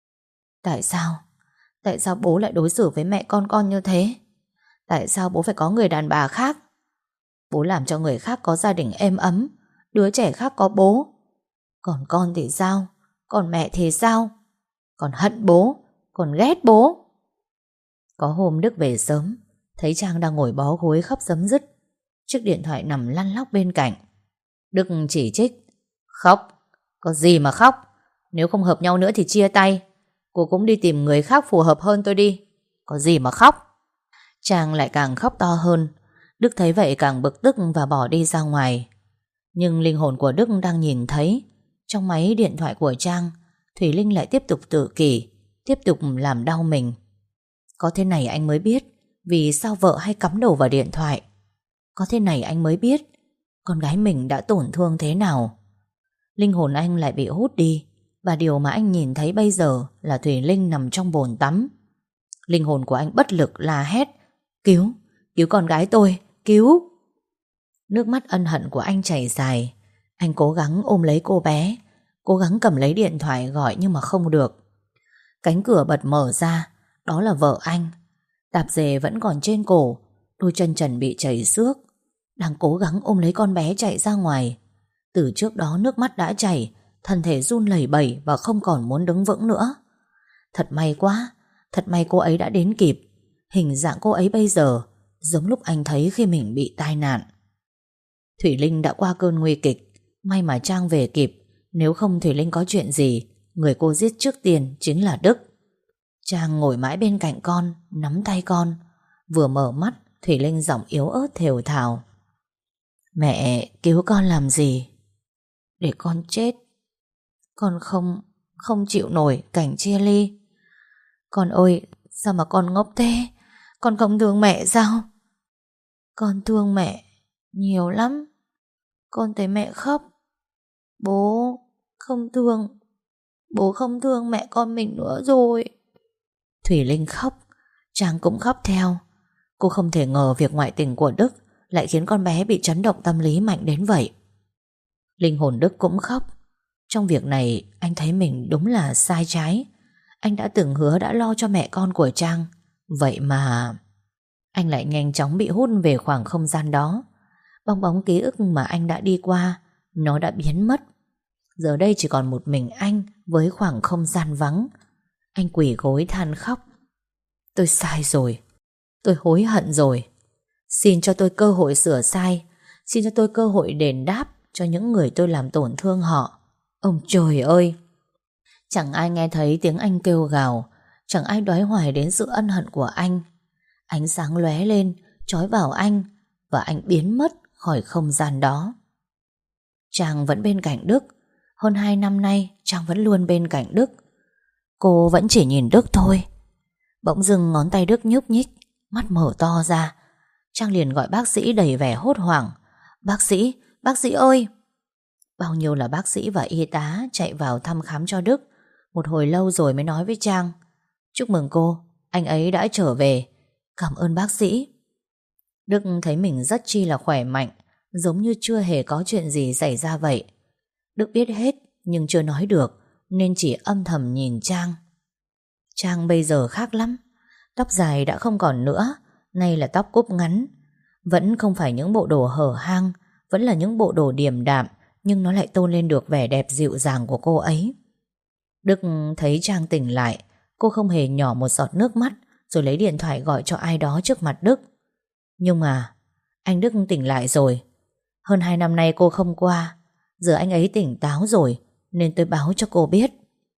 Tại sao? Tại sao bố lại đối xử với mẹ con con như thế? Tại sao bố phải có người đàn bà khác? Bố làm cho người khác có gia đình êm ấm, đứa trẻ khác có bố. Còn con thì sao? Còn mẹ thì sao? Còn hận bố, còn ghét bố. Có hôm Đức về sớm, thấy Trang đang ngồi bó gối khóc rấm rứt. Chiếc điện thoại nằm lăn lóc bên cạnh. Đức chỉ trích. Khóc? Có gì mà khóc? Nếu không hợp nhau nữa thì chia tay. Cô cũng đi tìm người khác phù hợp hơn tôi đi. Có gì mà khóc? Trang lại càng khóc to hơn. Đức thấy vậy càng bực tức và bỏ đi ra ngoài. Nhưng linh hồn của Đức đang nhìn thấy. Trong máy điện thoại của Trang, Thủy Linh lại tiếp tục tự kỷ, tiếp tục làm đau mình. Có thế này anh mới biết vì sao vợ hay cắm đầu vào điện thoại. Có thế này anh mới biết con gái mình đã tổn thương thế nào. Linh hồn anh lại bị hút đi, và điều mà anh nhìn thấy bây giờ là Thủy Linh nằm trong bồn tắm. Linh hồn của anh bất lực la hét. Cứu, cứu con gái tôi, cứu. Nước mắt ân hận của anh chảy dài. Anh cố gắng ôm lấy cô bé, cố gắng cầm lấy điện thoại gọi nhưng mà không được. Cánh cửa bật mở ra. Đó là vợ anh. Tạp dề vẫn còn trên cổ, đôi chân trần bị chảy xước, đang cố gắng ôm lấy con bé chạy ra ngoài. Từ trước đó nước mắt đã chảy, thân thể run lẩy bẩy và không còn muốn đứng vững nữa. Thật may quá, thật may cô ấy đã đến kịp. Hình dạng cô ấy bây giờ giống lúc anh thấy khi mình bị tai nạn. Thủy Linh đã qua cơn nguy kịch. May mà Trang về kịp. Nếu không Thủy Linh có chuyện gì, người cô giết trước tiên chính là Đức. Trang ngồi mãi bên cạnh con, nắm tay con. Vừa mở mắt, Thủy Linh giọng yếu ớt thều thào. Mẹ cứu con làm gì? Để con chết. Con không, không chịu nổi cảnh chia ly. Con ơi, sao mà con ngốc thế? Con không thương mẹ sao? Con thương mẹ nhiều lắm. Con thấy mẹ khóc. Bố không thương. Bố không thương mẹ con mình nữa rồi. Thủy Linh khóc, Trang cũng khóc theo. Cô không thể ngờ việc ngoại tình của Đức lại khiến con bé bị chấn động tâm lý mạnh đến vậy. Linh hồn Đức cũng khóc. Trong việc này anh thấy mình đúng là sai trái. Anh đã từng hứa đã lo cho mẹ con của Trang. Vậy mà anh lại nhanh chóng bị hút về khoảng không gian đó. Bong bóng ký ức mà anh đã đi qua, nó đã biến mất. Giờ đây chỉ còn một mình anh với khoảng không gian vắng. Anh quỳ gối than khóc. Tôi sai rồi. Tôi hối hận rồi. Xin cho tôi cơ hội sửa sai. Xin cho tôi cơ hội đền đáp cho những người tôi làm tổn thương họ. Ông trời ơi! Chẳng ai nghe thấy tiếng anh kêu gào. Chẳng ai đoái hoài đến sự ân hận của anh. Ánh sáng lóe lên, chói vào anh, và anh biến mất khỏi không gian đó. Trang vẫn bên cạnh Đức. Hơn hai năm nay Trang vẫn luôn bên cạnh Đức. Cô vẫn chỉ nhìn Đức thôi. Bỗng dưng ngón tay Đức nhúc nhích, mắt mở to ra. Trang liền gọi bác sĩ đầy vẻ hốt hoảng. Bác sĩ, bác sĩ ơi! Bao nhiêu là bác sĩ và y tá chạy vào thăm khám cho Đức. Một hồi lâu rồi mới nói với Trang: chúc mừng cô, anh ấy đã trở về. Cảm ơn bác sĩ. Đức thấy mình rất chi là khỏe mạnh, giống như chưa hề có chuyện gì xảy ra vậy. Đức biết hết nhưng chưa nói được, nên chỉ âm thầm nhìn Trang. Trang bây giờ khác lắm. Tóc dài đã không còn nữa, nay là tóc cúp ngắn. Vẫn không phải những bộ đồ hở hang, vẫn là những bộ đồ điềm đạm, nhưng nó lại tôn lên được vẻ đẹp dịu dàng của cô ấy. Đức thấy Trang tỉnh lại, cô không hề nhỏ một giọt nước mắt, rồi lấy điện thoại gọi cho ai đó trước mặt Đức. Nhưng mà anh Đức tỉnh lại rồi. Hơn hai năm nay cô không qua, giờ anh ấy tỉnh táo rồi, nên tôi báo cho cô biết.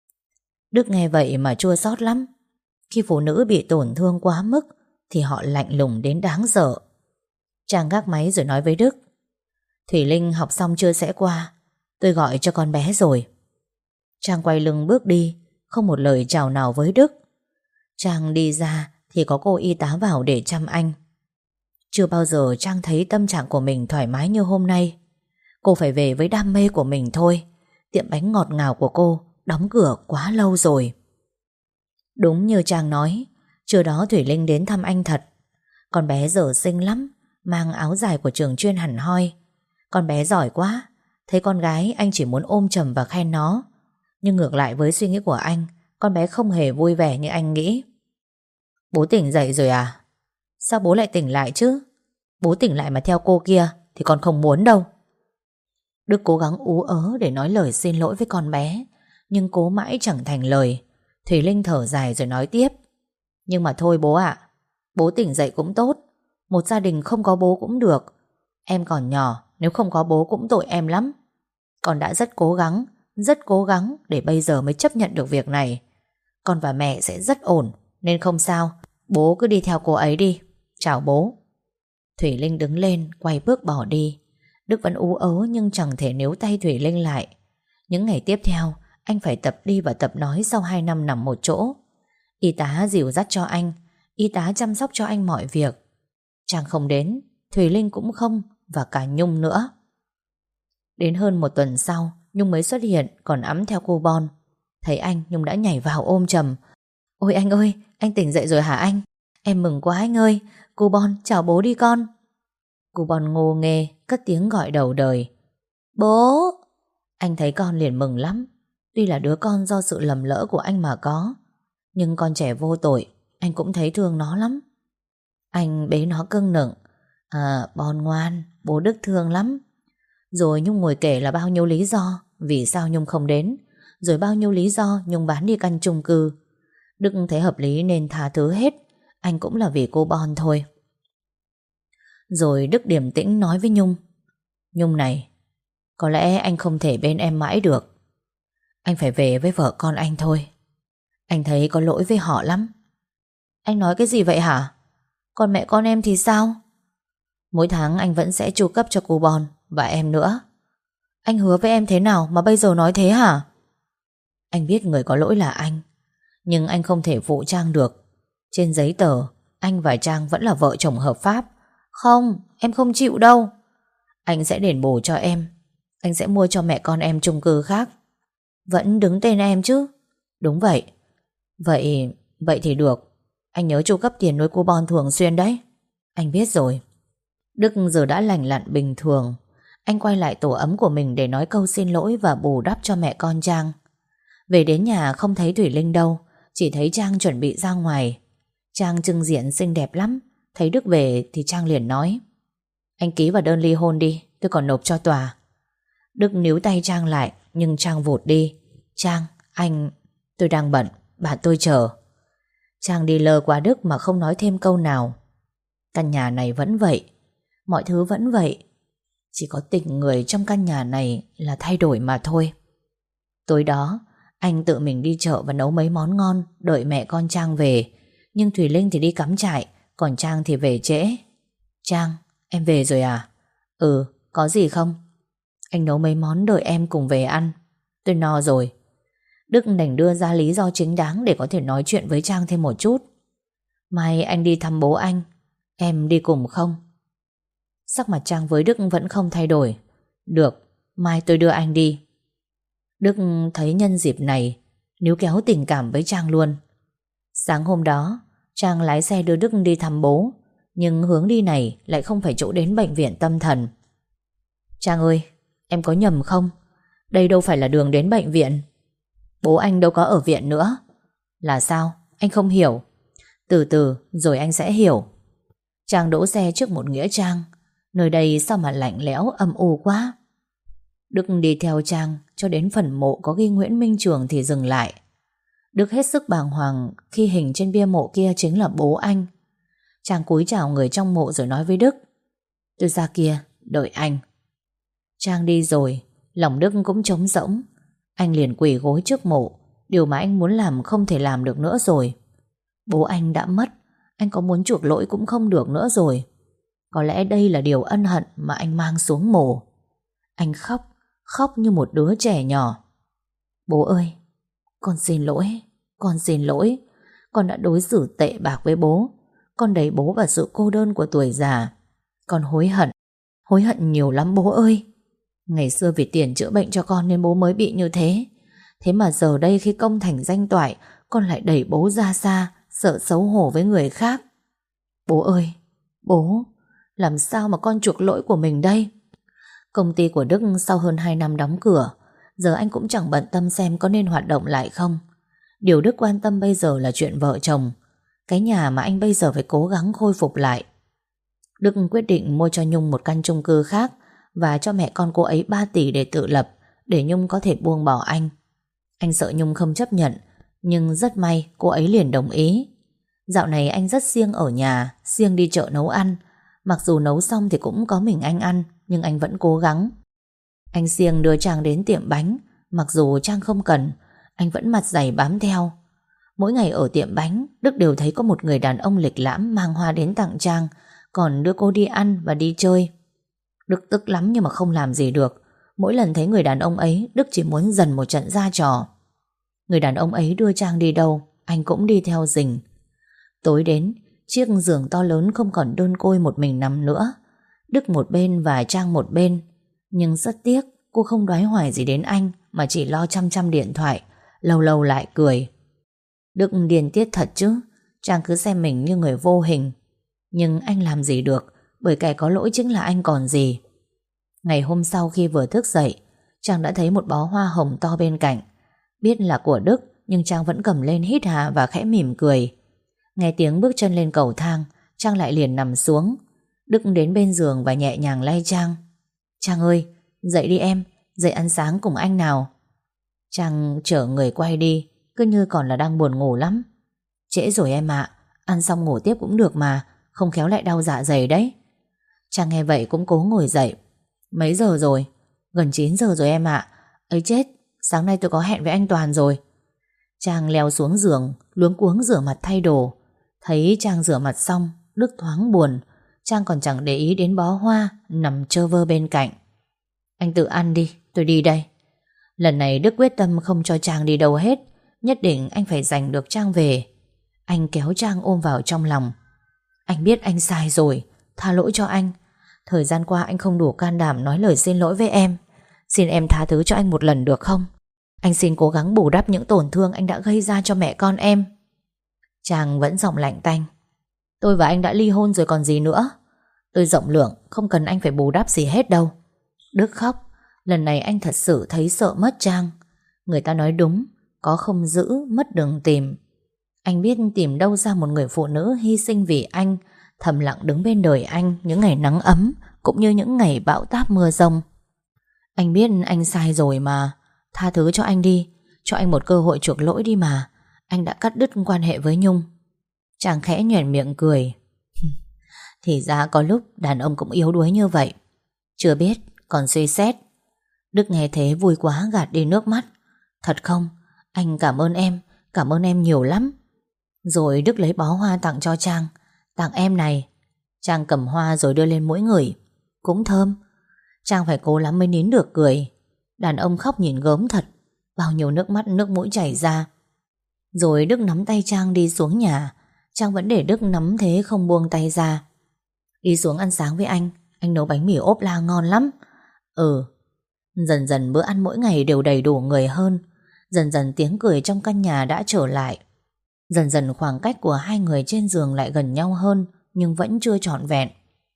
Đức nghe vậy mà chua xót lắm. Khi phụ nữ bị tổn thương quá mức thì họ lạnh lùng đến đáng sợ. Trang gác máy rồi nói với Đức: Thủy Linh học xong chưa sẽ qua, tôi gọi cho con bé rồi. Trang quay lưng bước đi, không một lời chào nào với Đức. Trang đi ra thì có cô y tá vào để chăm anh. Chưa bao giờ Trang thấy tâm trạng của mình thoải mái như hôm nay. Cô phải về với đam mê của mình thôi. Tiệm bánh ngọt ngào của cô đóng cửa quá lâu rồi. Đúng như Trang nói, trưa đó Thủy Linh đến thăm anh thật. Con bé giờ xinh lắm, mang áo dài của trường chuyên hẳn hoi. Con bé giỏi quá. Thấy con gái anh chỉ muốn ôm chầm và khen nó. Nhưng ngược lại với suy nghĩ của anh, con bé không hề vui vẻ như anh nghĩ. Bố tỉnh dậy rồi à? Sao bố lại tỉnh lại chứ? Bố tỉnh lại mà theo cô kia thì con không muốn đâu. Đức cố gắng ú ớ để nói lời xin lỗi với con bé, nhưng cố mãi chẳng thành lời. Thủy Linh thở dài rồi nói tiếp: Nhưng mà thôi bố ạ, bố tỉnh dậy cũng tốt. Một gia đình không có bố cũng được. Em còn nhỏ, nếu không có bố cũng tội em lắm. Con đã rất cố gắng, rất cố gắng để bây giờ mới chấp nhận được việc này. Con và mẹ sẽ rất ổn, nên không sao. Bố cứ đi theo cô ấy đi. Chào bố. Thủy Linh đứng lên, quay bước bỏ đi. Đức vẫn ú ớ nhưng chẳng thể níu tay Thủy Linh lại. Những ngày tiếp theo, anh phải tập đi và tập nói sau hai năm nằm một chỗ. Y tá dìu dắt cho anh, y tá chăm sóc cho anh mọi việc. Trang không đến, Thùy Linh cũng không, và cả Nhung nữa. Đến hơn một tuần sau, Nhung mới xuất hiện, còn ẵm theo cô Bon. Thấy anh, Nhung đã nhảy vào ôm chầm. Ôi anh ơi, anh tỉnh dậy rồi hả anh? Em mừng quá anh ơi. Cô Bon, chào bố đi con. Cô Bon ngô nghê, cất tiếng gọi đầu đời. Bố! Anh thấy con liền mừng lắm. Tuy là đứa con do sự lầm lỡ của anh mà có, nhưng con trẻ vô tội, anh cũng thấy thương nó lắm. Anh bế nó cưng nựng. À, Bon ngoan, bố Đức thương lắm. Rồi Nhung ngồi kể là bao nhiêu lý do vì sao Nhung không đến, rồi bao nhiêu lý do Nhung bán đi căn chung cư. Đức thấy hợp lý nên tha thứ hết. Anh cũng là vì cô Bon thôi. Rồi Đức điềm tĩnh nói với Nhung: Nhung này, có lẽ anh không thể bên em mãi được. Anh phải về với vợ con anh thôi. Anh thấy có lỗi với họ lắm. Anh nói cái gì vậy hả? Còn mẹ con em thì sao? Mỗi tháng anh vẫn sẽ chu cấp cho cô Bon và em nữa. Anh hứa với em thế nào mà bây giờ nói thế hả? Anh biết người có lỗi là anh, nhưng anh không thể phụ Trang được. Trên giấy tờ, anh và Trang vẫn là vợ chồng hợp pháp. Không, em không chịu đâu. Anh sẽ đền bù cho em. Anh sẽ mua cho mẹ con em chung cư khác. Vẫn đứng tên em chứ? Đúng vậy. Vậy, vậy thì được. Anh nhớ chu cấp tiền nuôi cô Bon thường xuyên đấy. Anh biết rồi. Đức giờ đã lành lặn bình thường. Anh quay lại tổ ấm của mình để nói câu xin lỗi và bù đắp cho mẹ con Trang. Về đến nhà không thấy Thủy Linh đâu, chỉ thấy Trang chuẩn bị ra ngoài. Trang trưng diện xinh đẹp lắm. Thấy Đức về thì Trang liền nói: Anh ký vào đơn ly hôn đi, tôi còn nộp cho tòa. Đức níu tay Trang lại, nhưng Trang vụt đi. Trang, anh... Tôi đang bận, bạn tôi chờ. Trang đi lơ qua Đức mà không nói thêm câu nào. Căn nhà này vẫn vậy, mọi thứ vẫn vậy. Chỉ có tình người trong căn nhà này là thay đổi mà thôi. Tối đó, Anh tự mình đi chợ và nấu mấy món ngon, đợi mẹ con Trang về. Nhưng Thùy Linh thì đi cắm trại, còn Trang thì về trễ. Trang, em về rồi à? Ừ, có gì không? Anh nấu mấy món đợi em cùng về ăn. Tôi no rồi. Đức đành đưa ra lý do chính đáng để có thể nói chuyện với Trang thêm một chút. Mai anh đi thăm bố anh, em đi cùng không? Sắc mặt Trang với Đức vẫn không thay đổi. Được, mai tôi đưa anh đi. Đức thấy nhân dịp này níu kéo tình cảm với Trang luôn. Sáng hôm đó Trang lái xe đưa Đức đi thăm bố, nhưng hướng đi này lại không phải chỗ đến bệnh viện tâm thần. Trang ơi, em có nhầm không? Đây đâu phải là đường đến bệnh viện. Bố anh đâu có ở viện nữa. Là sao? Anh không hiểu. Từ từ rồi anh sẽ hiểu. Trang đỗ xe trước một nghĩa trang. Nơi đây sao mà lạnh lẽo âm u quá. Đức đi theo Trang cho đến phần mộ có ghi Nguyễn Minh Trường thì dừng lại. Đức hết sức bàng hoàng khi hình trên bia mộ kia chính là bố anh. Trang cúi chào người trong mộ rồi nói với Đức: tôi ra kia đợi anh. Trang đi rồi, lòng Đức cũng trống rỗng. Anh liền quỳ gối trước mộ. Điều mà anh muốn làm không thể làm được nữa rồi. Bố anh đã mất, anh có muốn chuộc lỗi cũng không được nữa rồi. Có lẽ đây là điều ân hận mà anh mang xuống mồ. Anh khóc, khóc như một đứa trẻ nhỏ. Bố ơi, con xin lỗi, con xin lỗi. Con đã đối xử tệ bạc với bố. Con đẩy bố vào sự cô đơn của tuổi già. Con hối hận, hối hận nhiều lắm bố ơi. Ngày xưa vì tiền chữa bệnh cho con nên bố mới bị như thế. Thế mà giờ đây khi công thành danh toại, con lại đẩy bố ra xa, sợ xấu hổ với người khác. Bố ơi, bố, làm sao mà con chuộc lỗi của mình đây? Công ty của Đức sau hơn hai năm đóng cửa, giờ anh cũng chẳng bận tâm xem có nên hoạt động lại không. Điều Đức quan tâm bây giờ là chuyện vợ chồng, cái nhà mà anh bây giờ phải cố gắng khôi phục lại. Đức quyết định mua cho Nhung một căn chung cư khác và cho mẹ con cô ấy ba tỷ để tự lập, để Nhung có thể buông bỏ anh. Anh sợ Nhung không chấp nhận, nhưng rất may cô ấy liền đồng ý. Dạo này anh rất siêng ở nhà, siêng đi chợ nấu ăn. Mặc dù nấu xong thì cũng có mình anh ăn, nhưng anh vẫn cố gắng. Anh siêng đưa Trang đến tiệm bánh. Mặc dù Trang không cần, anh vẫn mặt dày bám theo. Mỗi ngày ở tiệm bánh, Đức đều thấy có một người đàn ông lịch lãm mang hoa đến tặng Trang, còn đưa cô đi ăn và đi chơi. Đức tức lắm nhưng mà không làm gì được. Mỗi lần thấy người đàn ông ấy, Đức chỉ muốn dần một trận ra trò. Người đàn ông ấy đưa Trang đi đâu, anh cũng đi theo rình. Tối đến, chiếc giường to lớn không còn đơn côi một mình nằm nữa. Đức một bên và Trang một bên. Nhưng rất tiếc, cô không đoái hoài gì đến anh, mà chỉ lo chăm chăm điện thoại, lâu lâu lại cười. Đức điên tiết thật chứ. Trang cứ xem mình như người vô hình. Nhưng anh làm gì được, bởi kẻ có lỗi chính là anh còn gì. Ngày hôm sau khi vừa thức dậy, Trang đã thấy một bó hoa hồng to bên cạnh. Biết là của Đức, nhưng Trang vẫn cầm lên hít hà và khẽ mỉm cười. Nghe tiếng bước chân lên cầu thang, Trang lại liền nằm xuống. Đức đến bên giường và nhẹ nhàng lay Trang. Trang ơi, dậy đi em, dậy ăn sáng cùng anh nào. Trang chở người quay đi, cứ như còn là đang buồn ngủ lắm. Trễ rồi em ạ, ăn xong ngủ tiếp cũng được mà, không khéo lại đau dạ dày đấy. Trang nghe vậy cũng cố ngồi dậy. Mấy giờ rồi? Gần chín giờ rồi em ạ. Ấy chết, sáng nay tôi có hẹn với anh Toàn rồi. Trang leo xuống giường, luống cuống rửa mặt thay đồ. Thấy Trang rửa mặt xong, Đức thoáng buồn. Trang còn chẳng để ý đến bó hoa nằm trơ vơ bên cạnh. Anh tự ăn đi, tôi đi đây. Lần này Đức quyết tâm không cho Trang đi đâu hết. Nhất định anh phải giành được Trang về. Anh kéo Trang ôm vào trong lòng. Anh biết anh sai rồi, tha lỗi cho anh. Thời gian qua anh không đủ can đảm nói lời xin lỗi với em. Xin em tha thứ cho anh một lần được không? Anh xin cố gắng bù đắp những tổn thương anh đã gây ra cho mẹ con em. Trang vẫn giọng lạnh tanh. Tôi và anh đã ly hôn rồi còn gì nữa. Tôi rộng lượng, không cần anh phải bù đắp gì hết đâu. Đức khóc. Lần này anh thật sự thấy sợ mất Trang. Người ta nói đúng, có không giữ, mất đừng tìm. Anh biết tìm đâu ra một người phụ nữ hy sinh vì anh, thầm lặng đứng bên đời anh những ngày nắng ấm, cũng như những ngày bão táp mưa giông. Anh biết anh sai rồi mà. Tha thứ cho anh đi, cho anh một cơ hội chuộc lỗi đi mà. Anh đã cắt đứt quan hệ với Nhung. Chàng khẽ nhoẻn miệng cười. Thì ra có lúc đàn ông cũng yếu đuối như vậy. Chưa biết, còn suy xét. Đức nghe thế vui quá gạt đi nước mắt. Thật không? Anh cảm ơn em, cảm ơn em nhiều lắm. Rồi Đức lấy bó hoa tặng cho Trang. Tặng em này. Trang cầm hoa rồi đưa lên mỗi người. Cũng thơm. Trang phải cố lắm mới nín được cười. Đàn ông khóc nhìn gớm thật. Bao nhiêu nước mắt nước mũi chảy ra. Rồi Đức nắm tay Trang đi xuống nhà. Trang vẫn để Đức nắm thế không buông tay ra. Đi xuống ăn sáng với anh. Anh nấu bánh mì ốp la ngon lắm. Ừ. Dần dần bữa ăn mỗi ngày đều đầy đủ người hơn. Dần dần tiếng cười trong căn nhà đã trở lại. Dần dần khoảng cách của hai người trên giường lại gần nhau hơn, nhưng vẫn chưa trọn vẹn.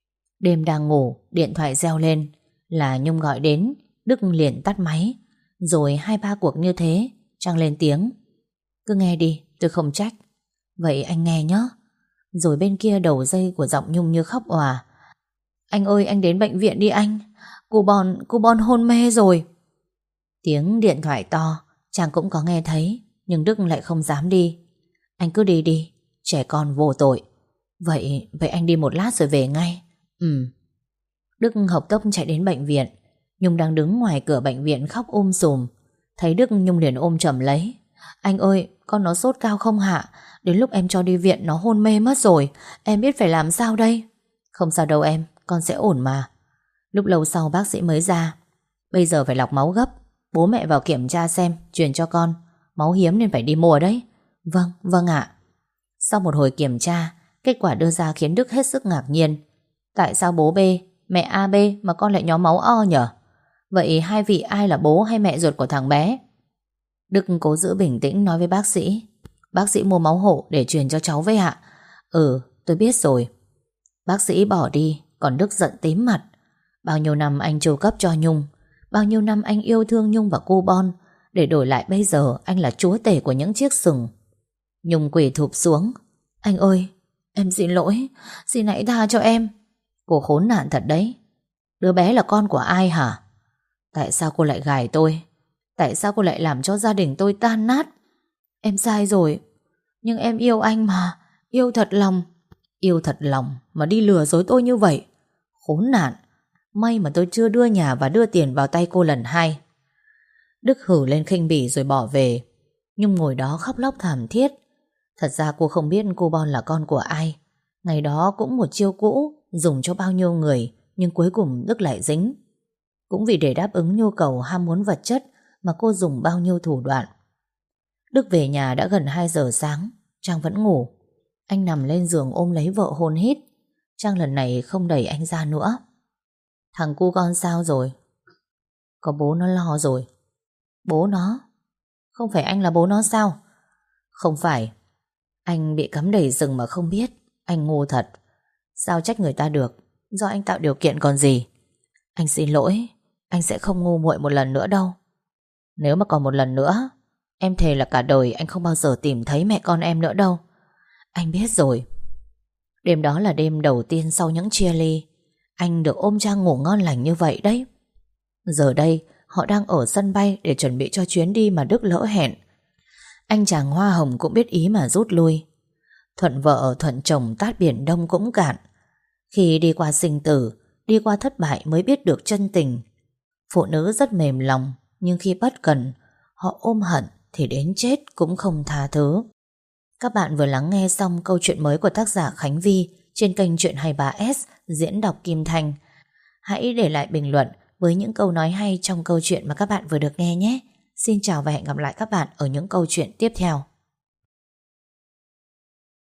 Đêm đang ngủ, điện thoại reo lên. Là Nhung gọi đến. Đức liền tắt máy. Rồi hai ba cuộc như thế. Trang lên tiếng. Cứ nghe đi, tôi không trách. Vậy anh nghe nhé. Rồi bên kia đầu dây của giọng Nhung như khóc òa. Anh ơi, anh đến bệnh viện đi anh. Cô Bon, cô Bon hôn mê rồi. Tiếng điện thoại to, Trang cũng có nghe thấy, nhưng Đức lại không dám đi. Anh cứ đi đi, trẻ con vô tội. Vậy, vậy anh đi một lát rồi về ngay. Ừ. Đức hộc tốc chạy đến bệnh viện. Nhung đang đứng ngoài cửa bệnh viện khóc um sùm. Thấy Đức, Nhung liền ôm chầm lấy. Anh ơi, con nó sốt cao không hạ. Đến lúc em cho đi viện nó hôn mê mất rồi. Em biết phải làm sao đây. Không sao đâu em, con sẽ ổn mà. Lúc lâu sau bác sĩ mới ra. Bây giờ phải lọc máu gấp. Bố mẹ vào kiểm tra xem, truyền cho con. Máu hiếm nên phải đi mua đấy. Vâng, vâng ạ. Sau một hồi kiểm tra, kết quả đưa ra khiến Đức hết sức ngạc nhiên. Tại sao bố B, mẹ a bê mà con lại nhóm máu O nhở? Vậy hai vị ai là bố hay mẹ ruột của thằng bé? Đức cố giữ bình tĩnh nói với bác sĩ. Bác sĩ mua máu hộ để truyền cho cháu với ạ. Ừ, tôi biết rồi. Bác sĩ bỏ đi, còn Đức giận tím mặt. Bao nhiêu năm anh chu cấp cho Nhung, bao nhiêu năm anh yêu thương Nhung và cô Bon, để đổi lại bây giờ anh là chúa tể của những chiếc sừng. Nhung quỳ thụp xuống. Anh ơi, em xin lỗi, xin hãy tha cho em. Cô khốn nạn thật đấy. Đứa bé là con của ai hả? Tại sao cô lại gài tôi? Tại sao cô lại làm cho gia đình tôi tan nát? Em sai rồi, nhưng em yêu anh mà, yêu thật lòng. Yêu thật lòng mà đi lừa dối tôi như vậy. Khốn nạn. May mà tôi chưa đưa nhà và đưa tiền vào tay cô lần hai. Đức hử lên khinh bỉ rồi bỏ về. Nhung ngồi đó khóc lóc thảm thiết. Thật ra cô không biết cô Bon là con của ai. Ngày đó cũng một chiêu cũ, dùng cho bao nhiêu người, nhưng cuối cùng Đức lại dính. Cũng vì để đáp ứng nhu cầu ham muốn vật chất mà cô dùng bao nhiêu thủ đoạn. Đức về nhà đã gần hai giờ sáng. Trang vẫn ngủ. Anh nằm lên giường ôm lấy vợ hôn hít. Trang lần này không đẩy anh ra nữa. Thằng cu con sao rồi? Có bố nó lo rồi. Bố nó? Không phải anh là bố nó sao? Không phải. Anh bị cắm đầy rừng mà không biết. Anh ngu thật. Sao trách người ta được? Do anh tạo điều kiện còn gì. Anh xin lỗi. Anh sẽ không ngu muội một lần nữa đâu. Nếu mà còn một lần nữa, em thề là cả đời anh không bao giờ tìm thấy mẹ con em nữa đâu. Anh biết rồi. Đêm đó là đêm đầu tiên sau những chia ly. Anh được ôm Trang ngủ ngon lành như vậy đấy. Giờ đây họ đang ở sân bay để chuẩn bị cho chuyến đi mà Đức lỡ hẹn. Anh chàng hoa hồng cũng biết ý mà rút lui. Thuận vợ thuận chồng tát biển Đông cũng cạn. Khi đi qua sinh tử, đi qua thất bại mới biết được chân tình. Phụ nữ rất mềm lòng, nhưng khi bất cần, họ ôm hận thì đến chết cũng không tha thứ. Các bạn vừa lắng nghe xong câu chuyện mới của tác giả Khánh Vy trên kênh Chuyện hai mươi ba S diễn đọc Kim Thanh. Hãy để lại bình luận với những câu nói hay trong câu chuyện mà các bạn vừa được nghe nhé. Xin chào và hẹn gặp lại các bạn ở những câu chuyện tiếp theo.